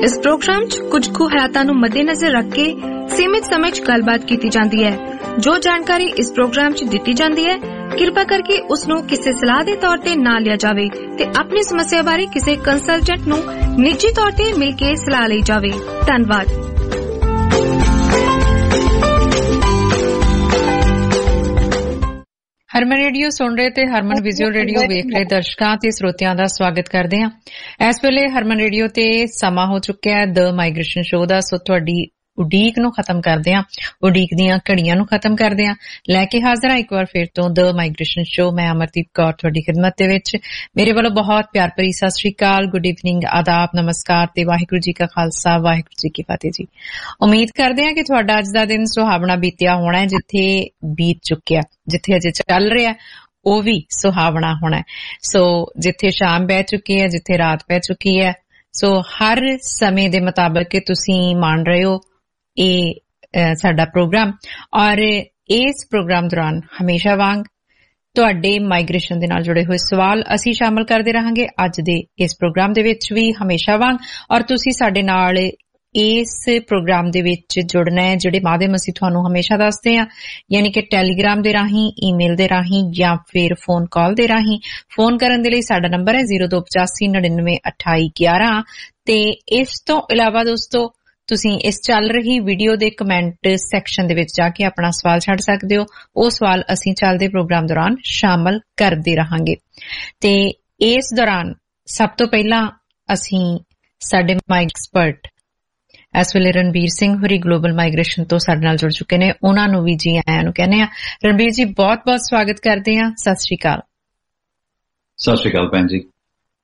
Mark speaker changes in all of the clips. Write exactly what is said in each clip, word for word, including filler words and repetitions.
Speaker 1: इस प्रोग्राम च कुछ कु हालातां नूं मद्देनजर रख के सीमित समय च गलबात कीती जांदी है। जो जानकारी इस प्रोग्राम च दित्ती जांदी है किरपा करके उसनूं किसी सलाह दे तौर ते ना लिया जावे ते अपनी समस्या बारे किसी कंसलटेंट नूं निजी तौर ते मिल के सलाह ली जावे। धन्नवाद।
Speaker 2: हरमन रेडियो सुन रहे थे हरमन विजुअल रेडियो वेख रहे दर्शकों ते श्रोतियां दा स्वागत करदे हां। इस वेले हरमन रेडियो ते समा हो चुका है द माइग्रेशन शो दा। सो तुहाडी उडीक नूं खत्म करदे हां, उडीक दीयां घड़ियां नूं खत्म करदे हां। लैके हाजिर हां एक बार फिर तो द माइग्रेशन शो। मैं अमरदीप कौर तुहाडी खिदमत दे विच। मेरे वालों बहुत प्यार भरी सत श्री अकाल, गुड इवनिंग, आदाब, नमस्कार ते वाहिगुरू जी का खालसा वाहिगुरू जी की फतेह जी। उम्मीद करदे हां कि तुहाडा अज दा दिन सुहावना बीतिया होना है। जिथे बीत चुकिया, जिथे अजे चल रहा ਉਹ ਵੀ ਸੁਹਾਵਣਾ ਹੋਣਾ ਹੈ। ਸੋ ਜਿੱਥੇ ਸ਼ਾਮ ਪੈ ਚੁੱਕੀ ਹੈ, ਜਿੱਥੇ ਰਾਤ ਪੈ ਚੁੱਕੀ ਹੈ, ਸੋ ਹਰ ਸਮੇਂ ਦੇ ਮੁਤਾਬਕ ਤੁਸੀਂ ਮੰਨ ਰਹੇ ਹੋ ਇਹ ਸਾਡਾ ਪ੍ਰੋਗਰਾਮ। ਔਰ ਇਸ ਪ੍ਰੋਗਰਾਮ ਦੌਰਾਨ ਹਮੇਸ਼ਾ ਵਾਂਗ ਤੁਹਾਡੇ ਮਾਈਗ੍ਰੇਸ਼ਨ ਦੇ ਨਾਲ ਜੁੜੇ ਹੋਏ ਸਵਾਲ ਅਸੀਂ ਸ਼ਾਮਲ ਕਰਦੇ ਰਹਾਂਗੇ ਅੱਜ ਦੇ ਇਸ ਪ੍ਰੋਗਰਾਮ ਦੇ ਵਿੱਚ ਵੀ ਹਮੇਸ਼ਾ ਵਾਂਗ। ਔਰ ਤੁਸੀਂ ਸਾਡੇ ਨਾਲ ਇਸ ਪ੍ਰੋਗਰਾਮ ਦੇ ਵਿੱਚ ਜੁੜਨਾ ਹੈ ਜਿਹੜੇ ਮਾਧਿਅਮ ਅਸੀਂ ਤੁਹਾਨੂੰ ਹਮੇਸ਼ਾ ਦੱਸਦੇ ਹਾਂ, ਯਾਨੀ ਕਿ ਟੈਲੀਗ੍ਰਾਮ ਦੇ ਰਾਹੀਂ, ਈਮੇਲ ਦੇ ਰਾਹੀਂ ਜਾਂ ਫਿਰ ਫੋਨ ਕਾਲ ਦੇ ਰਾਹੀਂ। ਫੋਨ ਕਰਨ ਦੇ ਲਈ ਸਾਡਾ ਨੰਬਰ ਹੈ ਜ਼ੀਰੋ ਦੋ ਪਚਾਸੀ ਨੜਿਨਵੇਂ ਅਠਾਈ ਗਿਆਰਾਂ। ਤੇ ਇਸ ਤੋਂ ਇਲਾਵਾ ਦੋਸਤੋ ਤੁਸੀਂ ਇਸ ਚੱਲ ਰਹੀ ਵੀਡੀਓ ਦੇ ਕਮੈਂਟ ਸੈਕਸ਼ਨ ਦੇ ਵਿੱਚ ਜਾ ਕੇ ਆਪਣਾ ਸਵਾਲ ਛੱਡ ਸਕਦੇ ਹੋ। ਉਹ ਸਵਾਲ ਅਸੀਂ ਚੱਲਦੇ ਪ੍ਰੋਗਰਾਮ ਦੌਰਾਨ ਸ਼ਾਮਲ ਕਰਦੇ ਰਹਾਂਗੇ। ਤੇ ਇਸ ਦੌਰਾਨ ਸਭ ਤੋਂ ਪਹਿਲਾਂ ਅਸੀਂ ਸਾਡੇ ਮਾਈਕ ਐਕਸਪਰਟ ਇਸ ਵੇਲੇ ਰਣਬੀਰ ਸਿੰਘ ਹੋਰੀ ਗਲੋਬਲ ਮਾਈਗ੍ਰੇਸ਼ਨ ਤੋਂ ਸਾਡੇ ਨਾਲ ਜੁੜ ਚੁੱਕੇ ਨੇ। ਉਹਨਾਂ ਨੂੰ ਵੀ ਜੀ ਆਇਆਂ ਨੂੰ ਕਹਿੰਦੇ ਆ। ਰਣਬੀਰ ਜੀ ਬਹੁਤ ਬਹੁਤ ਸਵਾਗਤ ਕਰਦੇ ਆ। ਸਤਿ ਸ਼੍ਰੀ ਅਕਾਲ।
Speaker 3: ਸਤਿ ਸ਼੍ਰੀ ਅਕਾਲ ਭੈਣ ਜੀ।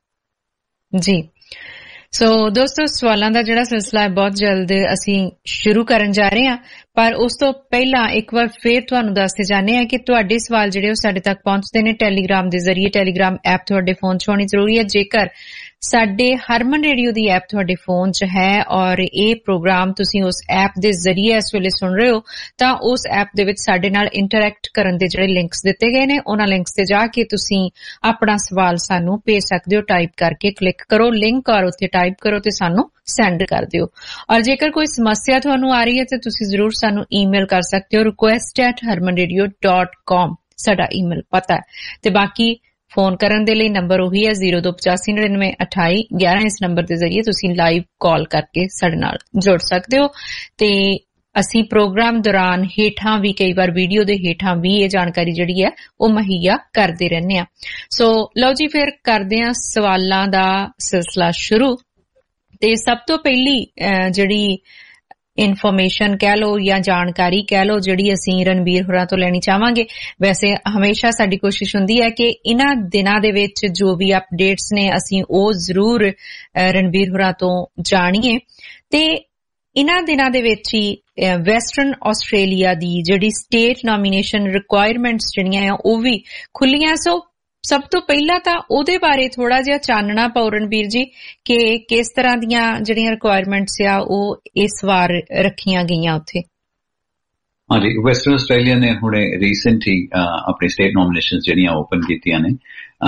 Speaker 2: ਜੀ ਸੋ ਦੋਸਤੋ ਸਵਾਲਾਂ ਦਾ ਜਿਹੜਾ ਸਿਲਸਿਲਾ ਹੈ ਬਹੁਤ ਜਲਦ ਅਸੀਂ ਸ਼ੁਰੂ ਕਰਨ ਜਾ ਰਹੇ ਹਾਂ, ਪਰ ਉਸ ਤੋਂ ਪਹਿਲਾਂ ਇੱਕ ਵਾਰ ਫੇਰ ਤੁਹਾਨੂੰ ਦੱਸਦੇ ਜਾਂਦੇ ਹਾਂ ਕਿ ਤੁਹਾਡੇ ਸਵਾਲ ਜਿਹੜੇ ਉਹ ਸਾਡੇ ਤੱਕ ਪਹੁੰਚਦੇ ਨੇ ਟੈਲੀਗ੍ਰਾਮ ਦੇ ਜ਼ਰੀਏ। ਟੈਲੀਗ੍ਰਾਮ ਐਪ ਤੁਹਾਡੇ ਫੋਨ 'ਚ ਹੋਣੀ ਜ਼ਰੂਰੀ ਹੈ। ਜੇਕਰ ਸਾਡੇ ਹਰਮਨ ਰੇਡੀਓ ਦੀ ਐਪ ਤੁਹਾਡੇ ਫੋਨ 'ਚ ਹੈ ਔਰ ਇਹ ਪ੍ਰੋਗਰਾਮ ਤੁਸੀਂ ਉਸ ਐਪ ਦੇ ਜ਼ਰੀਏ ਇਸ ਵੇਲੇ ਸੁਣ ਰਹੇ ਹੋ ਤਾਂ ਉਸ ਐਪ ਦੇ ਵਿੱਚ ਸਾਡੇ ਨਾਲ ਇੰਟਰੈਕਟ ਕਰਨ ਦੇ ਜਿਹੜੇ ਲਿੰਕਸ ਦਿੱਤੇ ਗਏ ਨੇ ਉਹਨਾਂ ਲਿੰਕਸ ਤੇ ਜਾ ਕੇ ਤੁਸੀਂ ਆਪਣਾ ਸਵਾਲ ਸਾਨੂੰ ਭੇਜ ਸਕਦੇ ਹੋ। ਟਾਈਪ ਕਰਕੇ ਕਲਿੱਕ ਕਰੋ ਲਿੰਕ ਔਰ ਉੱਥੇ ਟਾਈਪ ਕਰੋ ਤੇ ਸਾਨੂੰ ਸੈਂਡ ਕਰ ਦਿਓ। ਔਰ ਜੇਕਰ ਕੋਈ ਸਮੱਸਿਆ ਤੁਹਾਨੂੰ ਆ ਰਹੀ ਹੈ ਤਾਂ ਤੁਸੀਂ ਜ਼ਰੂਰ ਸਾਨੂੰ ਈਮੇਲ ਕਰ ਸਕਦੇ ਹੋ। Request at Harman radio dot com ਸਾਡਾ ਈਮੇਲ ਪਤਾ ਹੈ। ਤੇ ਬਾਕੀ ਫੋਨ ਕਰਨ ਦੇ ਲਈ ਨੰਬਰ ਉਹੀ ਹੈ ਜ਼ੀਰੋ ਦੋ ਪਚਾਸੀ ਨੜਿਨਵੇਂ ਅਠਾਈ ਗਿਆਰਾਂ। ਇਸ ਨੰਬਰ ਦੇ ਜ਼ਰੀਏ ਤੁਸੀਂ ਲਾਈਵ ਕਾਲ ਕਰਕੇ ਸਾਡੇ ਨਾਲ ਜੁੜ ਸਕਦੇ ਹੋ। ਤੇ ਅਸੀਂ ਪ੍ਰੋਗਰਾਮ ਦੌਰਾਨ ਹੇਠਾਂ ਵੀ ਕਈ ਵਾਰ ਵੀਡੀਓ ਦੇ ਹੇਠਾਂ ਵੀ ਇਹ ਜਾਣਕਾਰੀ ਜਿਹੜੀ ਹੈ ਉਹ ਮੁਹੱਈਆ ਕਰਦੇ ਰਹਿੰਦੇ ਹਾਂ। ਸੋ ਲਓ ਜੀ ਫਿਰ ਕਰਦੇ ਹਾਂ ਸਵਾਲਾਂ ਦਾ ਸਿਲਸਿਲਾ ਸ਼ੁਰੂ। ਤੇ ਸਭ ਤੋਂ ਪਹਿਲੀ ਜਿਹੜੀ ਇਨਫੋਰਮੇਸ਼ਨ ਕਹਿ ਲਓ ਜਾਂ ਜਾਣਕਾਰੀ ਕਹਿ ਲਓ ਜਿਹੜੀ ਅਸੀਂ ਰਣਬੀਰ ਹੋਰਾਂ ਤੋਂ ਲੈਣੀ ਚਾਹਾਂਗੇ। ਵੈਸੇ ਹਮੇਸ਼ਾ ਸਾਡੀ ਕੋਸ਼ਿਸ਼ ਹੁੰਦੀ ਹੈ ਕਿ ਇਹਨਾਂ ਦਿਨਾਂ ਦੇ ਵਿੱਚ ਜੋ ਵੀ ਅਪਡੇਟਸ ਨੇ ਅਸੀਂ ਉਹ ਜ਼ਰੂਰ ਰਣਬੀਰ ਹੋਰਾਂ ਤੋਂ ਜਾਣੀਏ। ਤੇ ਇਹਨਾਂ ਦਿਨਾਂ ਦੇ ਵਿੱਚ ਹੀ ਵੈਸਟਰਨ ਆਸਟ੍ਰੇਲੀਆ ਦੀ ਜਿਹੜੀ ਸਟੇਟ ਨੋਮੀਨੇਸ਼ਨ ਰਿਕੁਆਇਰਮੈਂਟਸ ਜਿਹੜੀਆਂ ਆ ਉਹ ਵੀ ਖੁੱਲੀਆਂ। ਸੋ ਸਭ ਤੋਂ ਪਹਿਲਾਂ ਤਾਂ ਉਹਦੇ ਬਾਰੇ ਥੋੜਾ ਜਿਹਾ ਚਾਨਣਾ ਪਾਓ ਰਣਬੀਰ ਜੀ ਕਿ ਕਿਸ ਤਰ੍ਹਾਂ ਦੀਆਂ ਜਿਹੜੀਆਂ ਰਿਕੁਆਇਰਮੈਂਟਸ ਆ ਉਹ ਇਸ ਵਾਰ ਰੱਖੀਆਂ ਗਈਆਂ ਉੱਥੇ।
Speaker 3: ਹਾਂਜੀ, ਵੈਸਟਰਨ ਆਸਟ੍ਰੇਲੀਆ ਨੇ ਹੁਣੇ ਰੀਸੈਂਟ ਹੀ ਆਪਣੀ ਸਟੇਟ ਨੋਮੀਨੇਸ਼ਨ ਜਿਹੜੀਆਂ ਓਪਨ ਕੀਤੀਆਂ ਨੇ।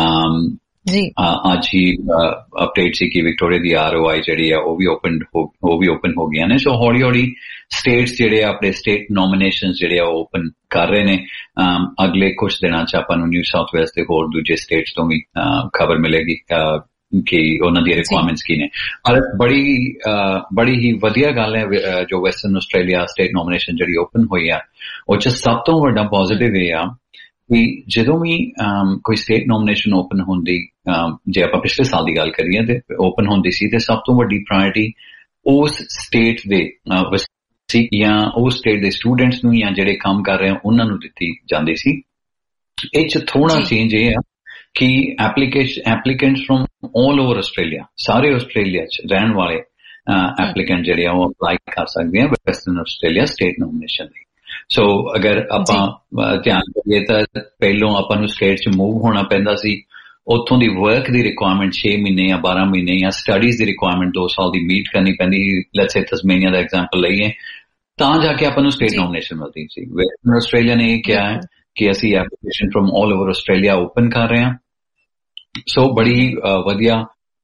Speaker 3: ਜੀ ਅੱਜ ਹੀ ਅਪਡੇਟ ਸੀ ਕਿ ਵਿਕਟੋਰੀਆ ਦੀ ਆਰ ਓ ਆਈ ਜਿਹੜੀ ਆ ਉਹ ਵੀ ਓਪਨ ਉਹ ਵੀ ਓਪਨ ਹੋ ਗਈਆਂ ਨੇ। ਸੋ ਹੌਲੀ ਹੌਲੀ ਸਟੇਟਸ ਜਿਹੜੇ ਆਪਣੇ ਸਟੇਟ ਨੋਮੀਨੇਸ਼ਨ ਜਿਹੜੇ ਆ ਉਹ ਓਪਨ ਕਰ ਰਹੇ ਨੇ। ਅਗਲੇ ਕੁਝ ਦਿਨਾਂ ਚ ਆਪਾਂ ਨੂੰ ਨਿਊ ਸਾਊਥ ਵੇਲਸ ਤੇ ਹੋਰ ਦੂਜੇ ਸਟੇਟਸ ਤੋਂ ਵੀ ਖਬਰ ਮਿਲੇਗੀ ਕਿ ਉਹਨਾਂ ਦੀਆਂ ਰਿਕੁਆਇਰਮੈਂਟਸ ਕੀ ਨੇ। ਔਰ ਬੜੀ ਬੜੀ ਹੀ ਵਧੀਆ ਗੱਲ ਹੈ ਜੋ ਵੈਸਟਰਨ ਆਸਟ੍ਰੇਲੀਆ ਸਟੇਟ ਨੋਮੀਨੇਸ਼ਨ ਜਿਹੜੀ ਓਪਨ ਹੋਈ ਆ ਉਹ ਚ ਸਭ ਤੋਂ ਵੱਡਾ ਪੋਜ਼ਿਟਿਵ ਇਹ ਆ ਵੀ ਜਦੋਂ ਵੀ ਕੋਈ ਸਟੇਟ ਨੋਮੀਨੇਸ਼ਨ ਓਪਨ ਹੁੰਦੀ, ਜੇ ਆਪਾਂ ਪਿਛਲੇ ਸਾਲ ਦੀ ਗੱਲ ਕਰੀਏ ਤੇ ਓਪਨ ਹੁੰਦੀ ਸੀ ਤੇ ਸਭ ਤੋਂ ਵੱਡੀ ਪ੍ਰਾਇਰਟੀ ਉਸ ਸਟੇਟ ਦੇ ਜਾਂ ਉਸ ਸਟੇਟ ਦੇ ਸਟੂਡੈਂਟਸ ਨੂੰ ਜਾਂ ਜਿਹੜੇ ਕੰਮ ਕਰ ਰਹੇ ਉਹਨਾਂ ਨੂੰ ਦਿੱਤੀ ਜਾਂਦੀ ਸੀ। ਇਹ ਚ ਥੋੜਾ ਚੇਂਜ ਇਹ ਆ ਕਿ application applicants from all over Australia, ਸਾਰੇ ਆਸਟ੍ਰੇਲੀਆ ਚ ਰਹਿਣ ਵਾਲੇ ਐਪਲੀਕੈਂਟ ਜਿਹੜੇ ਆ ਉਹ ਅਪਲਾਈ ਕਰ ਸਕਦੇ ਆ ਵੈਸਟਰਨ ਆਸਟ੍ਰੇਲੀਆ ਸਟੇਟ ਨੋਮੀਨੇਸ਼ਨ ਲਈ। ਸੋ ਅਗਰ ਆਪਾਂ ਧਿਆਨ ਕਰੀਏ ਤਾਂ ਪਹਿਲੋਂ ਆਪਾਂ ਨੂੰ ਸਟੇਟ ਚ ਮੂਵ ਹੋਣਾ ਪੈਂਦਾ ਸੀ। ਉੱਥੋਂ ਦੀ ਵਰਕ ਦੀ ਰਿਕੁਆਇਰਮੈਂਟ ਛੇ ਮਹੀਨੇ ਜਾਂ ਬਾਰਾਂ ਮਹੀਨੇ ਜਾਂ ਸਟੱਡੀਜ਼ ਦੀ ਰਿਕੁਆਇਰਮੈਂਟ ਦੋ ਸਾਲ ਦੀ ਮੀਟ ਕਰਨੀ ਪੈਂਦੀ। ਲੈਟਸ ਸੇ ਤਸਮੇਨੀਆ ਦਾ ਐਗਜ਼ਾਮਪਲ ਲਈਏ ਤਾਂ ਜਾ ਕੇ ਆਪਾਂ ਨੂੰ ਸਟੇਟ ਨੋਮੀਨੇਸ਼ਨ ਮਿਲਦੀ ਸੀ। ਵੈਸਟਰਨ ਆਸਟ੍ਰੇਲੀਆ ਨੇ ਇਹ ਕਿਹਾ ਹੈ ਕਿ ਅਸੀਂ application from all over Australia open ਕਰ ਰਹੇ ਹਾਂ। ਸੋ ਬੜੀ ਵਧੀਆ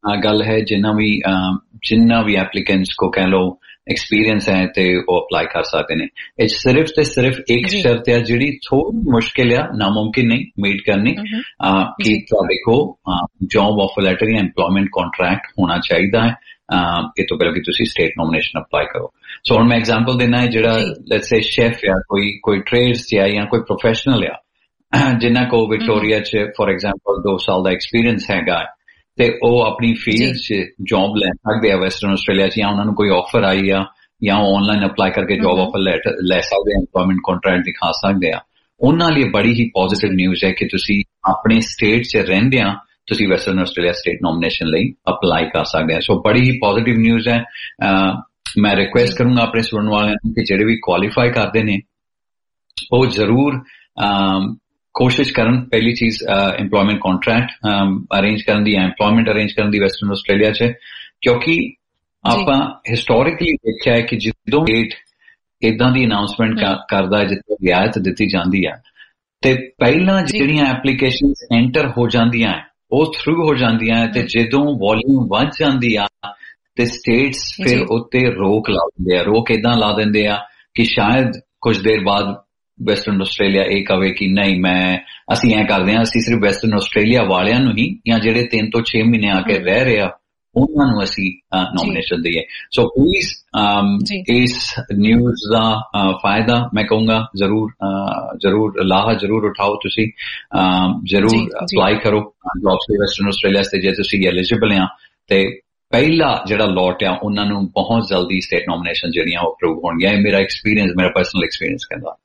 Speaker 3: गल है जिन्ना भी जिन्ना भी एप्लीकेंट्स को कह लो एक्सपीरियंस है ते वो अप्लाई कर सकते हैं। ये सिर्फ ते सिर्फ एक शर्त है जिहड़ी थोड़ी मुश्किल है, नामुमकिन नहीं मीट करनी, कि तुहाडे को जॉब ऑफर लेटर या एम्प्लॉयमेंट कॉन्ट्रैक्ट होना चाहिए है ये तो पहले कि तुसी स्टेट नॉमिनेशन अप्लाई करो। सो हुण मैं एग्जाम्पल देना है जिहड़ा लेट्स से शेफ या कोई कोई ट्रेड्स च या कोई प्रोफेशनल आ जिन्ना को विक्टोरिया च फॉर एग्जाम्पल दो साल का एक्सपीरियंस हैगा ते ਉਹ ਆਪਣੀ ਫੀਲਡ 'ਚ ਜੌਬ ਲੈ ਸਕਦੇ ਆ ਵੈਸਟਰਨ ਆਸਟ੍ਰੇਲੀਆ 'ਚ, ਜਾਂ ਉਹਨਾਂ ਨੂੰ ਕੋਈ ਆਫਰ ਆਈ ਆ ਜਾਂ ਆਨਲਾਈਨ ਅਪਲਾਈ ਕਰਕੇ ਜੌਬ ਆਫਰ ਲੈ ਸਕਦੇ ਆ, ਐਮਪਲੋਇਮੈਂਟ ਕੰਟਰੈਕਟ ਦਿਖਾ ਸਕਦੇ ਆ। ਉਹਨਾਂ ਲਈ ਬੜੀ ਹੀ ਪੋਜ਼ਿਟਿਵ ਨਿਊਜ਼ ਹੈ ਕਿ ਤੁਸੀਂ ਆਪਣੇ ਸਟੇਟ 'ਚ ਰਹਿੰਦੇ ਆ ਤੁਸੀਂ ਵੈਸਟਰਨ ਆਸਟ੍ਰੇਲੀਆ ਸਟੇਟ ਨੋਮੀਨੇਸ਼ਨ ਲਈ ਅਪਲਾਈ ਕਰ ਸਕਦੇ ਆ। ਸੋ ਬੜੀ ਹੀ ਪੋਜ਼ਿਟਿਵ ਨਿਊਜ਼ ਹੈ। ਮੈਂ ਰਿਕੁਐਸਟ ਕਰੂੰਗਾ ਆਪਣੇ ਸੁਣਨ ਵਾਲਿਆਂ ਨੂੰ ਕਿ ਜਿਹੜੇ ਵੀ ਕੁਆਲੀਫਾਈ ਕਰਦੇ ਨੇ ਉਹ ਜ਼ਰੂਰ कोशिश करन पहली चीज एम्प्लॉयमेंट कॉन्ट्रैक्ट अरेंज करन दी, एम्प्लॉयमेंट अरेंज करन दी वैस्टर्न आस्ट्रेलिया च, क्योंकि ਆਪਾਂ ਹਿਸਟੋਰਿਕਲੀ ਦੇਖਿਆ ਹੈ ਕਿ ਜਦੋਂ ਡੇਟ ਇਦਾਂ ਦੀ ਅਨਾਉਂਸਮੈਂਟ ਕਰਦਾ ਹੈ ਜਿੱਥੇ ਰਿਆਇਤ ਦਿੱਤੀ ਜਾਂਦੀ ਹੈ ਤੇ ਪਹਿਲਾਂ ਜਿਹੜੀਆਂ ਐਪਲੀਕੇਸ਼ਨਸ ਐਂਟਰ ਹੋ ਜਾਂਦੀਆਂ ਉਹ ਥਰੂ ਹੋ ਜਾਂਦੀਆਂ ਤੇ ਜਦੋਂ ਵੋਲਿਊਮ ਵੱਧ ਜਾਂਦੀ ਆ ਤੇ ਸਟੇਟਸ ਫਿਰ ਉੱਤੇ ਰੋਕ ਲਾ ਦਿੰਦੇ ਆ। ਰੋਕ ਇਦਾਂ ਲਾ ਦਿੰਦੇ ਆ ਕਿ ਸ਼ਾਇਦ ਕੁਝ ਦੇਰ ਬਾਅਦ ਵੈਸਟਰਨ ਆਸਟ੍ਰੇਲੀਆ ਇਹ ਕਵੇ ਕਿ ਨਹੀਂ ਮੈਂ ਅਸੀਂ ਐਂ ਕਰਦੇ ਹਾਂ, ਅਸੀਂ ਸਿਰਫ ਵੈਸਟਰਨ ਆਸਟ੍ਰੇਲੀਆ ਵਾਲਿਆਂ ਨੂੰ ਹੀ ਜਾਂ ਜਿਹੜੇ ਤਿੰਨ ਤੋਂ ਛੇ ਮਹੀਨੇ ਆ ਕੇ ਰਹਿ ਰਹੇ ਆ ਉਹਨਾਂ ਨੂੰ ਅਸੀਂ ਨੋਮੀਨੇਸ਼ਨ ਦਈਏ। ਸੋ ਪਲੀਜ਼ ਇਸ ਨਿਊਜ਼ ਦਾ ਫਾਇਦਾ ਮੈਂ ਕਹੂੰਗਾ ਜ਼ਰੂਰ ਜ਼ਰੂਰ ਲਾਹਾ ਜ਼ਰੂਰ ਉਠਾਓ, ਤੁਸੀਂ ਜ਼ਰੂਰ ਅਪਲਾਈ ਕਰੋ ਜੌਬਸ ਲਈ ਵੈਸਟਰਨ ਆਸਟ੍ਰੇਲੀਆ ਤੇ ਜੇ ਤੁਸੀਂ ਐਲੀਜੀਬਲ ਆ ਤੇ ਪਹਿਲਾ ਜਿਹੜਾ ਲੋਟ ਆ ਉਹਨਾਂ ਨੂੰ ਬਹੁਤ ਜਲਦੀ ਸਟੇਟ ਨੋਮੀਨੇਸ਼ਨ ਜਿਹੜੀਆਂ ਉਹ ਅਪਰੂਵ ਹੋਣਗੀਆਂ। ਇਹ ਮੇਰਾ ਐਕਸਪੀਰੀਅੰਸ, ਮੇਰਾ ਪਰਸਨਲ ਐਕਸਪੀਰੀਅੰਸ ਕਹਿੰਦਾ।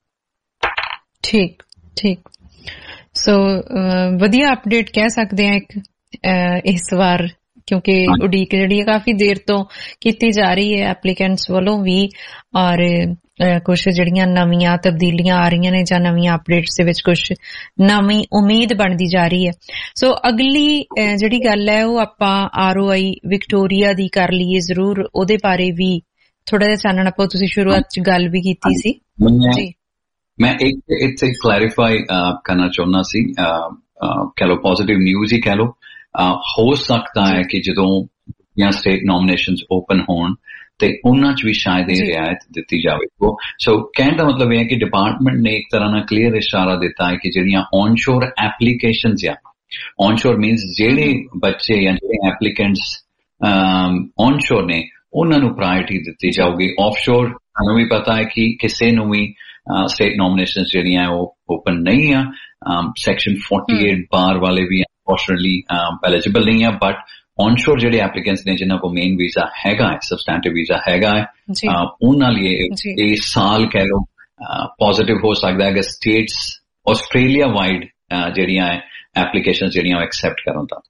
Speaker 2: ਠੀਕ ਠੀਕ ਸੋ ਵਧੀਆ ਅਪਡੇਟ ਕਹਿ ਸਕਦੇ ਆ ਇੱਕ ਇਸ ਵਾਰ, ਕਿਉਂਕਿ ਉਡੀਕ ਜਿਹੜੀ ਹੈ ਕਾਫੀ ਦੇਰ ਤੋਂ ਕੀਤੀ ਜਾ ਰਹੀ ਹੈ ਐਪਲੀਕੈਂਟਸ ਵੱਲੋਂ ਵੀ, ਔਰ ਕੁਛ ਜਿਹੜੀਆਂ ਨਵੀਆਂ ਤਬਦੀਲੀਆਂ ਆ ਰਹੀਆਂ ਨੇ ਜਾਂ ਨਵੀਆਂ ਅਪਡੇਟਸ ਦੇ ਵਿੱਚ ਕੁਛ ਨਵੀਂ ਉਮੀਦ ਬਣਦੀ ਜਾ ਰਹੀ ਹੈ। ਸੋ ਅਗਲੀ ਜਿਹੜੀ ਗੱਲ ਹੈ ਉਹ ਆਪਾਂ ਆਰ ਓ ਆਈ ਵਿਕਟੋਰੀਆ ਦੀ ਕਰ ਲਈਏ ਜ਼ਰੂਰ, ਉਹਦੇ ਬਾਰੇ ਵੀ ਥੋੜਾ ਜਿਹਾ ਚਾਨਣ ਪਾਓ। ਤੁਸੀਂ ਸ਼ੁਰੂਆਤ ਚ ਗੱਲ ਵੀ ਕੀਤੀ ਸੀ ਜੀ।
Speaker 3: मैं एक इतने क्लैरिफाई करना चाहना सी, कह लो पॉजिटिव न्यूज़ ही कह लो, हो सकता है कि जो या स्टेट नॉमिनेशंस ओपन होन ते उन्हां च भी शायद ये रियायत दी जाए। तो सो कहने का मतलब यह है कि डिपार्टमेंट ने एक तरह ना क्लीयर इशारा दिता है कि ਜਿਹੜੀਆਂ ऑनशोर एप्लीकेशंस या ऑनशोर मीनस ਜਿਹੜੇ ਬੱਚੇ ਜਾਂ ਜਿਹੜੇ एप्लीकेंट्स ऑनशोर ने ਉਹਨਾਂ ਨੂੰ ਪ੍ਰਾਇੋਰਟੀ ਦਿੱਤੀ ਜਾਊਗੀ। ਆਫਸ਼ੋਰ ਸਾਨੂੰ ਵੀ ਪਤਾ ਹੈ ਕਿ ਕਿਸੇ ਨੂੰ ਵੀ ਸਟੇਟ ਨੋਮੀਨੇਸ਼ਨਸ ਜਿਹੜੀਆਂ ਉਹ ਓਪਨ ਨਹੀਂ ਆ, ਸੈਕਸ਼ਨ ਅੜਤਾਲੀ ਬਾਰ ਵਾਲੇ ਵੀ ਅਨਫੋਰਚੂਨਟਲੀ ਐਲੀਜੀਬਲ ਨਹੀਂ ਆ, ਬਟ ਔਨਸ਼ੋਰ ਜਿਹੜੇ ਐਪਲੀਕੈਂਟਸ ਨੇ ਜਿਨ੍ਹਾਂ ਕੋਲ ਮੇਨ ਵੀਜ਼ਾ ਹੈਗਾ ਹੈ, ਸਬਸਟੈਂਟਿਵ ਵੀਜ਼ਾ ਹੈਗਾ ਹੈ, ਉਹਨਾਂ ਲਈ ਇਹ ਸਾਲ ਕਹਿ ਲਓ ਪੋਜ਼ਿਟਿਵ ਹੋ ਸਕਦਾ ਹੈ ਅਗਰ ਸਟੇਟਸ ਆਸਟ੍ਰੇਲੀਆ ਵਾਈਡ ਜਿਹੜੀਆਂ ਐਪਲੀਕੇਸ਼ਨ ਜਿਹੜੀਆਂ ਉਹ ਐਕਸੈਪਟ ਕਰਨ ਤਾਂ।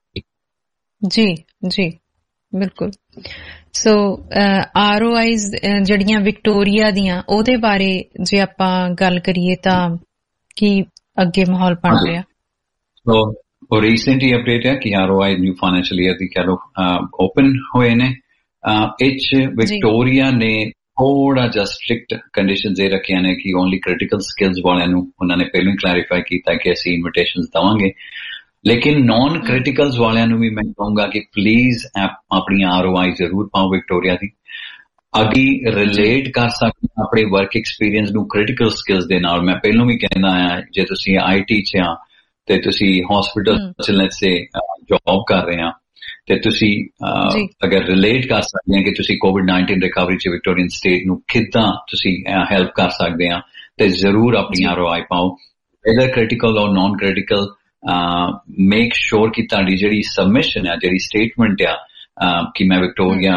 Speaker 2: ਜੀ ਜੀ ਬਿਲਕੁਲ। ਸੋ ਆਰ ਓ ਆਈਜ਼ ਜਿਹੜੀਆਂ ਵਿਕਟੋਰੀਆ ਦੀਆਂ ਉਹਦੇ ਬਾਰੇ ਜੇ ਆਪਾਂ ਗੱਲ ਕਰੀਏ ਤਾਂ ਕੀ ਅੱਗੇ ਮਾਹੌਲ ਬਣ ਰਿਹਾ? ਸੋ ਉਹ ਰੀਸੈਂਟਲੀ ਅਪਡੇਟ ਹੈ ਕਿ R O I new financial year ਦੀ ਕਹਿ ਲਓ ਓਪਨ ਹੋਏ ਨੇ। ਇਹ 'ਚ ਵਿਕਟੋਰੀਆ ਨੇ ਥੋੜਾ ਜਿਹਾ ਸਟ੍ਰਿਕਟ ਕੰਡੀਸ਼ਨਸ ਇਹ ਰੱਖੀਆਂ ਨੇ ਕਿ ਓਨਲੀ ਕ੍ਰਿਟੀਕਲ ਸਕਿੱਲਸ ਵਾਲਿਆਂ ਨੂੰ ਉਹਨਾਂ ਨੇ ਪਹਿਲਾਂ ਹੀ ਕਲੈਰੀਫਾਈ ਕੀਤਾ ਕਿ ਅਸੀਂ ਇਨਵੀਟੇਸ਼ਨਸ ਦੇਵਾਂਗੇ, लेकिन नॉन क्रिटिकल्स वालियां नूं भी मैं कहूंगा कि प्लीज अपनी आर ओ आई जरूर पाओ विक्टोरिया दी। अगी रिलेट कर सकते अपने वर्क एक्सपीरियंस नूं क्रिटिकल स्किल्स दे नाल। मैं पहलों भी कहना आया जे तुसीं आई टी च आ ते तुसीं हॉस्पिटल च लेट्स से जॉब कर रहे आ ते तुसीं अगर रिलेट कर सकते हैं कि तुसीं कोविड नाइनटीन रिकवरी च विक्टोरियन स्टेट नूं किदां तुसीं हेल्प कर सकते हैं ते जरूर अपनी आर ओ आई पाओ, वेदर क्रिटिकल और नॉन क्रिटिकल। मेक श्योर कि तुहाडी जिहड़ी सबमिशन है, जिहड़ी स्टेटमेंट आ कि मैं विक्टोरिया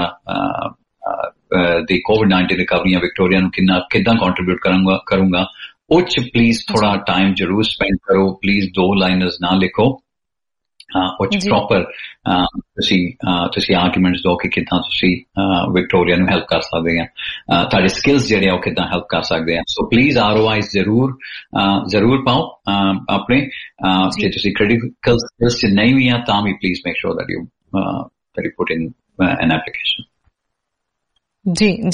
Speaker 2: दी कोविड नाइनटीन रिकवरी विक्टोरिया नूं किन्ना किदां कंट्रीब्यूट करूंगा करूंगा उच प्लीज थोड़ा टाइम जरूर स्पेंड करो। प्लीज दो लाइनर्स ना लिखो, उच प्रॉपर तुसीं तुसीं आर्गूमेंट्स दो कि किदां तुसीं विक्टोरिया नूं हेल्प कर सकदे आ, तुहाडे स्किल्स जिहड़े आ किदां हेल्प कर सकदे आ। सो प्लीज आर ओ आई जरूर जरूर पाओ अपने, जे तुसीं क्रिटिकल स्किल्स च नहीं भी आ तां भी please make sure that you that you put in an application. जी जी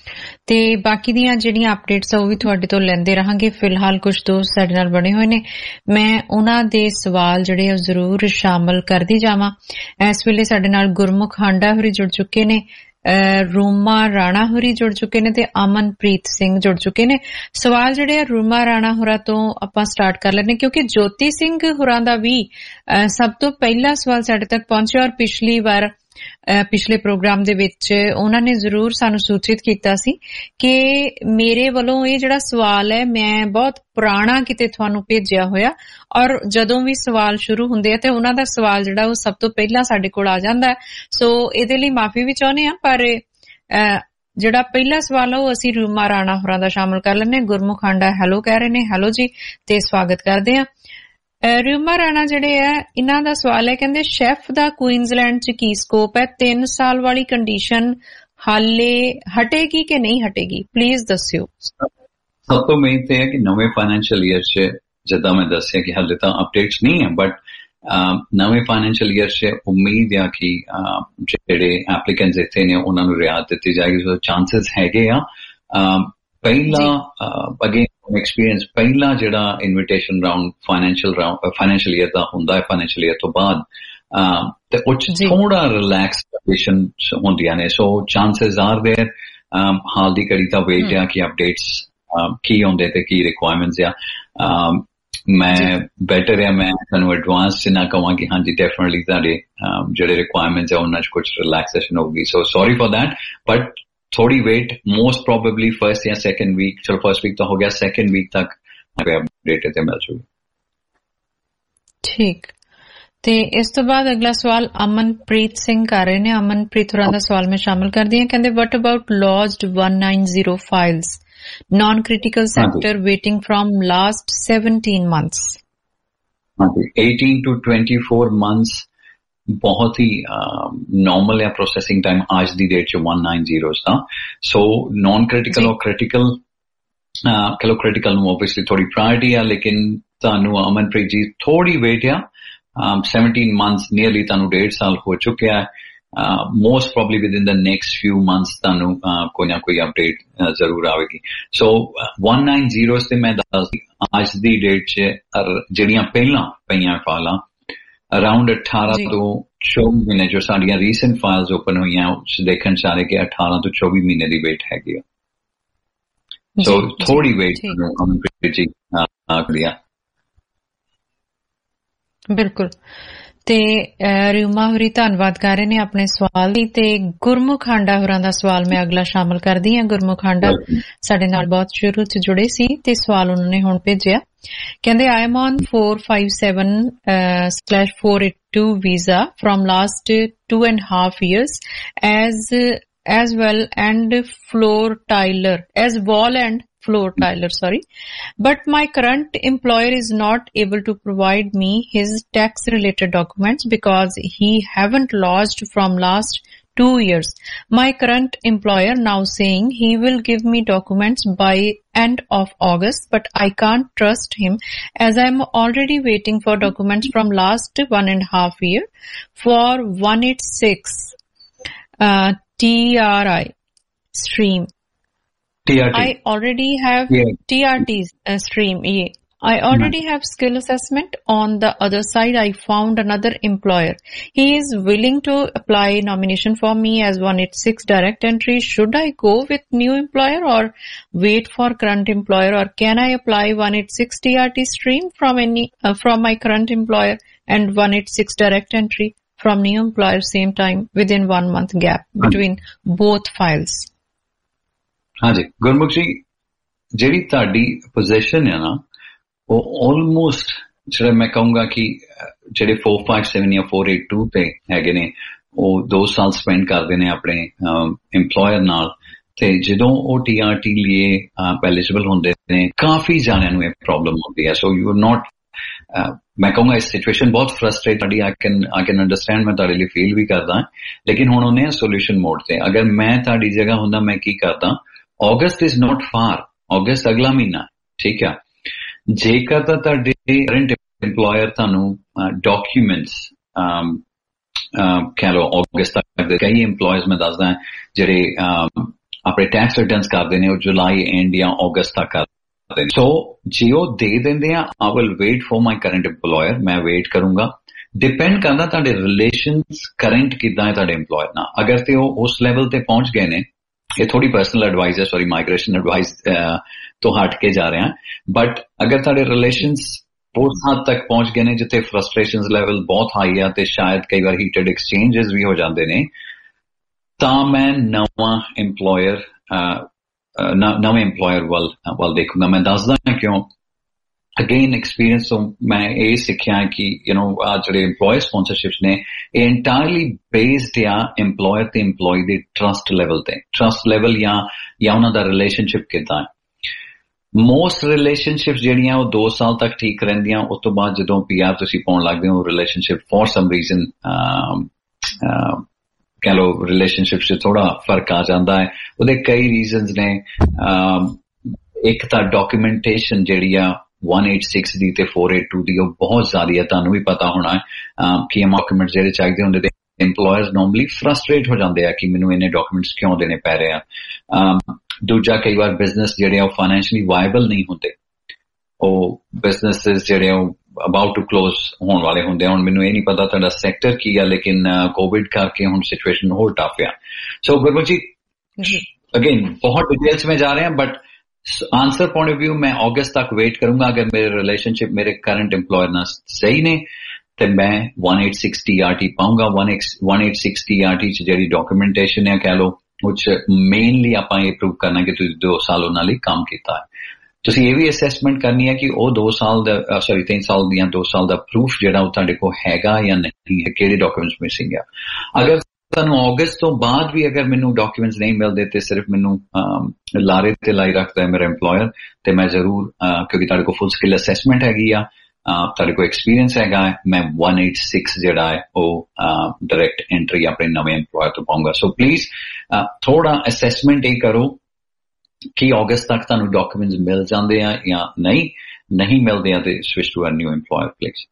Speaker 2: ਤੇ ਬਾਕੀ ਦੀਆਂ ਜਿਹੜੀਆਂ ਅਪਡੇਟਸ ਆ ਉਹ ਵੀ ਤੁਹਾਡੇ ਤੋਂ ਲੈਂਦੇ ਰਹਾਂਗੇ। ਫਿਲਹਾਲ ਕੁਝ ਦੋਸਤ ਸਾਡੇ ਨਾਲ ਬਣੇ ਹੋਏ ਨੇ, ਮੈਂ ਉਹਨਾਂ ਦੇ ਸਵਾਲ ਜਿਹੜੇ ਆ ਜ਼ਰੂਰ ਸ਼ਾਮਲ ਕਰਦੀ ਜਾਵਾਂ। ਇਸ ਵੇਲੇ ਸਾਡੇ ਨਾਲ ਗੁਰਮੁਖ ਹਾਂਡਾ ਹੋਰੀ ਜੁੜ ਚੁੱਕੇ ਨੇ, ਰੂਮਾ ਰਾਣਾ ਹੋਰੀ ਜੁੜ ਚੁੱਕੇ ਨੇ ਤੇ ਅਮਨਪ੍ਰੀਤ ਸਿੰਘ ਜੁੜ ਚੁੱਕੇ ਨੇ। ਸਵਾਲ ਜਿਹੜੇ ਆ ਰੂਮਾ ਰਾਣਾ ਹੋਰਾਂ ਤੋਂ ਆਪਾਂ ਸਟਾਰਟ ਕਰ ਲੈਂਦੇ, ਕਿਉਂਕਿ ਜੋਤੀ ਸਿੰਘ ਹੋਰਾਂ ਦਾ ਵੀ ਸਭ ਤੋਂ ਪਹਿਲਾ ਸਵਾਲ ਸਾਡੇ ਤੱਕ ਪਹੁੰਚਿਆ ਔਰ ਪਿਛਲੀ ਵਾਰ ਪਿਛਲੇ ਪ੍ਰੋਗਰਾਮ ਦੇ ਵਿੱਚ ਉਹਨਾਂ ਨੇ ਜ਼ਰੂਰ ਸਾਨੂੰ ਸੂਚਿਤ ਕੀਤਾ ਸੀ ਕਿ ਮੇਰੇ ਵੱਲੋਂ ਇਹ ਜਿਹੜਾ ਸਵਾਲ ਹੈ ਮੈਂ ਬਹੁਤ ਪੁਰਾਣਾ ਕਿਤੇ ਤੁਹਾਨੂੰ ਭੇਜਿਆ ਹੋਇਆ, ਔਰ ਜਦੋਂ ਵੀ ਸਵਾਲ ਸ਼ੁਰੂ ਹੁੰਦੇ ਆ ਤੇ ਉਹਨਾਂ ਦਾ ਸਵਾਲ ਜਿਹੜਾ ਉਹ ਸਭ ਤੋਂ ਪਹਿਲਾਂ ਸਾਡੇ ਕੋਲ ਆ ਜਾਂਦਾ। ਸੋ ਇਹਦੇ ਲਈ ਮਾਫੀ ਵੀ ਚਾਹੁੰਦੇ ਆ, ਪਰ ਜਿਹੜਾ ਪਹਿਲਾ ਸਵਾਲ ਆ ਉਹ ਅਸੀਂ ਰੂਮਾ ਰਾਣਾ ਹੋਰਾਂ ਦਾ ਸ਼ਾਮਲ ਕਰ ਲੈਂਦੇ ਹਾਂ। ਗੁਰਮੁਖ ਹਾਂਡਾ ਹੈਲੋ ਕਹਿ ਰਹੇ ਨੇ, ਹੈਲੋ ਜੀ, ਤੇ ਸਵਾਗਤ ਕਰਦੇ ਆ। ਰੂਮਾ ਰਾਣਾ ਜਿਹੜੇ ਆ ਇਹਨਾਂ ਦਾ ਸਵਾਲ ਹੈ, ਕਹਿੰਦੇ ਸ਼ੈਫ ਦਾ ਕੁਈਨਜ਼ਲੈਂਡ ਚ ਕੀ ਸਕੋਪ ਹੈ? ਤਿੰਨ ਸਾਲ ਵਾਲੀ ਕੰਡੀਸ਼ਨ ਹਾਲੇ ਹਟੇਗੀ ਕਿ ਨਹੀਂ ਹਟੇਗੀ, ਪਲੀਜ਼ ਦੱਸਿਓ।
Speaker 3: ਸਭ ਤੋਂ ਮੇਨ ਤੇ ਹੈ ਕਿ ਨਵੇਂ ਫਾਈਨੈਂਸ਼ੀਅਲ ਈਅਰ ਚ ਜਿੱਦਾਂ ਮੈਂ ਦੱਸਿਆ ਕਿ ਹਾਲੇ ਤਾਂ ਅਪਡੇਟਸ ਨਹੀਂ ਹੈ, ਬਟ ਨਵੇਂ ਫਾਈਨੈਂਸ਼ੀਅਲ ਈਅਰ ਚ ਉਮੀਦ ਆ ਕਿ ਜਿਹੜੇ ਐਪਲੀਕੈਂਟਸ ਇੱਥੇ ਨੇ ਉਹਨਾਂ ਨੂੰ ਰਿਆਇਤ ਦਿੱਤੀ ਜਾਏਗੀ। ਸੋ ਚਾਂਸਸ ਹੈਗੇ ਆ। ਪਹਿਲਾ ਅਗੇਨ ਐਕਸਪੀਰੀਅੰਸ ਪਹਿਲਾ ਜਿਹੜਾ invitation round financial round financial year ਦਾ ਹੁੰਦਾ ਹੈ, ਫਾਈਨੈਂਸ਼ੀਅਲ ਈਅਰ ਤੋਂ ਬਾਅਦ ਤੇ ਉਹ ਥੋੜਾ ਰਿਲੈਕਸ ਕੰਡੀਸ਼ਨ ਹੁੰਦੀਆਂ ਨੇ। So chances are there. ਹਾਲ ਦੀ ਘੜੀ ਤਾਂ ਵੇਟ ਆ ਕਿ ਅਪਡੇਟਸ ਕੀ ਹੁੰਦੇ ਤੇ ਕੀ ਰਿਕੁਆਇਰਮੈਂਟਸ ਆ। ਮੈਂ ਬੈਟਰ ਆ ਮੈਂ ਤੁਹਾਨੂੰ ਐਡਵਾਂਸ ਚ ਨਾ ਕਹਾਂ ਕਿ ਹਾਂਜੀ ਡੈਫੀਨਿਟਲੀ ਤੁਹਾਡੇ ਜਿਹੜੇ ਰਿਕੁਆਇਰਮੈਂਟਸ ਆ ਉਹਨਾਂ ਚ ਕੁਝ ਰਿਲੈਕਸੇਸ਼ਨ ਹੋਊਗੀ। So sorry for that, but ਥੋੜੀ ਵੇਟ, ਮੋਸਟ ਪ੍ਰੋਬੇਬਲੀ ਫਰਸਟ ਜਾਂ ਸੈਕੰਡ ਵੀਕ, ਚਲੋ ਫਰਸਟ ਵੀਕ ਤਾਂ ਹੋ ਗਿਆ, ਸੈਕੰਡ ਵੀਕ ਤੱਕ ਅਪਡੇਟ ਤੇ ਮਿਲ ਜੂਗੀ।
Speaker 2: ਠੀਕ, ਤੇ ਇਸ ਤੋਂ ਬਾਅਦ ਅਗਲਾ ਸਵਾਲ ਅਮਨਪ੍ਰੀਤ ਸਿੰਘ ਕਰ ਰਹੇ ਨੇ। ਅਮਨਪ੍ਰੀਤ ਹੋਰਾਂ ਦਾ ਸਵਾਲ ਮੈਂ ਸ਼ਾਮਲ ਕਰਦੀ ਹਾਂ। ਕਹਿੰਦੇ what about lodged one ninety files non critical sector waiting from last seventeen months?
Speaker 3: ਹਾਂਜੀ, eighteen to twenty-four months ਬਹੁਤ ਹੀ ਨੋਰਮਲ ਹੈ ਪ੍ਰੋਸੈਸਿੰਗ ਟਾਈਮ ਅੱਜ ਦੀ ਡੇਟ ਚ one ninety ਦਾ। ਸੋ ਨੌਨ ਕ੍ਰਿਟੀਕਲ ਔਰ ਕ੍ਰਿਟੀਕਲ, ਚਲੋ ਕ੍ਰਿਟੀਕਲ ਨੂੰ ਓਬਵੀਅਸਲੀ ਥੋੜੀ ਪ੍ਰਾਇਰਟੀ ਆ, ਲੇਕਿਨ ਤੁਹਾਨੂੰ ਅਮਨਪ੍ਰੀਤ ਜੀ ਥੋੜੀ ਵੇਟ ਆ। seventeen months ਨੀਅਰਲੀ ਤੁਹਾਨੂੰ ਡੇਢ ਸਾਲ ਹੋ ਚੁੱਕਿਆ ਹੈ। Most probably within the next few months ਤੁਹਾਨੂੰ ਕੋਈ ਨਾ ਕੋਈ ਅਪਡੇਟ ਜ਼ਰੂਰ ਆਵੇਗੀ। ਸੋ one ninety ਤੇ ਮੈਂ ਦੱਸ ਅੱਜ ਦੀ ਡੇਟ ਚ ਜਿਹੜੀਆਂ ਪਹਿਲਾਂ ਪਈਆਂ ਫਾਈਲਾਂ ਅਰਾਊਂਡ ਅਠਾਰਾਂ ਤੋਂ ਚੌਵੀ ਮਹੀਨੇ ਜੋ ਸਾਡੀਆਂ ਰੀਸੈਂਟ ਫਾਈਲਸ ਓਪਨ ਹੋਈਆਂ ਉਸ ਦੇਖਣ ਚ ਆ ਰਹੇ ਕਿ ਅਠਾਰਾਂ ਤੋਂ ਚੌਵੀ ਮਹੀਨੇ ਦੀ ਵੇਟ ਹੈਗੀ ਆ। ਸੋ ਥੋੜੀ ਵੇਟ ਅਮਨਪ੍ਰੀਤ ਜੀ ਕਰੀਆ। ਬਿਲਕੁਲ,
Speaker 2: ਤੇ ਰੂਮਾ ਹੋਰੀ ਧੰਨਵਾਦ ਕਰ ਰਹੇ ਨੇ ਆਪਣੇ ਸਵਾਲ ਦੀ। ਤੇ ਗੁਰਮੁਖ ਹਾਂਡਾ ਹੋਰਾਂ ਦਾ ਸਵਾਲ ਮੈਂ ਅਗਲਾ ਸ਼ਾਮਲ ਕਰਦੀ ਹਾਂ। ਗੁਰਮੁਖ ਹਾਂਡਾ ਸਾਡੇ ਨਾਲ ਬਹੁਤ ਸ਼ੁਰੂ ਚ ਜੁੜੇ ਸੀ ਤੇ ਸਵਾਲ ਉਹਨਾਂ ਨੇ ਹੁਣ ਭੇਜਿਆ। ਕਹਿੰਦੇ I am on four fifty-seven slash four eighty-two visa from last two and a half years as as well and floor tiler as wall and floor tiler sorry but my current employer is not able to provide me his tax related documents because he haven't lodged from last two years. My current employer now saying he will give me documents by end of August, but I can't trust him as I'm already waiting for documents from last one and a half year for one eighty-six uh, T R I stream.
Speaker 3: T R T.
Speaker 2: I already have yeah. T R T uh, stream. Yeah. I already have skill assessment. On the other side, I found another employer. He is willing to apply nomination for me as one eighty-six direct entry. Should I go with new employer or wait for current employer, or can I apply one eighty-six T R T stream from any uh, from my current employer and one eighty-six direct entry from new employer same time within one month gap between both files?
Speaker 3: ਹਾਂਜੀ ਗੁਰਮੁਖ ਜੀ, ਜਿਹੜੀ ਤੁਹਾਡੀ position ਹੈ ਨਾ ਉਹ almost ਜਿਹੜਾ ਮੈਂ ਕਹੂੰਗਾ ਕਿ ਜਿਹੜੇ four fifty-seven ਜਾਂ four eighty-two ਤੇ ਹੈਗੇ ਨੇ ਉਹ ਦੋ ਸਾਲ ਸਪੈਂਡ ਕਰਦੇ ਨੇ ਆਪਣੇ ਇੰਪਲੋਇਰ ਨਾਲ, ਤੇ ਜਦੋਂ ਉਹ ਟੀ ਆਰ ਟੀ ਲਈ ਐਲੀਜੀਬਲ ਹੁੰਦੇ ਨੇ ਕਾਫੀ ਜਾਣਿਆਂ ਨੂੰ ਇਹ ਪ੍ਰੋਬਲਮ ਹੁੰਦੀ ਹੈ। ਸੋ ਯੂ ਆਰ ਨੋਟ, ਮੈਂ ਕਹੂੰਗਾ ਇਸ ਸਿਚੁਏਸ਼ਨ ਬਹੁਤ frustrated I can I can understand, ਮੈਂ ਤੁਹਾਡੇ ਲਈ ਫੀਲ ਵੀ ਕਰਦਾ, ਲੇਕਿਨ ਹੁਣ ਉਹਨੇ ਸੋਲੂਸ਼ਨ ਮੋਡ ਤੇ। ਅਗਰ ਮੈਂ ਤੁਹਾਡੀ ਜਗ੍ਹਾ ਹੁੰਦਾ ਮੈਂ ਕੀ ਕਰਦਾ, August is not far, August ਅਗਲਾ ਮਹੀਨਾ, ਠੀਕ ਆ। ਜੇਕਰ ਤਾਂ ਤੁਹਾਡੇ ਕਰੰਟ ਇੰਪਲੋਇਰ ਤੁਹਾਨੂੰ ਡਾਕੂਮੈਂਟਸ ਕਹਿ ਲਓ August ਤੱਕ ਦੇ, ਕਈ ਇੰਪਲੋਇਰਸ ਮੈਂ ਦੱਸਦਾ ਜਿਹੜੇ ਆਪਣੇ ਟੈਕਸ ਰਿਟਰਨਸ ਕਰਦੇ ਨੇ ਉਹ ਜੁਲਾਈ ਐਂਡ ਜਾਂ ਅਗਸਤ ਤੱਕ ਕਰਦੇ ਨੇ। ਸੋ ਜੇ ਉਹ ਦੇ ਦਿੰਦੇ ਆ I will wait for my current EMPLOYER, ਮੈਂ ਵੇਟ ਕਰੂੰਗਾ। ਡਿਪੈਂਡ ਕਰਦਾ ਤੁਹਾਡੇ ਰਿਲੇਸ਼ਨਸ ਕਰੰਟ ਕਿੱਦਾਂ ਹੈ ਤੁਹਾਡੇ EMPLOYER ਨਾਲ। ਅਗਰ ਤੇ ਉਹ ਉਸ ਲੈਵਲ ਤੇ ਪਹੁੰਚ ਗਏ ਨੇ, ਇਹ ਥੋੜੀ ਪਰਸਨਲ ਐਡਵਾਈਸ ਹੈ, ਸੌਰੀ ਮਾਈਗ੍ਰੇਸ਼ਨ ਐਡਵਾਈਸ ਤੋਂ ਹਟ ਕੇ ਜਾ ਰਿਹਾ, ਬਟ ਅਗਰ ਤੁਹਾਡੇ ਰਿਲੇਸ਼ਨਸ ਉਸ ਹੱਦ ਤੱਕ ਪਹੁੰਚ ਗਏ ਨੇ ਜਿੱਥੇ ਫਰਸਟ੍ਰੇਸ਼ਨਸ ਲੈਵਲ ਬਹੁਤ ਹਾਈ ਆ ਤੇ ਸ਼ਾਇਦ ਕਈ ਵਾਰ ਹੀਟਡ ਐਕਸਚੇਂਜਸ ਵੀ ਹੋ ਜਾਂਦੇ ਨੇ, ਤਾਂ ਮੈਂ ਨਵਾਂ EMPLOYER ਨਵੇਂ EMPLOYER ਵੱਲ ਵੱਲ ਦੇਖੂੰਗਾ। ਮੈਂ ਦੱਸਦਾ ਕਿਉਂ। ਅਗੇਨ ਐਕਸਪੀਰੀਅੰਸ ਤੋਂ ਮੈਂ ਇਹ ਸਿੱਖਿਆ ਕਿ ਯੂ ਨੋ ਆ ਜਿਹੜੇ EMPLOYER ਸਪਾਂਸਰਸ਼ਿਪਸ ਨੇ ਇਹ ਇੰਟਾਇਰਲੀ ਬੇਸਡ ਆ EMPLOYER ਤੇ EMPLOYEE ਦੇ ਟਰਸਟ ਲੈਵਲ ਤੇ, ਟਰਸਟ ਲੈਵਲ ਜਾਂ ਜਾਂ ਉਹਨਾਂ ਦਾ ਰਿਲੇਸ਼ਨਸ਼ਿਪ ਕਿੱਦਾਂ ਹੈ। ਮੋਸਟ ਰਿਲੇਸ਼ਨਸ਼ਿਪਸ ਜਿਹੜੀਆਂ ਉਹ ਦੋ ਸਾਲ ਤੱਕ ਠੀਕ ਰਹਿੰਦੀਆਂ, ਉਸ ਤੋਂ ਬਾਅਦ ਜਦੋਂ ਪੀ ਆਰ ਤੁਸੀਂ ਪਾਉਣ ਲੱਗਦੇ ਹੋ ਰਿਲੇਸ਼ਨਸ਼ਿਪ ਫॉर ਸਮ ਰੀਜ਼ਨ ਕਹਿ ਲਓ ਰਿਲੇਸ਼ਨਸ਼ਿਪ 'ਚ ਥੋੜਾ ਫਰਕ ਆ ਜਾਂਦਾ ਹੈ। ਉਹਦੇ ਕਈ ਰੀਜ਼ਨਸ ਨੇ। ਇੱਕ ਤਾਂ ਡਾਕੂਮੈਂਟੇਸ਼ਨ ਜਿਹੜੀ ਆ one eighty-six ਦੀ ਤੇ four eighty-two ਦੀ ਉਹ ਬਹੁਤ ਜ਼ਿਆਦਾ ਹੈ, ਤੁਹਾਨੂੰ ਵੀ ਪਤਾ ਹੋਣਾ ਕਿ ਇਹ ਡਾਕੂਮੈਂਟ ਜਿਹੜੇ ਚਾਹੀਦੇ ਹੁੰਦੇ ਤੇ EMPLOYERS ਨੋਰਮਲੀ ਫਰਸਟ੍ਰੇਟ ਹੋ ਜਾਂਦੇ ਆ ਕਿ ਮੈਨੂੰ ਇੰਨੇ ਡਾਕੂਮੈਂਟਸ ਕਿਉਂ ਦੇਣੇ ਪੈ ਰਹੇ ਆ। ਦੂਜਾ ਕਈ ਵਾਰ ਬਿਜ਼ਨਸ ਜਿਹੜੇ ਆ ਉਹ ਫਾਈਨੈਂਸ਼ੀਅਲੀ ਵਾਇਬਲ ਨਹੀਂ ਹੁੰਦੇ, ਉਹ ਬਿਜ਼ਨਸਿਸ ਜਿਹੜੇ ਉਹ ਅਬਾਊਟ ਟੂ ਕਲੋਜ਼ ਹੋਣ ਵਾਲੇ ਹੁੰਦੇ ਆ। ਹੁਣ ਮੈਨੂੰ ਇਹ ਨਹੀਂ ਪਤਾ ਤੁਹਾਡਾ ਸੈਕਟਰ ਕੀ ਆ, ਲੇਕਿਨ ਕੋਵਿਡ ਕਰਕੇ ਹੁਣ ਸਿਚੁਏਸ਼ਨ ਹੋਰ ਟਫ ਆ। ਸੋ ਗੁਰਬਖਸ਼ ਜੀ ਅਗੇਨ ਬਹੁਤ ਡਿਟੇल्स में जा रहे हैं, but answer point of view मैं अगस्त तक वेट करूंगा। अगर मेरे रिलेशनशिप मेरे करंट एम्प्लॉयर ना सही ने तो मैं one eighty-six T R T पाऊंगा। one eighty-six T R T च ਜਿਹੜੀ ਡਾਕੂਮੈਂਟੇਸ਼ਨ ਹੈ ਕਹਿ ਲਓ ਉਹ ਚ ਮੇਨਲੀ ਆਪਾਂ ਇਹ ਪ੍ਰੂਵ ਕਰਨਾ ਕਿ ਤੁਸੀਂ ਦੋ ਸਾਲ ਉਹਨਾਂ ਲਈ ਕੰਮ ਕੀਤਾ ਹੈ। ਤੁਸੀਂ ਇਹ ਵੀ ਅਸੈਸਮੈਂਟ ਕਰਨੀ ਹੈ ਕਿ ਉਹ ਦੋ ਸਾਲ ਦਾ ਸੌਰੀ ਤਿੰਨ ਸਾਲ ਦੀਆਂ ਦੋ ਸਾਲ ਦਾ ਪ੍ਰੂਫ ਜਿਹੜਾ ਉਹ ਤੁਹਾਡੇ ਕੋਲ ਹੈਗਾ ਜਾਂ ਨਹੀਂ ਹੈ, ਕਿਹੜੇ ਡਾਕੂਮੈਂਟਸ ਮਿਸਿੰਗ ਆ। ਅਗਰ ਤੁਹਾਨੂੰ ਅਗਸਤ ਤੋਂ ਬਾਅਦ ਵੀ ਅਗਰ ਮੈਨੂੰ ਡਾਕੂਮੈਂਟਸ ਨਹੀਂ ਮਿਲਦੇ ਤੇ ਸਿਰਫ ਮੈਨੂੰ ਲਾਰੇ ਤੇ ਲਾਈ ਰੱਖਦਾ ਹੈ ਮੇਰਾ EMPLOYER, ਤੇ ਮੈਂ ਜ਼ਰੂਰ ਕਿਉਂਕਿ ਤੁਹਾਡੇ ਕੋਲ ਫੁੱਲ ਸਕਿੱਲ ਅਸੈਸਮੈਂਟ ਹੈਗੀ ਆ, ਤੁਹਾਡੇ ਕੋਲ ਐਕਸਪੀਰੀਅੰਸ ਹੈਗਾ, ਮੈਂ one eighty-six ਜਿਹੜਾ ਹੈ ਉਹ ਡਾਇਰੈਕਟ ਐਂਟਰੀ ਆਪਣੇ ਨਵੇਂ EMPLOYER ਤੋਂ ਪਾਉਂਗਾ। ਸੋ ਪਲੀਜ਼ ਥੋੜਾ ਅਸੈਸਮੈਂਟ ਇਹ ਕਰੋ ਕਿ ਅਗਸਤ ਤੱਕ ਤੁਹਾਨੂੰ ਡਾਕੂਮੈਂਟਸ ਮਿਲ ਜਾਂਦੇ ਆ ਜਾਂ ਨਹੀਂ, ਨਹੀਂ ਮਿਲਦੇ ਆ ਤੇ switch to a new EMPLOYER please.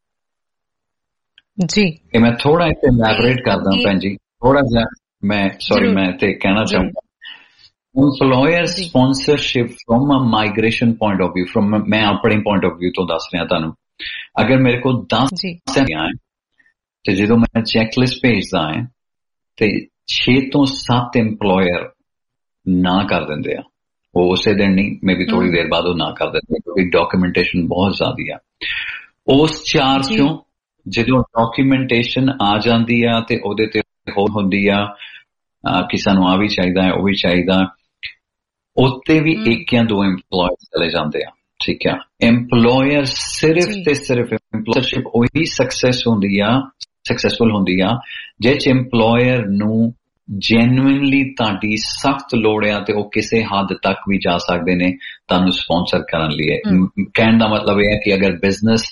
Speaker 3: ਜੀ ਇਹ ਮੈਂ ਥੋੜਾ ਇੱਥੇ ਇਲੈਬੋਰੇਟ ਕਰਦਾ ਭੈਣ ਜੀ, ਥੋੜਾ ਜਿਹਾ ਮੈਂ ਸੌਰੀ ਮੈਂ ਇੱਥੇ ਕਹਿਣਾ ਚਾਹੁੰਦਾ EMPLOYER sponsorship from a migration point of view, from मैं अपने point of view तो दस रहा ਤੁਹਾਨੂੰ। अगर मेरे को दस है ਤੇ ਜਦੋਂ ਮੈਂ ਚੈਕਲਿਸਟ ਭੇਜਦਾ ਹੈ ਤੇ ਛੇ ਤੋਂ ਸੱਤ EMPLOYER ਨਾ ਕਰ ਦਿੰਦੇ ਆ, ਉਹ ਉਸੇ ਦਿਨ ਨਹੀਂ ਮੇ ਵੀ ਥੋੜੀ ਦੇਰ ਬਾਅਦ ਉਹ ਨਾ ਕਰ ਦਿੰਦੇ ਕਿਉਂਕਿ ਡਾਕੂਮੈਂਟੇਸ਼ਨ ਬਹੁਤ ਜ਼ਿਆਦਾ ਆ। ਉਸ ਚਾਰ ਚੋਂ ਜਦੋਂ ਡਾਕੂਮੈਂਟੇਸ਼ਨ ਆ ਜਾਂਦੀ ਆ ਤੇ ਉਹਦੇ ਤੇ ਹੋਰ ਹੁੰਦੀ ਆ ਕਿ ਸਾਨੂੰ ਆ ਵੀ ਚਾਹੀਦਾ ਹੈ ਉਹ ਵੀ ਚਾਹੀਦਾ, ਉੱਤੇ ਵੀ ਇੱਕ ਜਾਂ ਦੋ EMPLOYER ਚਲੇ ਜਾਂਦੇ ਆ। ਠੀਕ ਆ, EMPLOYER ਸਿਰਫ ਤੇ ਸਿਰਫ EMPLOYERਸ਼ਿਪ ਉਹੀ ਸਕਸੈਸ ਹੁੰਦੀ ਆ ਸਕਸੈਸਫੁਲ ਹੁੰਦੀ ਆ ਜੇ EMPLOYER ਨੂੰ ਜੈਨੂਇਨਲੀ ਤੁਹਾਡੀ ਸਖਤ ਲੋੜ ਆ ਤੇ ਉਹ ਕਿਸੇ ਹੱਦ ਤੱਕ ਵੀ ਜਾ ਸਕਦੇ ਨੇ ਤੁਹਾਨੂੰ ਸਪਾਂਸਰ ਕਰਨ ਲਈ। ਕਹਿਣ ਦਾ ਮਤਲਬ ਇਹ ਹੈ ਕਿ ਅਗਰ business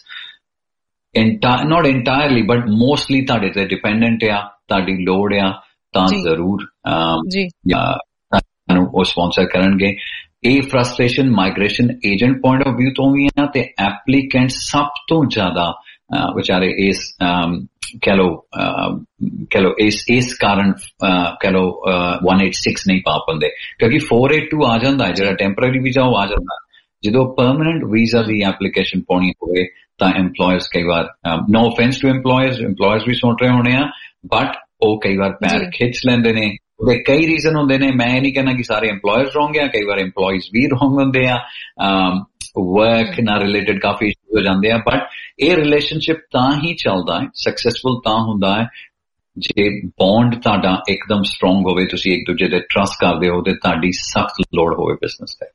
Speaker 3: not entirely but mostly ਤੁਹਾਡੇ ਤੇ ਡਿਪੈਂਡੈਂਟ ਆ, ਤੁਹਾਡੀ ਲੋੜ ਆ, ਤਾਂ ਜ਼ਰੂਰ ਤੁਹਾਨੂੰ ਉਹ ਸਪਾਂਸਰ ਕਰਨਗੇ। ਇਹ frustration migration agent point of view ਤੋਂ ਵੀ ਆ ਤੇ ਐਪਲੀਕੈਂਟ ਸਭ ਤੋਂ ਜ਼ਿਆਦਾ ਵਿਚਾਰੇ ਇਸ ਕਹਿ ਲਓ ਕਹਿ ਲਓ ਇਸ ਇਸ ਕਾਰਨ ਕਹਿ ਲਓ one eighty-six ਨਹੀਂ ਪਾ ਪਾਉਂਦੇ ਕਿਉਂਕਿ four eighty-two ਆ ਜਾਂਦਾ ਜਿਹੜਾ ਟੈਂਪਰੇਰੀ ਵੀਜ਼ਾ ਉਹ ਆ ਜਾਂਦਾ। ਜਦੋਂ ਪਰਮਾਨੈਂਟ ਵੀਜ਼ਾ ਦੀ ਐਪਲੀਕੇਸ਼ਨ ਪਾਉਣੀ ਹੋਵੇ ਤਾਂ EMPLOYERS ਕਈ ਵਾਰ no offence to EMPLOYERS EMPLOYERS ਵੀ ਸੁਣ ਰਹੇ ਹੋਣੇ ਆ, ਬਟ ਉਹ ਕਈ ਵਾਰ ਪੈਰ ਖਿੱਚ ਲੈਂਦੇ ਨੇ। ਉਹਦੇ ਕਈ ਰੀਜ਼ਨ ਹੁੰਦੇ ਨੇ, ਮੈਂ ਇਹ ਨਹੀਂ ਕਹਿਣਾ ਕਿ ਸਾਰੇ EMPLOYERS ਰੋਂਗ ਆ, ਕਈ ਵਾਰ EMPLOYEES ਵੀ ਰੋਂਗ ਹੁੰਦੇ ਆ, ਵਰਕ ਨਾਲ ਰਿਲੇਟਡ ਕਾਫੀ ਇਸ਼ੂ ਹੋ ਜਾਂਦੇ ਆ, ਬਟ ਇਹ ਰਿਲੇਸ਼ਨਸ਼ਿਪ ਤਾਂ ਹੀ ਚੱਲਦਾ ਹੈ, ਸਕਸੈਸਫੁਲ ਤਾਂ ਹੁੰਦਾ ਹੈ ਜੇ ਬੌਂਡ ਤੁਹਾਡਾ ਇੱਕਦਮ ਸਟਰੋਂਗ ਹੋਵੇ, ਤੁਸੀਂ ਇੱਕ ਦੂਜੇ ਤੇ ਟਰਸਟ ਕਰਦੇ ਹੋ ਤੇ ਤੁਹਾਡੀ ਸਖਤ ਲੋੜ ਹੋਵੇ ਬਿਜ਼ਨਸ ਤੇ।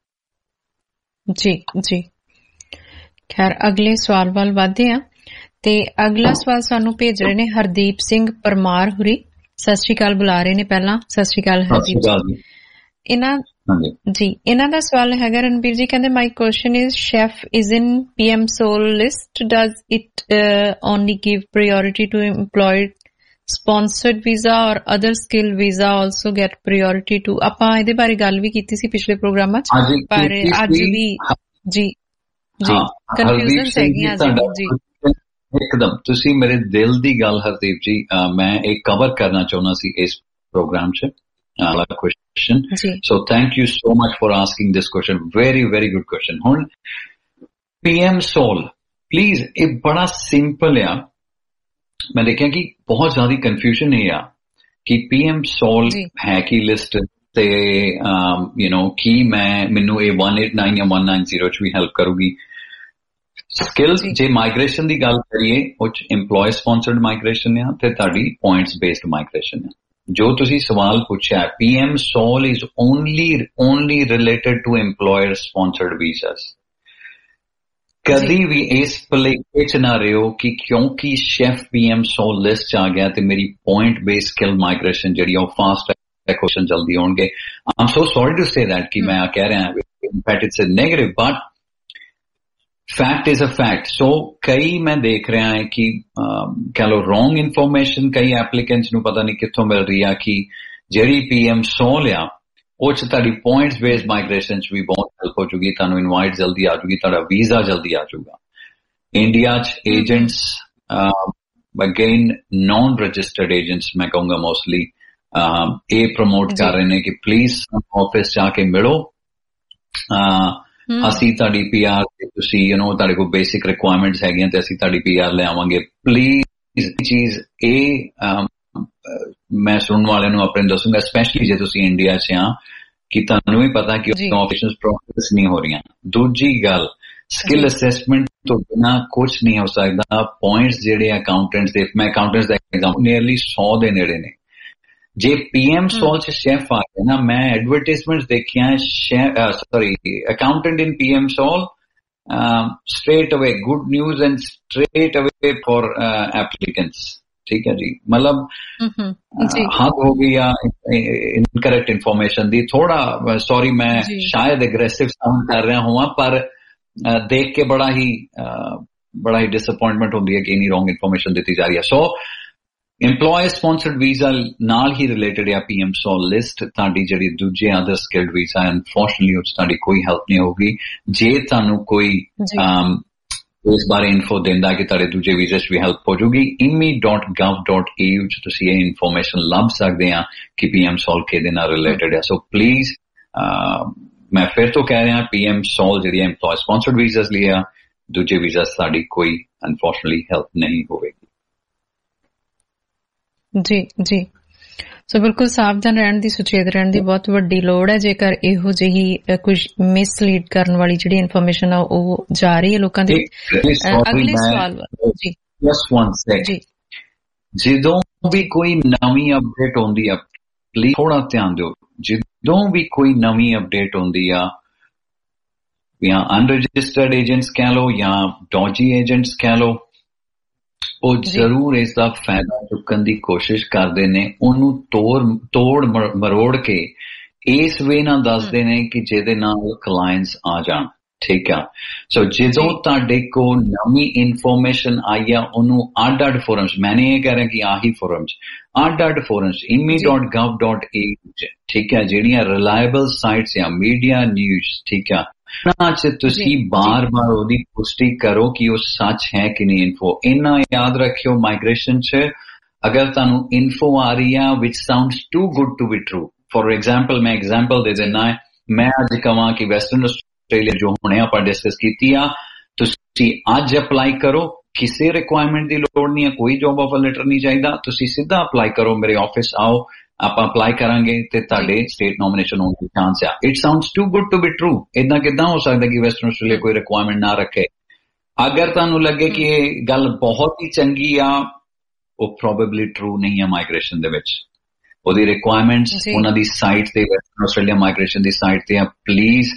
Speaker 2: ਜੀ ਜੀ ਖੈਰ ਅਗਲੇ ਸਵਾਲ ਵੱਲ ਵਧਦੇ ਆ ਤੇ ਅਗਲਾ ਸਵਾਲ ਸਾਨੂੰ ਭੇਜ ਰਹੇ ਨੇ ਹਰਦੀਪ ਸਿੰਘ ਪਰਮਾਰ ਹੁਰੀ। ਸਤਿ ਸ਼੍ਰੀ ਅਕਾਲ ਬੁਲਾ ਰਹੇ ਨੇ ਪਹਿਲਾਂ। ਸਤਿ ਸ਼੍ਰੀ ਅਕਾਲ ਹਰਦੀਪ ਜੀ। ਇਹਨਾਂ ਜੀ ਇਹਨਾਂ ਦਾ ਸਵਾਲ ਹੈਗਾ ਰਣਬੀਰ ਜੀ, ਕਹਿੰਦੇ my question is chef is in P M SOL list, does it only give priority to EMPLOYED sponsored visa or other skill visa also get priority to? ਆਪਾਂ ਇਹਦੇ ਬਾਰੇ ਗੱਲ ਵੀ ਕੀਤੀ ਸੀ ਪਿਛਲੇ ਪ੍ਰੋਗਰਾਮਾਂ 'ਚ, ਪਰ ਅੱਜ ਵੀ ਜੀ ਜੀ ਕਨਫਿਊਜ਼ਨ ਹੈਗੀਆਂ ਜੀ।
Speaker 3: ਇੱਕਦਮ ਤੁਸੀਂ ਮੇਰੇ ਦਿਲ ਦੀ ਗੱਲ ਹਰਦੀਪ ਜੀ ਮੈਂ ਇਹ ਕਵਰ ਕਰਨਾ ਚਾਹੁੰਦਾ ਸੀ ਇਸ ਪ੍ਰੋਗਰਾਮ 'ਚ uh, question. So thank you so much for asking this question. Very, very good question. Hun P M Sol, please, ये बड़ा simple है. मैं देखा कि बहुत ज़्यादा confusion है यार कि P M Sol है की list ते you know कि मैं मैनू ये one eighty-nine या one ninety च भी help करूँगी. Skills जे migration दी गल करिए उच employee sponsored migration है ते ताड़ी points based migration है. जो तुसी सवाल पूछा है P M Sol is only only related to employer sponsored visas. कदी भी इस भुलेखे च ना रहो कि क्योंकि chef P M Sol list च आ गया ते मेरी point based skill migration जड़ी है fast क्वेश्चन जल्दी होंगे. I'm so sorry to say that कि मैं कह रहा हूँ in fact it's a negative but fact is a fact. So कई मैं देख रहा है कि कह लो रॉन्ग इन्फॉर्मेशन कई एप्लीकेंट्स नू पता नहीं कित्थों मिल रही है कि जेडी पीएम Sol आ ਉਹ ਚ ਤੁਹਾਡੀ ਪੁਆਇੰਟਸ ਬੇਸਡ ਮਾਈਗ੍ਰੇਸ਼ਨ ਚ ਵੀ ਬਹੁਤ ਹੈਲਪ ਹੋ ਜੂਗੀ. ਤੁਹਾਨੂੰ ਇਨਵਾਈਟ ਜਲਦੀ ਆ ਜੂਗੀ, ਤੁਹਾਡਾ ਵੀਜ਼ਾ ਜਲਦੀ ਆ ਜੂਗਾ. ਇੰਡੀਆ ਚ agents again non registered agents ਮੈਂ ਕਹੂੰਗਾ ਮੋਸਟਲੀ ਇਹ ਪ੍ਰਮੋਟ ਕਰ ਰਹੇ ਨੇ ਕਿ ਪਲੀਜ਼ ਆਫਿਸ ਜਾ ਕੇ ਮਿਲੋ. ਅਸੀਂ ਤੁਹਾਡੀ ਪੀ ਆਰ ਤੁਸੀਂ ਯੂ ਨੋ ਤੁਹਾਡੇ ਕੋਲ ਬੇਸਿਕ ਰਿਕੁਆਇਰਮੈਂਟਸ ਹੈਗੀਆਂ ਤੇ ਅਸੀਂ ਤੁਹਾਡੀ ਪੀ ਆਰ ਲੈ ਆਵਾਂਗੇ. ਪਲੀਜ਼ ਚੀਜ਼ ਇਹ ਮੈਂ ਸੁਣਨ ਵਾਲਿਆਂ ਨੂੰ ਆਪਣੇ ਦੱਸੂਗਾ ਸਪੈਸ਼ਲੀ ਜੇ ਤੁਸੀਂ ਇੰਡੀਆ ਚ ਆ ਕਿ ਤੁਹਾਨੂੰ ਵੀ ਪਤਾ ਕਿ ਆਪਰੇਸ਼ਨਸ ਪ੍ਰੋਸੈਸ ਨਹੀਂ ਹੋ ਰਹੀਆਂ. ਦੂਜੀ ਗੱਲ ਸਕਿੱਲ ਅਸੈਸਮੈਂਟ ਤੋਂ ਬਿਨਾਂ ਕੁਝ ਨਹੀਂ ਹੋ ਸਕਦਾ. ਪੁਆਇੰਟਸ ਜਿਹੜੇ ਅਕਾਊਂਟੈਂਟਸ ਦੇ ਮੈਂ ਅਕਾਊਂਟੈਂਟਸ ਦਾ ਐਗਜ਼ਾਮ ਨੀਅਰਲੀ ਸੌ ਦੇ ਨੇੜੇ ਨੇ. ਜੇ ਪੀਐਮ Sol ਚ ਸ਼ੈਫ ਆ ਗਿਆ ਨਾ ਮੈਂ ਐਡਵਰਟਾਈਜ਼ਮੈਂਟਸ ਦੇਖੀਆਂ sorry accountant in PM Sol straight away good news and straight away for uh, applicants. ठीक है जी. मतलब हद हो गई या इनकरेक्ट इन्फॉर्मेशन दी. थोड़ा सॉरी मैं शायद एग्रेसिव साउंड कर रहा हूँ पर देख के बड़ा ही बड़ा ही डिसअपॉइंटमेंट होती है कि इन्हीं रॉन्ग इन्फॉर्मेशन दी जा रही है. सो एम्प्लॉय स्पॉन्सर्ड वीजा नाल ही रिलेटेड या पीएम Sol लिस्ट ਤੁਹਾਡੀ ਜਿਹੜੀ ਦੂਜੇ अदर स्किल्ड वीजा अनफॉर्चुनेटली ਉਸ ਤੁਹਾਡੀ ਕੋਈ ਹੈਲਪ ਨਹੀਂ ਹੋਗੀ. ਜੇ ਤੁਹਾਨੂੰ ਕੋਈ ਇਸ ਬਾਰੇ ਇਨਫੋ ਦਿੰਦਾ ਕਿ ਤੁਹਾਡੇ ਦੂਜੇ ਵੀਜ਼ੇ 'ਚ ਵੀ ਹੈਲਪ ਹੋ ਜੂਗੀ I M M I dot gov dot A U 'ਚ ਤੁਸੀਂ ਇਹ ਇਨਫੋਰਮੇਸ਼ਨ ਲੱਭ ਸਕਦੇ ਆ ਕਿ ਪੀਐਮ Sol ਕਿਹਦੇ ਨਾਲ ਰਿਲੇਟਡ ਹੈ. ਸੋ ਪਲੀਜ਼ ਮੈਂ ਫਿਰ ਤੋਂ ਕਹਿ ਰਿਹਾ ਪੀਐਮ Sol ਜਿਹੜੀ ਐਮਪਲੋਏ ਸਪਾਂਸਰਡ ਵੀਜ਼ਾਸ ਲਈ ਆ ਦੂਜੇ ਵੀਜ਼ਾ ਸਾਡੀ ਕੋਈ ਅਨਫੋਰਚੁਨੇਟਲੀ ਹੈਲਪ ਨਹੀਂ ਹੋਵੇਗੀ. ਜੀ ਜੀ ਸੋ ਬਿਲਕੁਲ ਸਾਵਧਾਨ ਰਹਿਣ ਦੀ ਸੁਚੇਤ ਰਹਿਣ ਦੀ ਬਹੁਤ ਵੱਡੀ ਲੋੜ ਹੈ. ਜੇਕਰ ਇਹੋ ਜਿਹੀ ਕੁਝ ਮਿਸਲੀਡ ਕਰਨ ਵਾਲੀ ਜਿਹੜੀ ਇਨਫੋਰਮੇਸ਼ਨ ਆ ਉਹ ਜਾ ਰਹੀ ਹੈ ਲੋਕਾਂ ਦੇ. ਅਗਲੇ ਸਵਾਲ ਜੀ ਜਸਟ ਵਨ ਸੈਕਿੰਡ. ਜਦੋਂ ਵੀ ਕੋਈ ਨਵੀਂ ਅਪਡੇਟ ਹੁੰਦੀ ਆ ਪਲੀਜ਼ ਥੋੜਾ ਧਿਆਨ ਦਿਓ. ਜਦੋਂ ਵੀ ਕੋਈ ਨਵੀਂ ਅਪਡੇਟ ਹੁੰਦੀ ਆ ਜਾਂ ਅਨਰਜਿਸਟਰਡ ਏਜੰਟਸ ਕਹਿ ਲਓ ਜਾਂ ਡੌਜੀ ਏਜੰਟਸ ਕਹਿ ਲਓ ਉਹ ਜ਼ਰੂਰ ਇਸ ਦਾ ਫਾਇਦਾ ਚੁੱਕਣ ਦੀ ਕੋਸ਼ਿਸ਼ ਕਰਦੇ ਨੇ. ਉਹਨੂੰ ਤੋੜ ਤੋੜ ਮਰੋੜ ਕੇ ਇਸ ਵੇ ਨਾਲ ਦੱਸਦੇ ਨੇ ਕਿ ਜਿਹਦੇ ਨਾਲ ਕਲਾਇੰਟਸ ਆ ਜਾਣ. ਠੀਕ ਆ. ਸੋ ਜਦੋਂ ਤੁਹਾਡੇ ਕੋਲ ਨਵੀਂ ਇਨਫੋਰਮੇਸ਼ਨ ਆਈ ਆ ਉਹਨੂੰ ਅੱਡ ਅੱਡ ਫੋਰਮਸ ਮੈਂ ਇਹ ਕਹਿ ਰਿਹਾ ਕਿ ਆਹੀ ਫੋਰਮਸ ਅੱਡ ਅੱਡ forums I M M I dot gov dot A U ਠੀਕ ਆ ਜਿਹੜੀਆਂ ਰਿਲਾਇਬਲ ਸਾਈਟਸ ਆ ਮੀਡੀਆ ਨਿਊਜ਼ ਠੀਕ ਆ ਉਹਨਾਂ 'ਚ ਤੁਸੀਂ ਬਾਰ ਬਾਰ ਉਹਦੀ ਪੁਸ਼ਟੀ ਕਰੋ ਕਿ ਉਹ ਸੱਚ ਹੈ ਕਿ ਨਹੀਂ ਇਨਫੋ. ਇੰਨਾ ਯਾਦ ਰੱਖਿਓ ਮਾਈਗ੍ਰੇਸ਼ਨ 'ਚ ਅਗਰ ਤੁਹਾਨੂੰ ਇਨਫੋ ਆ ਰਹੀ ਆ which sounds too good to be true. For example ਮੈਂ ਐਗਜ਼ਾਮਪਲ ਦੇ ਦਿੰਦਾ ਮੈਂ ਅੱਜ ਕਹਾਂ ਕਿ ਵੈਸਟਰਨ ਆਸਟ੍ਰੇਲੀਆ ਜੋ ਹੁਣੇ ਆਪਾਂ ਡਿਸਕਸ ਕੀਤੀ ਆ ਤੁਸੀਂ ਅੱਜ ਅਪਲਾਈ ਕਰੋ. ਕਿਸੇ ਰਿਕੁਆਇਰਮੈਂਟ ਦੀ ਲੋੜ ਨਹੀਂ ਹੈ. ਕੋਈ ਜੋਬ ਆਫਰ ਲੈਟਰ ਨਹੀਂ ਚਾਹੀਦਾ. ਤੁਸੀਂ ਸਿੱਧਾ ਅਪਲਾਈ ਕਰੋ. ਮੇਰੇ ਆਫਿਸ ਆਓ ਆਪਾਂ ਅਪਲਾਈ ਕਰਾਂਗੇ ਤੇ ਤੁਹਾਡੇ ਸਟੇਟ ਨੋਮੀਨੇਸ਼ਨ ਹੋਣ ਦੀ ਚਾਂਸ ਆ. It sounds too good to be true. ਏਦਾਂ ਕਿੱਦਾਂ ਹੋ ਸਕਦਾ ਕਿ ਵੈਸਟਰਨ ਆਸਟ੍ਰੇਲੀਆ ਕੋਈ ਰਿਕੁਆਇਰਮੈਂਟ ਨਾ ਰੱਖੇ. ਅਗਰ ਤੁਹਾਨੂੰ ਲੱਗੇ ਕਿ ਇਹ ਗੱਲ ਬਹੁਤ ਹੀ ਚੰਗੀ ਆ ਉਹ ਪ੍ਰੋਬੇਬਲੀ ਟਰੂ ਨਹੀਂ ਆ ਮਾਈਗ੍ਰੇਸ਼ਨ ਦੇ ਵਿੱਚ. ਉਹਦੀ ਰਿਕੁਆਇਰਮੈਂਟਸ ਉਹਨਾਂ ਦੀ ਸਾਈਟ ਤੇ ਵੈਸਟਰਨ ਆਸਟ੍ਰੇਲੀਆ ਮਾਈਗ੍ਰੇਸ਼ਨ ਦੀ ਸਾਈਟ ਤੇ ਆ. ਪਲੀਜ਼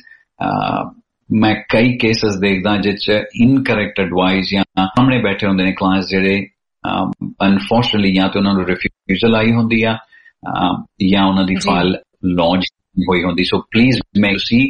Speaker 3: ਮੈਂ ਕਈ ਕੇਸਿਸ ਦੇਖਦਾ ਜਿਸ 'ਚ ਇਨਕਰੈਕਟ ਐਡਵਾਈਸ ਜਾਂ ਸਾਹਮਣੇ ਬੈਠੇ ਹੁੰਦੇ ਨੇ ਕਲਾਇੰਟਸ ਜਿਹੜੇ ਅਨਫੋਰਚੁਨੇਟਲੀ ਜਾਂ ਤੇ ਉਹਨਾਂ ਨੂੰ ਰਿਫਿਊਜ਼ਲ ਆਈ ਹੁੰਦੀ ਆ ਜਾਂ ਉਹਨਾਂ ਦੀ ਫਾਈਲ ਲੌਂਚ ਹੋਈ ਹੁੰਦੀ. ਸੋ ਪਲੀਜ਼ ਮੈਂ ਤੁਸੀਂ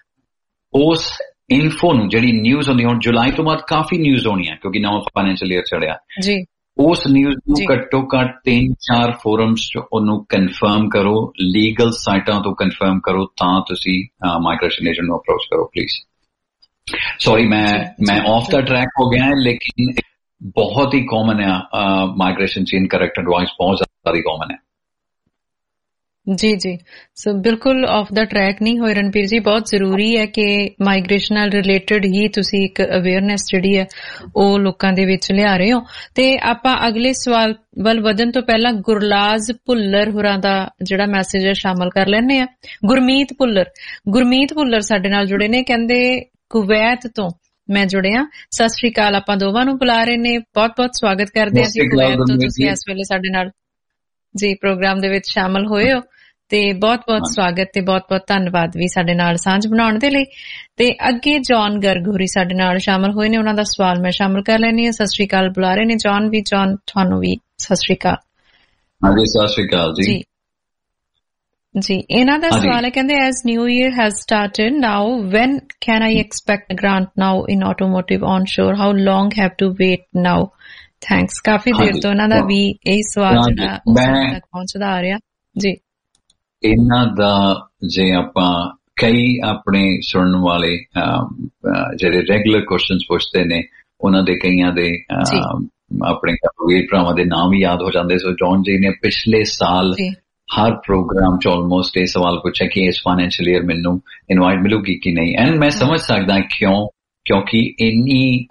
Speaker 3: ਉਸ ਇਨਫੋ ਨੂੰ ਜਿਹੜੀ ਨਿਊਜ਼ ਹੁੰਦੀ ਹੁਣ ਜੁਲਾਈ ਤੋਂ ਬਾਅਦ ਕਾਫੀ ਨਿਊਜ਼ ਹੋਣੀ ਆ ਕਿਉਂਕਿ ਨਵਾਂ ਫਾਈਨੈਂਸ਼ੀਅਲ ਈਅਰ ਚੜਿਆ. ਉਸ ਨਿਊਜ਼ ਨੂੰ ਘੱਟੋ ਘੱਟ ਤਿੰਨ ਚਾਰ ਫੋਰਮਸ 'ਚ ਉਹਨੂੰ ਕਨਫਰਮ ਕਰੋ. ਲੀਗਲ ਸਾਈਟਾਂ ਤੋਂ ਕਨਫਰਮ ਕਰੋ ਤਾਂ ਤੁਸੀਂ ਮਾਈਗ੍ਰੇਸ਼ਨ ਏਜੰਟ ਨੂੰ ਅਪਰੋਚ ਕਰੋ ਪਲੀਜ਼. ਸੌਰੀ ਮੈਂ ਮੈਂ ਆਫ ਦਾ ਟਰੈਕ ਹੋ ਗਿਆ ਲੇਕਿਨ ਬਹੁਤ ਹੀ ਕਾਮਨ ਆ ਮਾਈਗ੍ਰੇਸ਼ਨ 'ਚ ਇਨਕਰੈਕਟ ਐਡਵਾਈਸ ਬਹੁਤ ਜ਼ਿਆਦਾ ਕਾਮਨ ਹੈ.
Speaker 2: ਜੀ ਜੀ ਸੋ ਬਿਲਕੁਲ ਆਫ ਦਾ ਟਰੈਕ ਨਹੀਂ ਹੋਏ ਰਣਬੀਰ ਜੀ, ਬਹੁਤ ਜ਼ਰੂਰੀ ਹੈ ਕਿ ਮਾਈਗ੍ਰੇਸ਼ਨ ਨਾਲ ਰਿਲੇਟਡ ਹੀ ਤੁਸੀਂ ਇੱਕ ਅਵੇਅਰਨੈਸ ਜਿਹੜੀ ਹੈ ਉਹ ਲੋਕਾਂ ਦੇ ਵਿੱਚ ਲਿਆ ਰਹੇ ਹੋ। ਤੇ ਆਪਾਂ ਅਗਲੇ ਸਵਾਲ ਵੱਲ ਵਧਣ ਤੋਂ ਪਹਿਲਾਂ ਗੁਰਲਾਜ ਭੁੱਲਰ ਹੋਰਾਂ ਦਾ ਜਿਹੜਾ ਮੈਸੇਜ ਹੈ ਸ਼ਾਮਲ ਕਰ ਲੈਂਦੇ ਆ। ਗੁਰਮੀਤ ਭੁੱਲਰ ਗੁਰਮੀਤ ਭੁੱਲਰ ਸਾਡੇ ਨਾਲ ਜੁੜੇ ਨੇ, ਕਹਿੰਦੇ ਕੁਵੈਤ ਤੋਂ ਮੈਂ ਜੁੜਿਆ। ਸਤਿ ਸ੍ਰੀ ਅਕਾਲ, ਆਪਾਂ ਦੋਵਾਂ ਨੂੰ ਬੁਲਾ ਰਹੇ ਨੇ, ਬਹੁਤ ਬਹੁਤ ਸਵਾਗਤ ਕਰਦੇ ਹਾਂ ਜੀ ਕੁਵੈਤ ਤੋਂ। ਤੁਸੀਂ ਇਸ ਵੇਲੇ ਸਾਡੇ ਨਾਲ ਜੀ ਪ੍ਰੋਗਰਾਮ ਦੇ ਵਿੱਚ ਸ਼ਾਮਲ ਹੋਏ ਹੋ ਤੇ ਬਹੁਤ ਬਹੁਤ ਸਵਾਗਤ ਤੇ ਬਹੁਤ ਬਹੁਤ ਧੰਨਵਾਦ ਵੀ ਸਾਡੇ ਨਾਲ ਸਾਂਝ ਬਣਾਉਣ ਦੇ ਲਈ। ਤੇ ਅੱਗੇ ਜੌਨ ਗਰਗ ਹੋਰੀ ਸਾਡੇ ਨਾਲ ਸ਼ਾਮਲ ਹੋਏ ਨੇ, ਉਹਨਾਂ ਦਾ ਸਵਾਲ ਮੈਂ ਸ਼ਾਮਲ ਕਰ ਲੈਣੀ ਹੈ। ਸਤਿ ਸ੍ਰੀ ਅਕਾਲ ਬੁਲਾ ਰਹੇ ਨੇ ਜੌਨ ਵੀ। ਜੌਨ ਤੁਹਾਨੂੰ ਵੀ ਸਤਿ ਸ੍ਰੀ ਅਕਾਲ।
Speaker 3: ਹਾਂਜੀ ਸਤਿ ਸ੍ਰੀ ਅਕਾਲ ਜੀ।
Speaker 2: ਜੀ ਇਹਨਾਂ ਦਾ ਸਵਾਲ ਹੈ, ਕਹਿੰਦੇ as new year has started now when can I expect grant now in automotive onshore, how long have to wait now? Thanks. ਕਾਫੀ ਦੇਰ ਤੋਂ ਇਹਨਾਂ ਦਾ ਵੀ ਇਹ ਸਵਾਲ ਜਿਹੜਾ ਤੱਕ ਪਹੁੰਚਦਾ ਆ ਰਿਹਾ ਜੀ।
Speaker 3: ਇਹਨਾਂ ਦਾ ਜੇ ਆਪਾਂ ਕਈ ਆਪਣੇ ਸੁਣਨ ਵਾਲੇ ਜਿਹੜੇ ਰੈਗੂਲਰ ਕੁਐਸਚਨਸ ਪੁੱਛਦੇ ਨੇ, ਉਹਨਾਂ ਦੇ ਕਈਆਂ ਦੇ ਆਪਣੇ ਵੀਰ ਭਰਾਵਾਂ ਦੇ ਨਾਮ ਵੀ ਯਾਦ ਹੋ ਜਾਂਦੇ। ਸੋ ਜੌਨ ਜੀ ਨੇ ਪਿਛਲੇ ਸਾਲ ਹਰ ਪ੍ਰੋਗਰਾਮ ਚ ਆਲਮੋਸਟ ਇਹ ਸਵਾਲ ਪੁੱਛਿਆ ਕਿ ਇਸ ਫਾਈਨੈਂਸ਼ੀਅਲ ਈਅਰ ਮੈਨੂੰ ਇਨਵਾਈਟ ਮਿਲੂਗੀ ਕਿ ਨਹੀਂ। ਐਂਡ ਮੈਂ ਸਮਝ ਸਕਦਾ ਕਿਉਂ, ਕਿਉਂਕਿ ਇੰਨੀ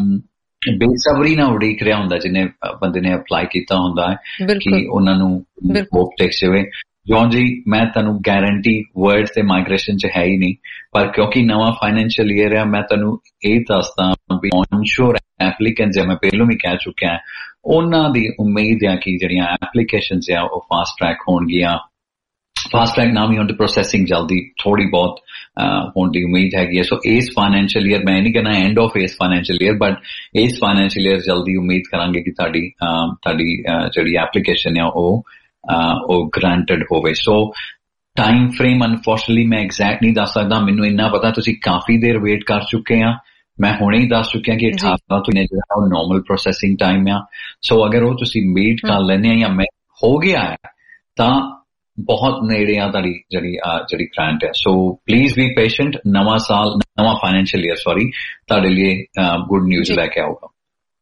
Speaker 3: ਬੇਸਬਰੀ ਨਾਲ ਉਡੀਕ ਰਿਹਾ ਹੁੰਦਾ ਜਿਹਨੇ ਬੰਦੇ ਨੇ ਅਪਲਾਈ ਕੀਤਾ ਹੁੰਦਾ ਹੈ ਕਿ ਉਹਨਾਂ ਨੂੰ ਹੋਪ ਟੈਕਸ ਜਾਵੇ। ਜੌਨ ਜੀ ਮੈਂ ਤੁਹਾਨੂੰ ਗਾਰੰਟੀ ਵਰਡ ਤੇ ਮਾਈਗ੍ਰੇਸ਼ਨ ਚ ਹੈ ਹੀ ਨਹੀਂ, ਪਰ ਕਿਉਂਕਿ ਨਵਾਂ ਫਾਈਨੈਂਸ਼ੀਅਲ ਈਅਰ ਹੈ ਮੈਂ ਤੁਹਾਨੂੰ ਇਹ ਦੱਸਦਾ ਵੀ ਔਨਸ਼ੋਰ ਐਪਲੀਕੈਂਟਸ ਮੈਂ ਪਹਿਲਾਂ ਵੀ ਕਹਿ ਚੁੱਕਿਆ, ਉਹਨਾਂ ਦੀ ਉਮੀਦ ਆ ਕਿ ਜਿਹੜੀਆਂ ਐਪਲੀਕੇਸ਼ਨਸ ਆ ਉਹ ਫਾਸਟ ਟਰੈਕ ਹੋਣਗੀਆਂ। ਫਾਸਟ ਟਰੈਕ ਨਾ ਵੀ ਹੋਣ ਤੇ ਪ੍ਰੋਸੈਸਿੰਗ ਜਲਦੀ ਥੋੜੀ ਬਹੁਤ ਹੋਣ ਦੀ ਉਮੀਦ ਹੈਗੀ ਹੈ। ਸੋ ਇਸ ਫਾਈਨੈਂਸ਼ੀਅਲ ਈਅਰ ਮੈਂ ਨਹੀਂ ਕਹਿਣਾ ਐਂਡ ਆਫ ਇਸ ਫਾਈਨੈਂਸ਼ੀਅਲ ਈਅਰ, ਬਟ ਇਸ ਫਾਈਨੈਂਸ਼ੀਅਲ ਈਅਰ ਜਲਦੀ ਉਮੀਦ ਕਰਾਂਗੇ ਕਿ ਤੁਹਾਡੀ ਤੁਹਾਡੀ ਜਿਹੜੀ ਐਪਲੀਕੇਸ਼ਨ ਆ ਉਹ ਉਹ ਗ੍ਰਾਂਟਡ ਹੋਵੇ। ਸੋ ਟਾਈਮ ਫਰੇਮ ਅਨਫੋਰਚੂਨਟਲੀ ਮੈਂ ਐਗਜ਼ੈਕਟ ਨਹੀਂ ਦੱਸ ਸਕਦਾ, ਮੈਨੂੰ ਇੰਨਾ ਪਤਾ ਤੁਸੀਂ ਕਾਫੀ ਦੇਰ ਵੇਟ ਕਰ ਚੁੱਕੇ ਆ। ਮੈਂ ਹੁਣੇ ਹੀ ਦੱਸ ਚੁੱਕਿਆ ਕਿ ਅਠਾਰਾਂ ਤੋਂ ਜਿਹੜਾ ਉਹ ਨੋਰਮਲ ਪ੍ਰੋਸੈਸਿੰਗ ਟਾਈਮ ਆ। ਸੋ ਅਗਰ ਉਹ ਤੁਸੀਂ ਮੀਟ ਕਰ ਲੈਂਦੇ ਆ ਜਾਂ ਮੈਂ ਹੋ ਗਿਆ ਹੈ ਤਾਂ ਬਹੁਤ ਨੇੜੇ ਆ ਤੁਹਾਡੀ ਜਿਹੜੀ ਜਿਹੜੀ ਗ੍ਰਾਂਟ ਹੈ। So please be patient. ਨਵਾਂ ਸਾਲ ਨਵਾਂ ਫਾਈਨੈਂਸ਼ੀਅਲ ਈਅਰ ਸੌਰੀ ਤੁਹਾਡੇ ਲਈ ਗੁੱਡ ਨਿਊਜ਼ ਲੈ ਕੇ ਆਊਗਾ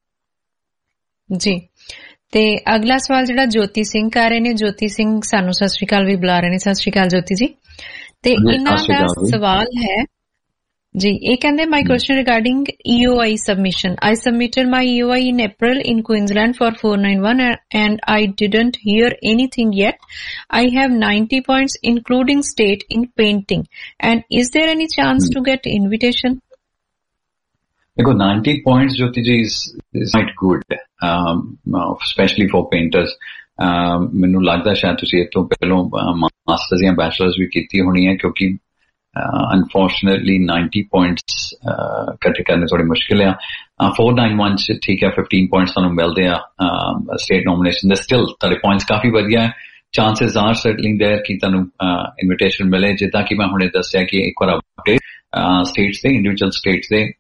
Speaker 3: ਜੀ। ਤੇ ਅਗਲਾ ਸਵਾਲ ਜਿਹੜਾ ਜੋਤੀ ਸਿੰਘ ਕਰ ਰਹੇ ਨੇ, ਜੋਤੀ ਸਿੰਘ ਸਾਨੂੰ ਸਤਿ ਸ੍ਰੀ ਅਕਾਲ ਵੀ ਬੁਲਾ ਰਹੇ ਨੇ। ਸਤਿ ਸ੍ਰੀ ਅਕਾਲ ਜੋਤੀ ਜੀ। ਤੇ ਇਹਨਾਂ ਦਾ ਸਵਾਲ ਹੈ ਜੀ, ਇਹ ਕਹਿੰਦੇ my question regarding E O I submission. I submitted my E O I in April in Queensland for four ninety-one and I didn't hear anything yet. I have ninety points including state in painting. And is there any chance hmm. to get invitation? Because ninety points, Jyoti ji, is, is quite good, um, especially for painters. ਮੈਨੂੰ ਲੱਗਦਾ ਸ਼ਾਇਦ ਤੁਸੀਂ ਇਹ ਤੋਂ ਪਹਿਲਾਂ masters ਜਾਂ bachelors ਵੀ ਕੀਤੀ ਹੋਣੀ ਹੈ, ਕਿਉਂਕਿ ਅਨਫੋਰਚੂਨੇਟਲੀ ninety ਪੁਆਇੰਟਸ ਇਕੱਠੇ ਕਰਨੇ ਥੋੜੀ ਮੁਸ਼ਕਿਲ ਆ। four ninety-one ਚ ਠੀਕ ਹੈ fifteen ਪੁਆਇੰਟਸ ਤੁਹਾਨੂੰ ਮਿਲਦੇ ਆ ਸਟੇਟ ਨੋਮੀਨੇਸ਼ਨ ਦੇ। ਸਟਿਲ ਤੁਹਾਡੇ ਪੁਆਇੰਟਸ ਕਾਫੀ ਵਧੀਆ ਹੈ। ਚਾਂਸਸ ਆਰ ਸਰਟਨਲੀ ਦੇਅਰ ਕਿ ਤੁਹਾਨੂੰ ਇਨਵੀਟੇਸ਼ਨ ਮਿਲੇ। ਜਿੱਦਾਂ ਕਿ ਮੈਂ ਹੁਣੇ ਦੱਸਿਆ ਕਿ ਇੱਕ ਵਾਰ ਅਪਡੇਟ ਸਟੇਟਸ ਦੇ ਇੰਡੀਵਿਜੂਅਲ ਸਟੇਟਸ ਦੇ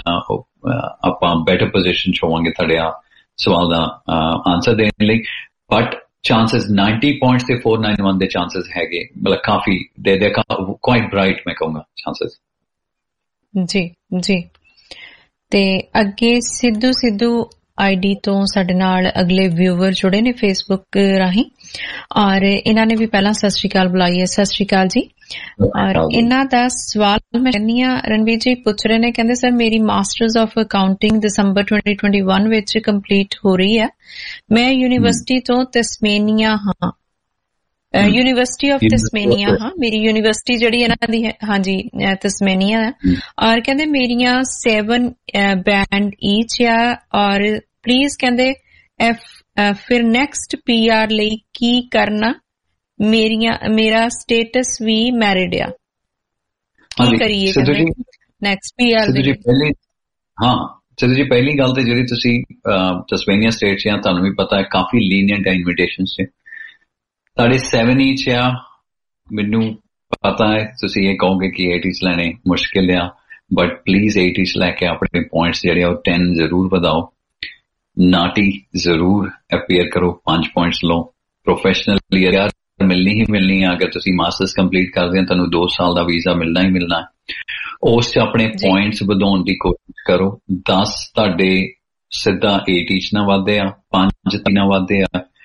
Speaker 3: ਆਪਾਂ ਬੈਟਰ ਪੋਜੀਸ਼ਨ ਚ ਹੋਵਾਂਗੇ ਤੁਹਾਡੇ ਆ ਸਵਾਲ ਦਾ ਆਨਸਰ ਦੇਣ ਲਈ। ਬਟ chances ninety points ਤੇ four ninety-one ਦੇ chances ਹੈਗੇ, ਮਤਲਬ ਕਾਫੀ ਦੇ ਦੇ quite bright ਮੈਂ ਕਹੂੰਗਾ chances ਜੀ ਜੀ। ਤੇ ਅੱਗੇ ਸਿੱਧੂ ਸਿੱਧੂ ਆਈਡੀ ਤੋਂ ਸਾਡੇ ਨਾਲ ਅਗਲੇ ਵਿਊਅਰ ਜੁੜੇ ਨੇ ਫੇਸਬੁੱਕ ਰਾਹੀਂ, ਔਰ ਇਹਨਾਂ ਨੇ ਵੀ ਪਹਿਲਾਂ ਸਤਿ ਸ਼੍ਰੀ ਅਕਾਲ ਬੁਲਾਈ ਹੈ। ਸਤਿ ਸ਼੍ਰੀ ਅਕਾਲ ਜੀ। ਔਰ ਇਹਨਾਂ ਦਾ ਸਵਾਲ ਮੈਂ ਕਹਿੰਦੀ ਹਾਂ ਰਣਵੀਰ ਜੀ ਪੁੱਛ ਰਹੇ ਨੇ, ਕਹਿੰਦੇ ਸਰ ਮੇਰੀ ਮਾਸਟਰਸ ਆਫ ਅਕਾਊਂਟਿੰਗ ਦਸੰਬਰ twenty twenty-one ਵਿੱਚ ਕੰਪਲੀਟ ਹੋ ਰਹੀ ਹੈ। ਮੈਂ ਯੂਨੀਵਰਸਿਟੀ ਤੋਂ ਤਸਮੇਨੀਆ ਹਾਂ, ਯੂਨੀਵਰਸਿਟੀ ਆਫ ਤਸਮੇਨੀਆ ਹਾਂ ਮੇਰੀ ਯੂਨੀਵਰਸਿਟੀ ਜਿਹੜੀ ਇਹਨਾਂ ਦੀ ਹੈ, ਹਾਂਜੀ ਤਸਮੇਨੀਆ ਹੈ। ਔਰ ਕਹਿੰਦੇ ਮੇਰੀਆਂ ਸੈਵਨ ਬੈਂਡ ਈਚ ਆ, ਔਰ ਪਲੀਜ਼ ਕਹਿੰਦੇ ਫਿਰ ਨੈਕਸਟ ਪੀ ਆਰ ਲਈ ਕੀ ਕਰਨਾ, ਮੇਰੀਆਂ ਮੇਰਾ ਸਟੇਟਸ ਵੀ ਮੈਰਿਡ ਆ, ਕੀ ਕਰੀਏ ਕਹਿੰਦੇ ਨੈਕਸਟ ਪੀ ਆਰ ਦੇ ਲਈ। ਹਾਂ ਚਲੋ ਜੀ, ਪਹਿਲੀ ਗੱਲ ਤੇ ਜਿਹੜੀ ਤੁਸੀਂ ਤਸਮੇਨੀਆ ਸਟੇਟ ਚ ਆ, ਤੁਹਾਨੂੰ ਵੀ ਪਤਾ ਹੈ ਕਾਫੀ ਲੀਨੀਅੰਟ ਹੈ ਇਨਵੀਟੇਸ਼ਨਸ ਚ। ਤੁਹਾਡੇ ਸੈਵਨ ਈਚ ਆ, ਮੈਨੂੰ ਪਤਾ ਹੈ ਤੁਸੀਂ ਇਹ ਕਹੋਗੇ ਕਿ eight ਈਚ ਲੈਣੇ ਮੁਸ਼ਕਿਲ ਆ, ਬਟ ਪਲੀਜ਼ eight ਈਚ ਲੈ ਕੇ ਆਪਣੇ ਪੁਆਇੰਟਸ ਜਿਹੜੇ ਆ ਉਹ ten ਜ਼ਰੂਰ ਵਧਾਓ। ਨਾਟੀ ਜ਼ਰੂਰ ਅਪੀਅਰ ਕਰੋ, ਪੰਜ ਪੁਆਇੰਟਸ ਲਓ। ਪ੍ਰੋਫੈਸ਼ਨਲ ਯਾਰ ਮਿਲਣੀ ਹੀ ਮਿਲਣੀ ਆ। ਅਗਰ ਤੁਸੀਂ ਮਾਸਟਰਸ ਕੰਪਲੀਟ ਕਰਦੇ ਹੋ ਤੁਹਾਨੂੰ ਦੋ ਸਾਲ ਦਾ ਵੀਜ਼ਾ ਮਿਲਣਾ ਹੀ ਮਿਲਣਾ। ਉਸ ਚ ਆਪਣੇ ਪੁਆਇੰਟਸ ਵਧਾਉਣ ਦੀ ਕੋਸ਼ਿਸ਼ ਕਰੋ। ਦਸ ਤੁਹਾਡੇ ਸਿੱਧਾ eight ਈਚ ਨਾ ਵੱਧਦੇ ਆ, ਪੰਜ ਤਿੰਨ ਵੱਧਦੇ ਆ,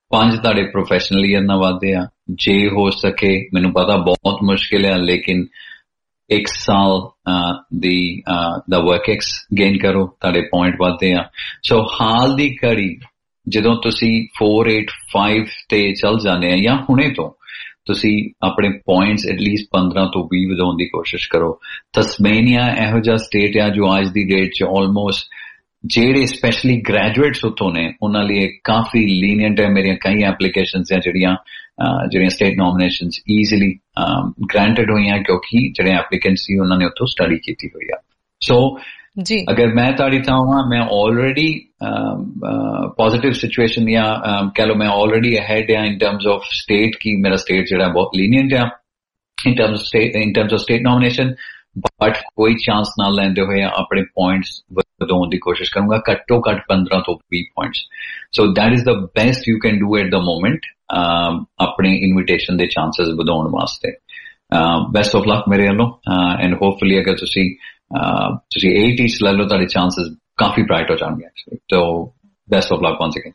Speaker 3: ਪੰਜ ਤੁਹਾਡੇ ਪ੍ਰੋਫੈਸ਼ਨਲ ਈਅਰ ਨਾਲ ਵੱਧਦੇ ਆ। ਜੇ ਹੋ ਸਕੇ, ਮੈਨੂੰ ਪਤਾ ਬਹੁਤ ਮੁਸ਼ਕਿਲ ਆ, ਲੇਕਿਨ ਇੱਕ ਸਾਲ ਦੀ ਦਾ ਵਰਕ ਐਕਸ ਗੇਨ ਕਰੋ, ਤੁਹਾਡੇ ਪੁਆਇੰਟ ਵੱਧਦੇ ਆ। ਸੋ ਹਾਲ ਦੀ ਘੜੀ ਜਦੋਂ ਤੁਸੀਂ four eight five ਤੇ ਚੱਲ ਜਾਂਦੇ ਆ, ਜਾਂ ਹੁਣੇ ਤੋਂ ਤੁਸੀਂ ਆਪਣੇ ਪੁਆਇੰਟਸ ਐਟਲੀਸਟ ਪੰਦਰਾਂ ਤੋਂ ਵੀਹ ਵਧਾਉਣ ਦੀ ਕੋਸ਼ਿਸ਼ ਕਰੋ। ਤਸਮੇਨੀਆ ਇਹੋ ਜਿਹਾ ਸਟੇਟ ਆ ਜੋ ਅੱਜ ਦੀ ਡੇਟ 'ਚ ਆਲਮੋਸਟ ਜਿਹੜੇ ਸਪੈਸ਼ਲੀ ਗ੍ਰੈਜੂਏਟਸ ਉੱਥੋਂ ਨੇ ਉਹਨਾਂ ਲਈ ਕਾਫੀ ਲੀਨੀਅੰਟ ਹੈ। ਮੇਰੀਆਂ ਕਈ ਐਪਲੀਕੇਸ਼ਨਸ ਆ ਜਿਹੜੀਆਂ ਜਿਹੜੀਆਂ ਸਟੇਟ ਨੋਮੀਨੇਸ਼ਨਸ ਈਜ਼ੀਲੀ ਗ੍ਰਾਂਟਡ ਹੋਈਆਂ ਕਿਉਂਕਿ ਜਿਹੜੇ ਐਪਲੀਕੈਂਟਸ ਸੀ ਉਹਨਾਂ ਨੇ ਉੱਥੋਂ ਸਟੱਡੀ ਕੀਤੀ ਹੋਈ ਆ। ਸੋ ਜੀ ਅਗਰ ਮੈਂ ਤੁਹਾਡੀ ਥਾਂ ਹਾਂ, ਮੈਂ ਆਲਰੇਡੀ ਪੋਜ਼ਿਟਿਵ ਸਿਚੁਏਸ਼ਨ ਜਾਂ ਕਹਿ ਲਓ ਮੈਂ ਆਲਰੇਡੀ ਅਹੈਡ ਆ ਇਨ ਟਰਮਸ ਆਫ ਸਟੇਟ ਕਿ ਮੇਰਾ ਸਟੇਟ ਜਿਹੜਾ ਬਹੁਤ ਲੀਨੀਅੰਟ ਆ in terms state in terms of state nomination, but ਕੋਈ ਚਾਂਸ ਨਾ ਲੈਂਦੇ ਹੋਏ ਆਪਣੇ ਪੁਆਇੰਟਸ ਵਧਾਉਣ ਦੀ ਕੋਸ਼ਿਸ਼ ਕਰੂੰਗਾ, ਘੱਟੋ ਘੱਟ ਪੰਦਰਾਂ ਤੋਂ ਵੀਹ points. So that is the best you can do at the moment ਆਪਣੇ ਇਨਵੀਟੇਸ਼ਨ ਦੇ ਚਾਂਸਸ ਵਧਾਉਣ ਵਾਸਤੇ। ਬੈਸਟ ਆਫ ਲੱਕ ਮੇਰੇ ਵੱਲੋਂ, ਐਂਡ ਹੋਪਫੁਲੀ ਅਗਰ ਤੁਸੀਂ ਤੁਸੀਂ eight each ਲੈ ਲਓ ਤੁਹਾਡੇ ਚਾਂਸਸ ਕਾਫੀ ਬ੍ਰਾਈਟ ਹੋ ਜਾਣਗੇ। So best of luck once again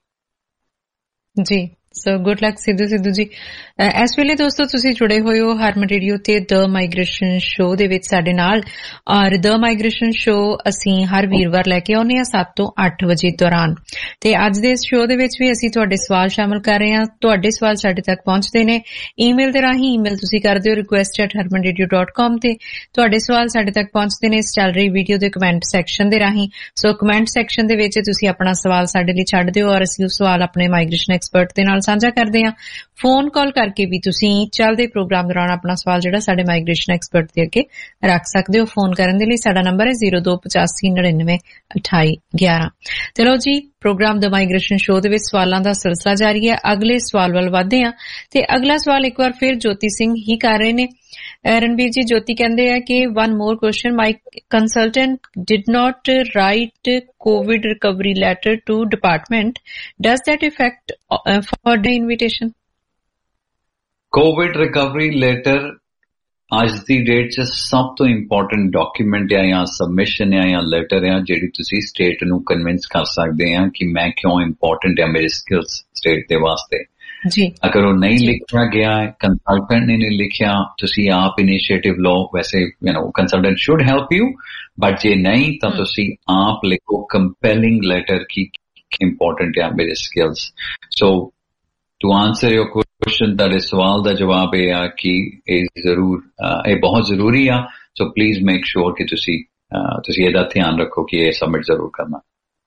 Speaker 2: ਜੀ। So good luck Sidhu Sidhu ji. ਇਸ ਵੇਲੇ ਦੋਸਤੋ ਤੁਸੀਂ ਜੁੜੇ ਹੋਏ ਹੋ ਹਰਮਨ ਰੇਡੀਓ ਤੇ ਦ ਮਾਈਗ੍ਰੇਸ਼ਨ ਸ਼ੋ ਦੇ ਵਿੱਚ ਸਾਡੇ ਨਾਲ, ਔਰ ਦ ਮਾਈਗ੍ਰੇਸ਼ਨ ਸ਼ੋ ਅਸੀਂ ਹਰ ਵੀਰਵਾਰ ਲੈ ਕੇ ਆਉਂਦੇ ਹਾਂ ਸੱਤ ਤੋਂ ਅੱਠ ਵਜੇ ਦੌਰਾਨ। ਤੇ ਅੱਜ ਦੇ ਇਸ ਸ਼ੋ ਦੇ ਵਿੱਚ ਵੀ ਅਸੀਂ ਤੁਹਾਡੇ ਸਵਾਲ ਸ਼ਾਮਲ ਕਰ ਰਹੇ ਹਾਂ। ਤੁਹਾਡੇ ਸਵਾਲ ਸਾਡੇ ਤੱਕ ਪਹੁੰਚਦੇ ਨੇ ਈਮੇਲ ਦੇ ਰਾਹੀਂ। ਈਮੇਲ ਤੁਸੀਂ ਕਰਦੇ ਹੋ request at Harman radio dot com ਤੇ। ਤੁਹਾਡੇ ਸਵਾਲ ਸਾਡੇ ਤੱਕ ਪਹੁੰਚਦੇ ਨੇ ਇਸ ਚੱਲ ਰਹੀ ਵੀਡੀਓ ਦੇ ਕਮੈਂਟ ਸੈਕਸ਼ਨ ਦੇ ਰਾਹੀਂ। ਸੋ ਕਮੈਂਟ ਸੈਕਸ਼ਨ ਦੇ ਵਿੱਚ ਤੁਸੀਂ ਆਪਣਾ ਸਵਾਲ ਸਾਡੇ ਲਈ ਛੱਡ ਦਿਓ ਔਰ ਅਸੀਂ ਉਹ ਸਵਾਲ ਆਪਣੇ ਮਾਈਗ੍ਰੇਸ਼ਨ ਐਕਸਪਰਟ ਦੇ ਨਾਲ ਸਾਂਝਾ ਕਰਦੇ ਹਾਂ। ਫੋਨ ਕਾਲ ਕਰਕੇ ਵੀ ਤੁਸੀਂ ਚੱਲਦੇ ਪ੍ਰੋਗਰਾਮ ਦੌਰਾਨ ਆਪਣਾ ਸਵਾਲ ਜਿਹੜਾ ਸਾਡੇ ਮਾਈਗ੍ਰੇਸ਼ਨ ਐਕਸਪਰਟ ਦੇ ਅੱਗੇ ਰੱਖ ਸਕਦੇ ਹੋ। ਫੋਨ ਕਰਨ ਦੇ ਲਈ ਸਾਡਾ ਨੰਬਰ ਹੈ ਜ਼ੀਰੋ ਦੋ ਪਚਾਸੀ ਨੜਿਨਵੇਂ ਅਠਾਈ ਗਿਆਰਾਂ। ਚਲੋ ਜੀ, ਪ੍ਰੋਗਰਾਮ ਦ ਮਾਈਗ੍ਰੇਸ਼ਨ ਸ਼ੋ ਦੇ ਵਿੱਚ ਸਵਾਲਾਂ ਦਾ ਸਿਲਸਿਲਾ ਜਾਰੀ ਹੈ। ਅਗਲੇ ਸਵਾਲ ਵੱਲ ਵਧਦੇ ਹਾਂ ਤੇ ਅਗਲਾ ਸਵਾਲ ਇੱਕ ਵਾਰ ਫਿਰ ਜੋਤੀ ਸਿੰਘ ਹੀ ਕਰ ਰਹੇ ਨੇ। ਰਣਬੀਰ ਜੀ, ਜੋਤੀ ਕਹਿੰਦੇ ਆ ਕਿ one more question, my consultant did not write COVID recovery letter to department. Does that affect uh, for the invitation?
Speaker 3: COVID recovery letter ਅੱਜ ਦੀ ਡੇਟ 'ਚ ਸਭ ਤੋਂ ਇੰਪੋਰਟੈਂਟ ਡਾਕੂਮੈਂਟ ਆ ਜਾਂ ਸਬਮਿਸ਼ਨ ਆ ਜਾਂ ਲੈਟਰ ਆ ਜਿਹੜੀ ਤੁਸੀਂ ਸਟੇਟ ਨੂੰ ਕਨਵਿੰਸ ਕਰ ਸਕਦੇ ਆ ਕਿ ਮੈਂ ਕਿਉਂ ਇੰਪੋਰਟੈਂਟ ਆ ਮੇਰੇ ਸਕਿੱਲਸ ਸਟੇਟ ਦੇ ਵਾਸਤੇ। ਜੀ ਅਗਰ ਉਹ ਨਹੀਂ ਲਿਖਿਆ ਗਿਆ ਹੈ, ਕੰਸਲਟੈਂਟ ਨੇ ਨਹੀਂ ਲਿਖਿਆ, ਤੁਸੀਂ ਆਪ ਇਨੀਸ਼ੀਏਟਿਵ ਲਓ। ਵੈਸੇ you know consultant should help you, but ਜੇ ਨਹੀਂ ਤਾਂ ਤੁਸੀਂ ਆਪ ਲਿਖੋ ਕੰਪੈਲਿੰਗ ਲੈਟਰ ਕਿ ਇੰਪੋਰਟੈਂਟ ਆ ਮੇਰੇ skills. So to answer your question, ਤੁਹਾਡੇ ਸਵਾਲ ਦਾ ਜਵਾਬ ਇਹ ਆ ਕਿ ਇਹ ਜ਼ਰੂਰ ਇਹ ਬਹੁਤ ਜ਼ਰੂਰੀ ਆ। ਸੋ ਪਲੀਜ਼ ਮੇਕ ਸ਼ੋਰ ਕਿ ਤੁਸੀਂ ਤੁਸੀਂ ਇਹਦਾ ਧਿਆਨ ਰੱਖੋ ਕਿ ਇਹ ਸਬਮਿਟ ਜ਼ਰੂਰ ਕਰਨਾ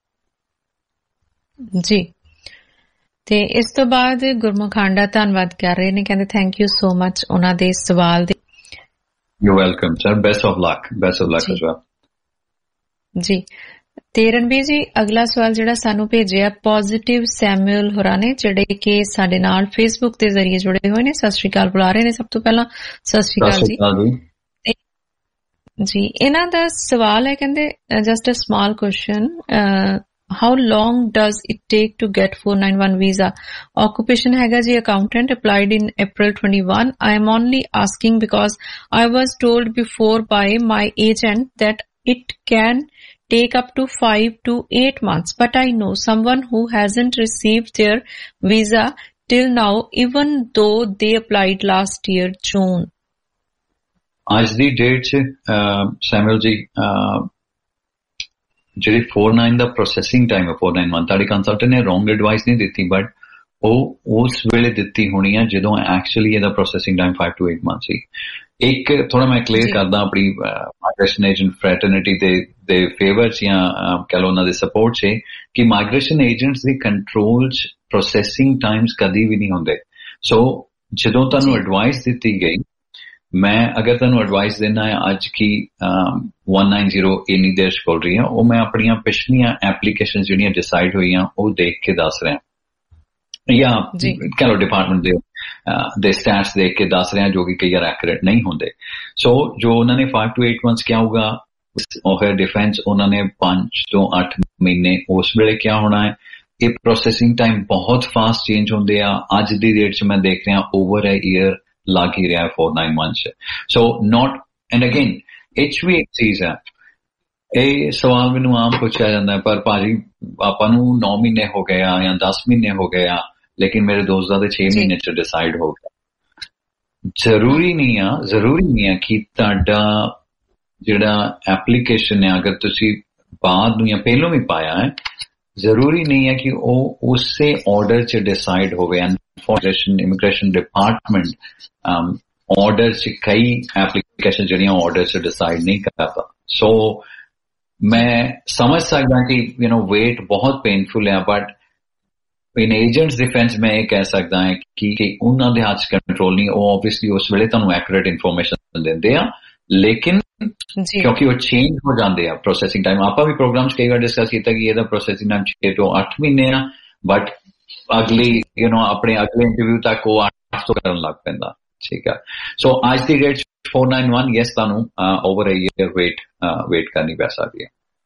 Speaker 2: ਜੀ। ਤੇ ਇਸ ਤੋਂ ਬਾਅਦ ਗੁਰਮੁਖ ਖਾਂਡਾ ਧੰਨਵਾਦ ਕਰ ਰਹੇ ਨੇ, ਕਹਿੰਦੇ ਥੈਂਕ ਯੂ ਸੋ ਮਚ ਉਹਨਾਂ ਦੇ ਸਵਾਲ ਦੇ।
Speaker 3: You welcome sir, best of luck. Best of luck as well ਜੀ।
Speaker 2: ਤੇ ਰਣਬੀਰ ਜੀ, ਅਗਲਾ ਸਵਾਲ ਜਿਹੜਾ ਸਾਨੂੰ ਭੇਜਿਆ ਪੋਜ਼ਿਟਿਵ ਸੈਮੂਅਲ ਹੋਰਾਂ ਨੇ, ਜਿਹੜੇ ਕਿ ਸਾਡੇ ਨਾਲ ਫੇਸਬੁੱਕ ਦੇ ਜ਼ਰੀਏ ਜੁੜੇ ਹੋਏ ਨੇ। ਸਤਿ ਸ਼੍ਰੀ ਅਕਾਲ ਬੁਲਾ ਰਹੇ ਨੇ ਸਭ ਤੋਂ ਪਹਿਲਾਂ। ਸਤਿ ਸ਼੍ਰੀ ਅਕਾਲ ਜੀ। ਜੀ ਇਹਨਾਂ ਦਾ ਸਵਾਲ ਹੈ, ਕਹਿੰਦੇ just a small question, how long does it take to get four ninety-one visa? Occupation ਹੈਗਾ ਜੀ accountant, applied in April twenty-one. I am only asking because I was told before by my agent that it can take up to five to eight months, but I know someone who hasn't received their visa till now, even though they applied last year June.
Speaker 3: ਅੱਜ ਦੀ date 'ਚ Samuel ਜੀ ਜਿਹੜੀ four nine ਦਾ processing time ਹੈ four nine one, ਤੁਹਾਡੀ consultant ਨੇ wrong advice ਨਹੀਂ ਦਿੱਤੀ, ਬਟ ਉਹ ਉਸ ਵੇਲੇ ਦਿੱਤੀ ਹੋਣੀ ਆ ਜਦੋਂ ਐਕਚੁਅਲੀ ਇਹਦਾ processing time five to eight months ਸੀ। ਇੱਕ ਥੋੜਾ ਮੈਂ ਕਲੀਅਰ ਕਰਦਾ ਆਪਣੀ ਮਾਈਗ੍ਰੇਸ਼ਨ ਏਜੰਟ ਫਰੈਟਰਨਿਟੀ ਦੇ ਦੇ ਫੇਵਰ 'ਚ ਜਾਂ ਕਹਿ ਲਓ ਉਹਨਾਂ ਦੇ ਸਪੋਰਟ 'ਚ ਕਿ ਮਾਈਗ੍ਰੇਸ਼ਨ ਏਜੰਟਸ ਦੀ ਕੰਟਰੋਲ 'ਚ ਪ੍ਰੋਸੈਸਿੰਗ ਟਾਈਮਸ ਕਦੀ ਵੀ ਨਹੀਂ ਹੁੰਦੇ। ਸੋ ਜਦੋਂ ਤੁਹਾਨੂੰ ਐਡਵਾਈਸ ਦਿੱਤੀ ਗਈ, ਮੈਂ ਅਗਰ ਤੁਹਾਨੂੰ ਐਡਵਾਈਸ ਦੇਣਾ ਹੈ ਅੱਜ ਕੀ one ninety ਇੰਨੀ ਦੇਰ ਚੱਲ ਰਹੀ ਹੈ, ਉਹ ਮੈਂ ਆਪਣੀਆਂ ਪਿਛਲੀਆਂ ਐਪਲੀਕੇਸ਼ਨ ਜਿਹੜੀਆਂ ਡਿਸਾਈਡ ਹੋਈਆਂ ਉਹ ਦੇਖ ਕੇ ਦੱਸ ਰਿਹਾ, ਜਾਂ ਕਹਿ ਲਓ ਡਿਪਾਰਟਮੈਂਟ ਦੇ ਦੇ ਸਟੈਟਸ ਦੇਖ ਕੇ ਦੱਸ ਰਿਹਾ, ਜੋ ਕਿ ਕਈ ਵਾਰ ਐਕੂਰੇਟ ਨਹੀਂ ਹੁੰਦੇ। ਸੋ ਜੋ ਉਹਨਾਂ ਨੇ five to eight months ਕਿਹਾ ਹੋਊਗਾ, ਉਹ ਡਿਫੈਂਸ ਉਹਨਾਂ ਨੇ ਪੰਜ ਤੋਂ ਅੱਠ ਮਹੀਨੇ ਉਸ ਵੇਲੇ ਕਿਹਾ ਹੋਣਾ ਹੈ। ਇਹ ਪ੍ਰੋਸੈਸਿੰਗ ਟਾਈਮ ਬਹੁਤ ਫਾਸਟ ਚੇਂਜ ਹੁੰਦੇ ਆ। ਅੱਜ ਦੀ ਡੇਟ 'ਚ ਮੈਂ ਦੇਖ ਰਿਹਾ ਓਵਰ ਅ ਈਅਰ ਲੱਗ ਹੀ ਰਿਹਾ four nine one 'ਚ। ਸੋ ਨੋਟ ਐਂਡ ਅਗੇਨ ਇਹ 'ਚ ਵੀ ਇੱਕ ਚੀਜ਼ ਹੈ, ਇਹ ਸਵਾਲ ਮੈਨੂੰ ਆਮ ਪੁੱਛਿਆ ਜਾਂਦਾ, ਪਰ ਭਾਜੀ ਆਪਾਂ ਨੂੰ ਨੌ ਮਹੀਨੇ ਹੋ ਗਏ ਆ ਜਾਂ ਦਸ ਮਹੀਨੇ ਹੋ ਗਏ ਆ, लेकिन मेरे दोस्त दा छे महीने च डिसाइड हो गया। जरूरी नहीं आ जरूरी नहीं है कि तुहाडा जिहड़ा एप्लीकेशन है अगर तुसी बाद नूं या पहलों भी पाया है, जरूरी नहीं है कि वो उससे ऑर्डर च डिसाइड होवे। इन्फॉर्मेशन इमिग्रेशन डिपार्टमेंट ऑर्डर च कई एप्लीकेशन जिहड़ियां ऑर्डर च डिसाइड नहीं करता। सो so, मैं समझ सकदा कि यू नो वेट बहुत पेनफुल है, बट इन एजेंट्स डिफेंस मैं ये कह सकदा है कि, कि उन्हां दे हाथ च कंट्रोल नहीं। वो ऑब्वियसली उस वेले तुहानूं एक्यूरेट इन्फॉर्मेशन दिंदे आ, लेकिन क्योंकि वो चेंज हो जाते हैं प्रोसेसिंग टाइम। आप भी प्रोग्राम कई बार डिस्कस किया कि ਇਹਦਾ प्रोसेसिंग टाइम छे तो अठ महीने आ, बट अगली यू नो अपने अगले इंटरव्यू तक वो आठ तो करन लग पैंदा। ठीक है, सो आज दी date four nine one yes तानू over a year wait wait करनी पै सकदी है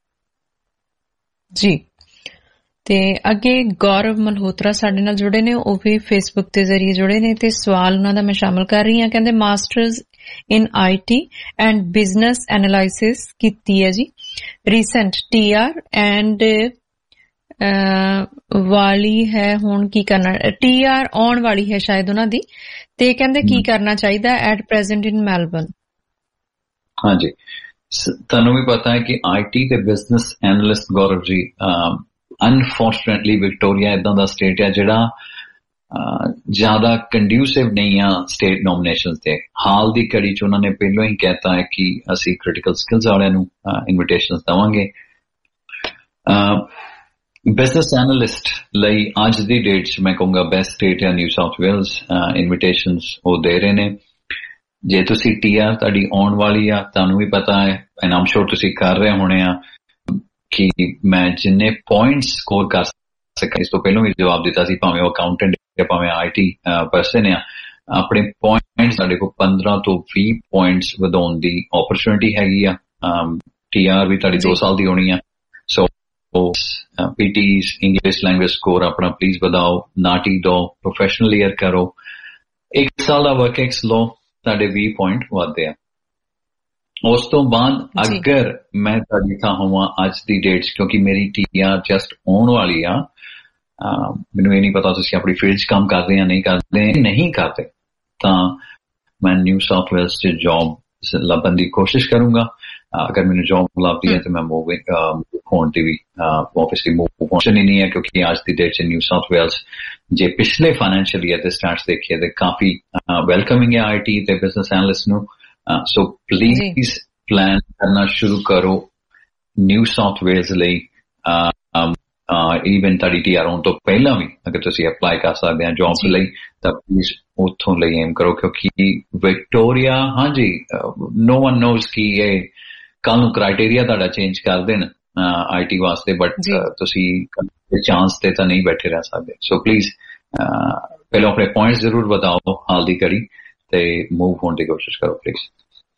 Speaker 2: जी। ਤੇ ਅੱਗੇ ਗੌਰਵ ਮਲਹੋਤਰਾ ਸਾਡੇ ਨਾਲ ਜੁੜੇ ਨੇ, ਉਹ ਵੀ ਫੇਸਬੁੱਕ ਦੇ ਜ਼ਰੀਏ ਜੁੜੇ ਨੇ ਤੇ ਸਵਾਲ ਉਹਨਾਂ ਦਾ ਮੈਂ ਸ਼ਾਮਲ ਕਰ ਰਹੀ ਹਾਂ। ਕਹਿੰਦੇ masters in IT and business analysis ਕੀਤੀ ਹੈ ਜੀ, ਰੀਸੈਂਟ ਟੀਆਰ ਐਂਡ ਵਾਲੀ ਹੈ, ਹੁਣ ਕੀ ਕਰਨਾ, ਟੀਆਰ ਆਉਣ ਵਾਲੀ ਹੈ ਸ਼ਾਇਦ ਉਹਨਾਂ ਦੀ, ਤੇ ਕਹਿੰਦੇ ਕੀ ਕਰਨਾ ਚਾਹੀਦਾ ਐਟ ਪ੍ਰੈਜ਼ੈਂਟ ਇਨ ਮੈਲਬਰਨ।
Speaker 3: ਹਾਂਜੀ, ਤੁਹਾਨੂੰ ਵੀ ਪਤਾ ਹੈ ਕਿ ਆਈਟੀ ਤੇ business analyst Gaurav ji unfortunately Victoria ਇਦਾਂ ਦਾ ਸਟੇਟ ਹੈ ਜਿਹੜਾ ਜ਼ਿਆਦਾ ਕੰਡਿਊਸਿਵ ਨਹੀਂ ਆ ਸਟੇਟ ਨੋਮੀਨੇਸ਼ਨਸ ਤੇ। ਹਾਲ ਦੀ ਘੜੀ ਚ ਉਹਨਾਂ ਨੇ ਪਹਿਲਾਂ ਹੀ ਕਹਿਤਾ ਹੈ ਕਿ ਅਸੀਂ ਕ੍ਰਿਟੀਕਲ ਸਕਿੱਲਸ ਵਾਲਿਆਂ ਨੂੰ ਇਨਵੀਟੇਸ਼ਨਸ ਦੇਵਾਂਗੇ। ਬਿਜ਼ਨਸ ਐਨਾਲਿਸਟ ਲਈ ਅੱਜ ਦੀ ਡੇਟ ਚ ਮੈਂ ਕਹੂੰਗਾ ਬੈਸਟ ਸਟੇਟ ਹੈ ਨਿਊ ਸਾਊਥ ਵੇਲਸ, ਇਨਵੀਟੇਸ਼ਨਸ ਉਹ ਦੇ ਰਹੇ ਨੇ। ਜੇ ਤੁਸੀਂ ਟੀਆਰ ਤੁਹਾਡੀ ਆਉਣ ਵਾਲੀ ਆ, ਤੁਹਾਨੂੰ ਵੀ ਪਤਾ ਹੈ ਐਂਡ ਆਮ ਸ਼ੋਰ ਤੁਸੀਂ ਕਰ ਰਹੇ ਹੋਣੇ ਆ ਕਿ ਮੈਂ ਜਿੰਨੇ ਪੁਆਇੰਟਸ ਸਕੋਰ ਕਰ ਸਕਾਂ, ਇਸ ਤੋਂ ਪਹਿਲਾਂ ਵੀ ਜਵਾਬ ਦਿੱਤਾ ਸੀ, ਭਾਵੇਂ ਉਹ ਅਕਾਊਂਟੈਂਟ ਜਾਂ ਭਾਵੇਂ ਆਈਟੀ ਪਰਸਨ ਆ, ਆਪਣੇ ਪੁਆਇੰਟਸ ਸਾਡੇ ਕੋਲ ਪੰਦਰਾਂ ਤੋਂ ਵੀਹ ਪੁਆਇੰਟਸ ਵਧਾਉਣ ਦੀ ਓਪਰਚੁਨਿਟੀ ਹੈਗੀ ਆ। ਟੀਆਰ ਵੀ ਤੁਹਾਡੀ ਦੋ ਸਾਲ ਦੀ ਹੋਣੀ ਆ। So PTE English language score ਆਪਣਾ ਪਲੀਜ਼ ਵਧਾਓ, ਨਾਟੀ ਦੋ, ਪ੍ਰੋਫੈਸ਼ਨਲ ਈਅਰ ਕਰੋ, ਇੱਕ ਸਾਲ ਦਾ ਵਰਕ ਐਕਸ ਲੋ, ਤੁਹਾਡੇ ਵੀਹ ਪੁਆਇੰਟ ਵੱਧਦੇ ਆ। ਉਸ ਤੋਂ ਬਾਅਦ ਅਗਰ ਮੈਂ ਤੁਹਾਡੀ ਥਾਂ ਹੋਵਾਂ ਅੱਜ ਦੀ ਡੇਟ ਚ, ਕਿਉਂਕਿ ਮੇਰੀ ਟੀਆਰ ਜਸਟ ਆਉਣ ਵਾਲੀ ਆ, ਮੈਨੂੰ ਇਹ ਨਹੀਂ ਪਤਾ ਤੁਸੀਂ ਆਪਣੀ ਫੀਲਡ ਚ ਕੰਮ ਕਰਦੇ ਜਾਂ ਨਹੀਂ ਕਰਦੇ, ਨਹੀਂ ਕਰਦੇ ਤਾਂ ਮੈਂ ਨਿਊ ਸਾਊਥ ਵੇਲਸ ਚ ਜੌਬ ਲੱਭਣ ਦੀ ਕੋਸ਼ਿਸ਼ ਕਰੂੰਗਾ। ਅਗਰ ਮੈਨੂੰ ਜੌਬ ਲੱਭਦੀ ਹੈ ਤਾਂ ਮੈਂ ਮੂਵਿੰਗ ਹੋਣ ਦੀ ਵੀ ਆਬਵੀਅਸਲੀ ਮੂਵ ਹੋਣ ਨਹੀਂ ਹੈ, ਕਿਉਂਕਿ ਅੱਜ ਦੀ ਡੇਟ ਚ ਨਿਊ ਸਾਊਥ ਵੇਲਸ ਜੇ ਪਿਛਲੇ ਫਾਈਨੈਂਸ਼ੀਅਲ ਈਅਰ ਦੇ ਸਟਾਰਟਸ ਦੇਖੀਏ ਤਾਂ ਕਾਫੀ ਵੈਲਕਮਿੰਗ ਹੈ ਆਈਟੀ ਤੇ ਬਿਜ਼ਨਸ ਐਨਾਲਿਸਟ ਨੂੰ। ਸੋ ਪਲੀਜ਼ ਪਲਾਨ ਕਰਨਾ ਸ਼ੁਰੂ ਕਰੋ ਨਿਊ ਸਾਊਥ ਵੇਲਸ ਲਈ। ਈਵਨ ਤੁਹਾਡੀ ਟੀਆਰ ਆਉਣ ਤੋਂ ਪਹਿਲਾਂ ਵੀ ਅਗਰ ਤੁਸੀਂ ਅਪਲਾਈ ਕਰ ਸਕਦੇ ਆ ਜੌਬ ਲਈ ਤਾਂ ਪਲੀਜ਼ ਉੱਥੋਂ ਲਈ ਏਮ ਕਰੋ, ਕਿਉਂਕਿ ਵਿਕਟੋਰੀਆ ਹਾਂਜੀ ਨੋ ਵਨ ਨੋਜ਼ ਕਿ ਇਹ ਕੱਲ ਨੂੰ ਕ੍ਰਾਈਟੇਰੀਆ ਤੁਹਾਡਾ ਚੇਂਜ ਕਰ ਦੇਣ ਆਈਟੀ ਵਾਸਤੇ, ਬਟ ਤੁਸੀਂ ਚਾਂਸ ਤੇ ਤਾਂ ਨਹੀਂ ਬੈਠੇ ਰਹਿ ਸਕਦੇ। ਸੋ ਪਲੀਜ਼ ਪਹਿਲਾਂ ਆਪਣੇ ਪੁਆਇੰਟਸ ਜ਼ਰੂਰ ਵਧਾਓ ਹਾਲ ਦੀ ਘੜੀ ਤੇ ਮੂਵ ਹੋਣ ਦੀ ਕੋਸ਼ਿਸ਼ ਕਰੋ ਪਲੀਜ਼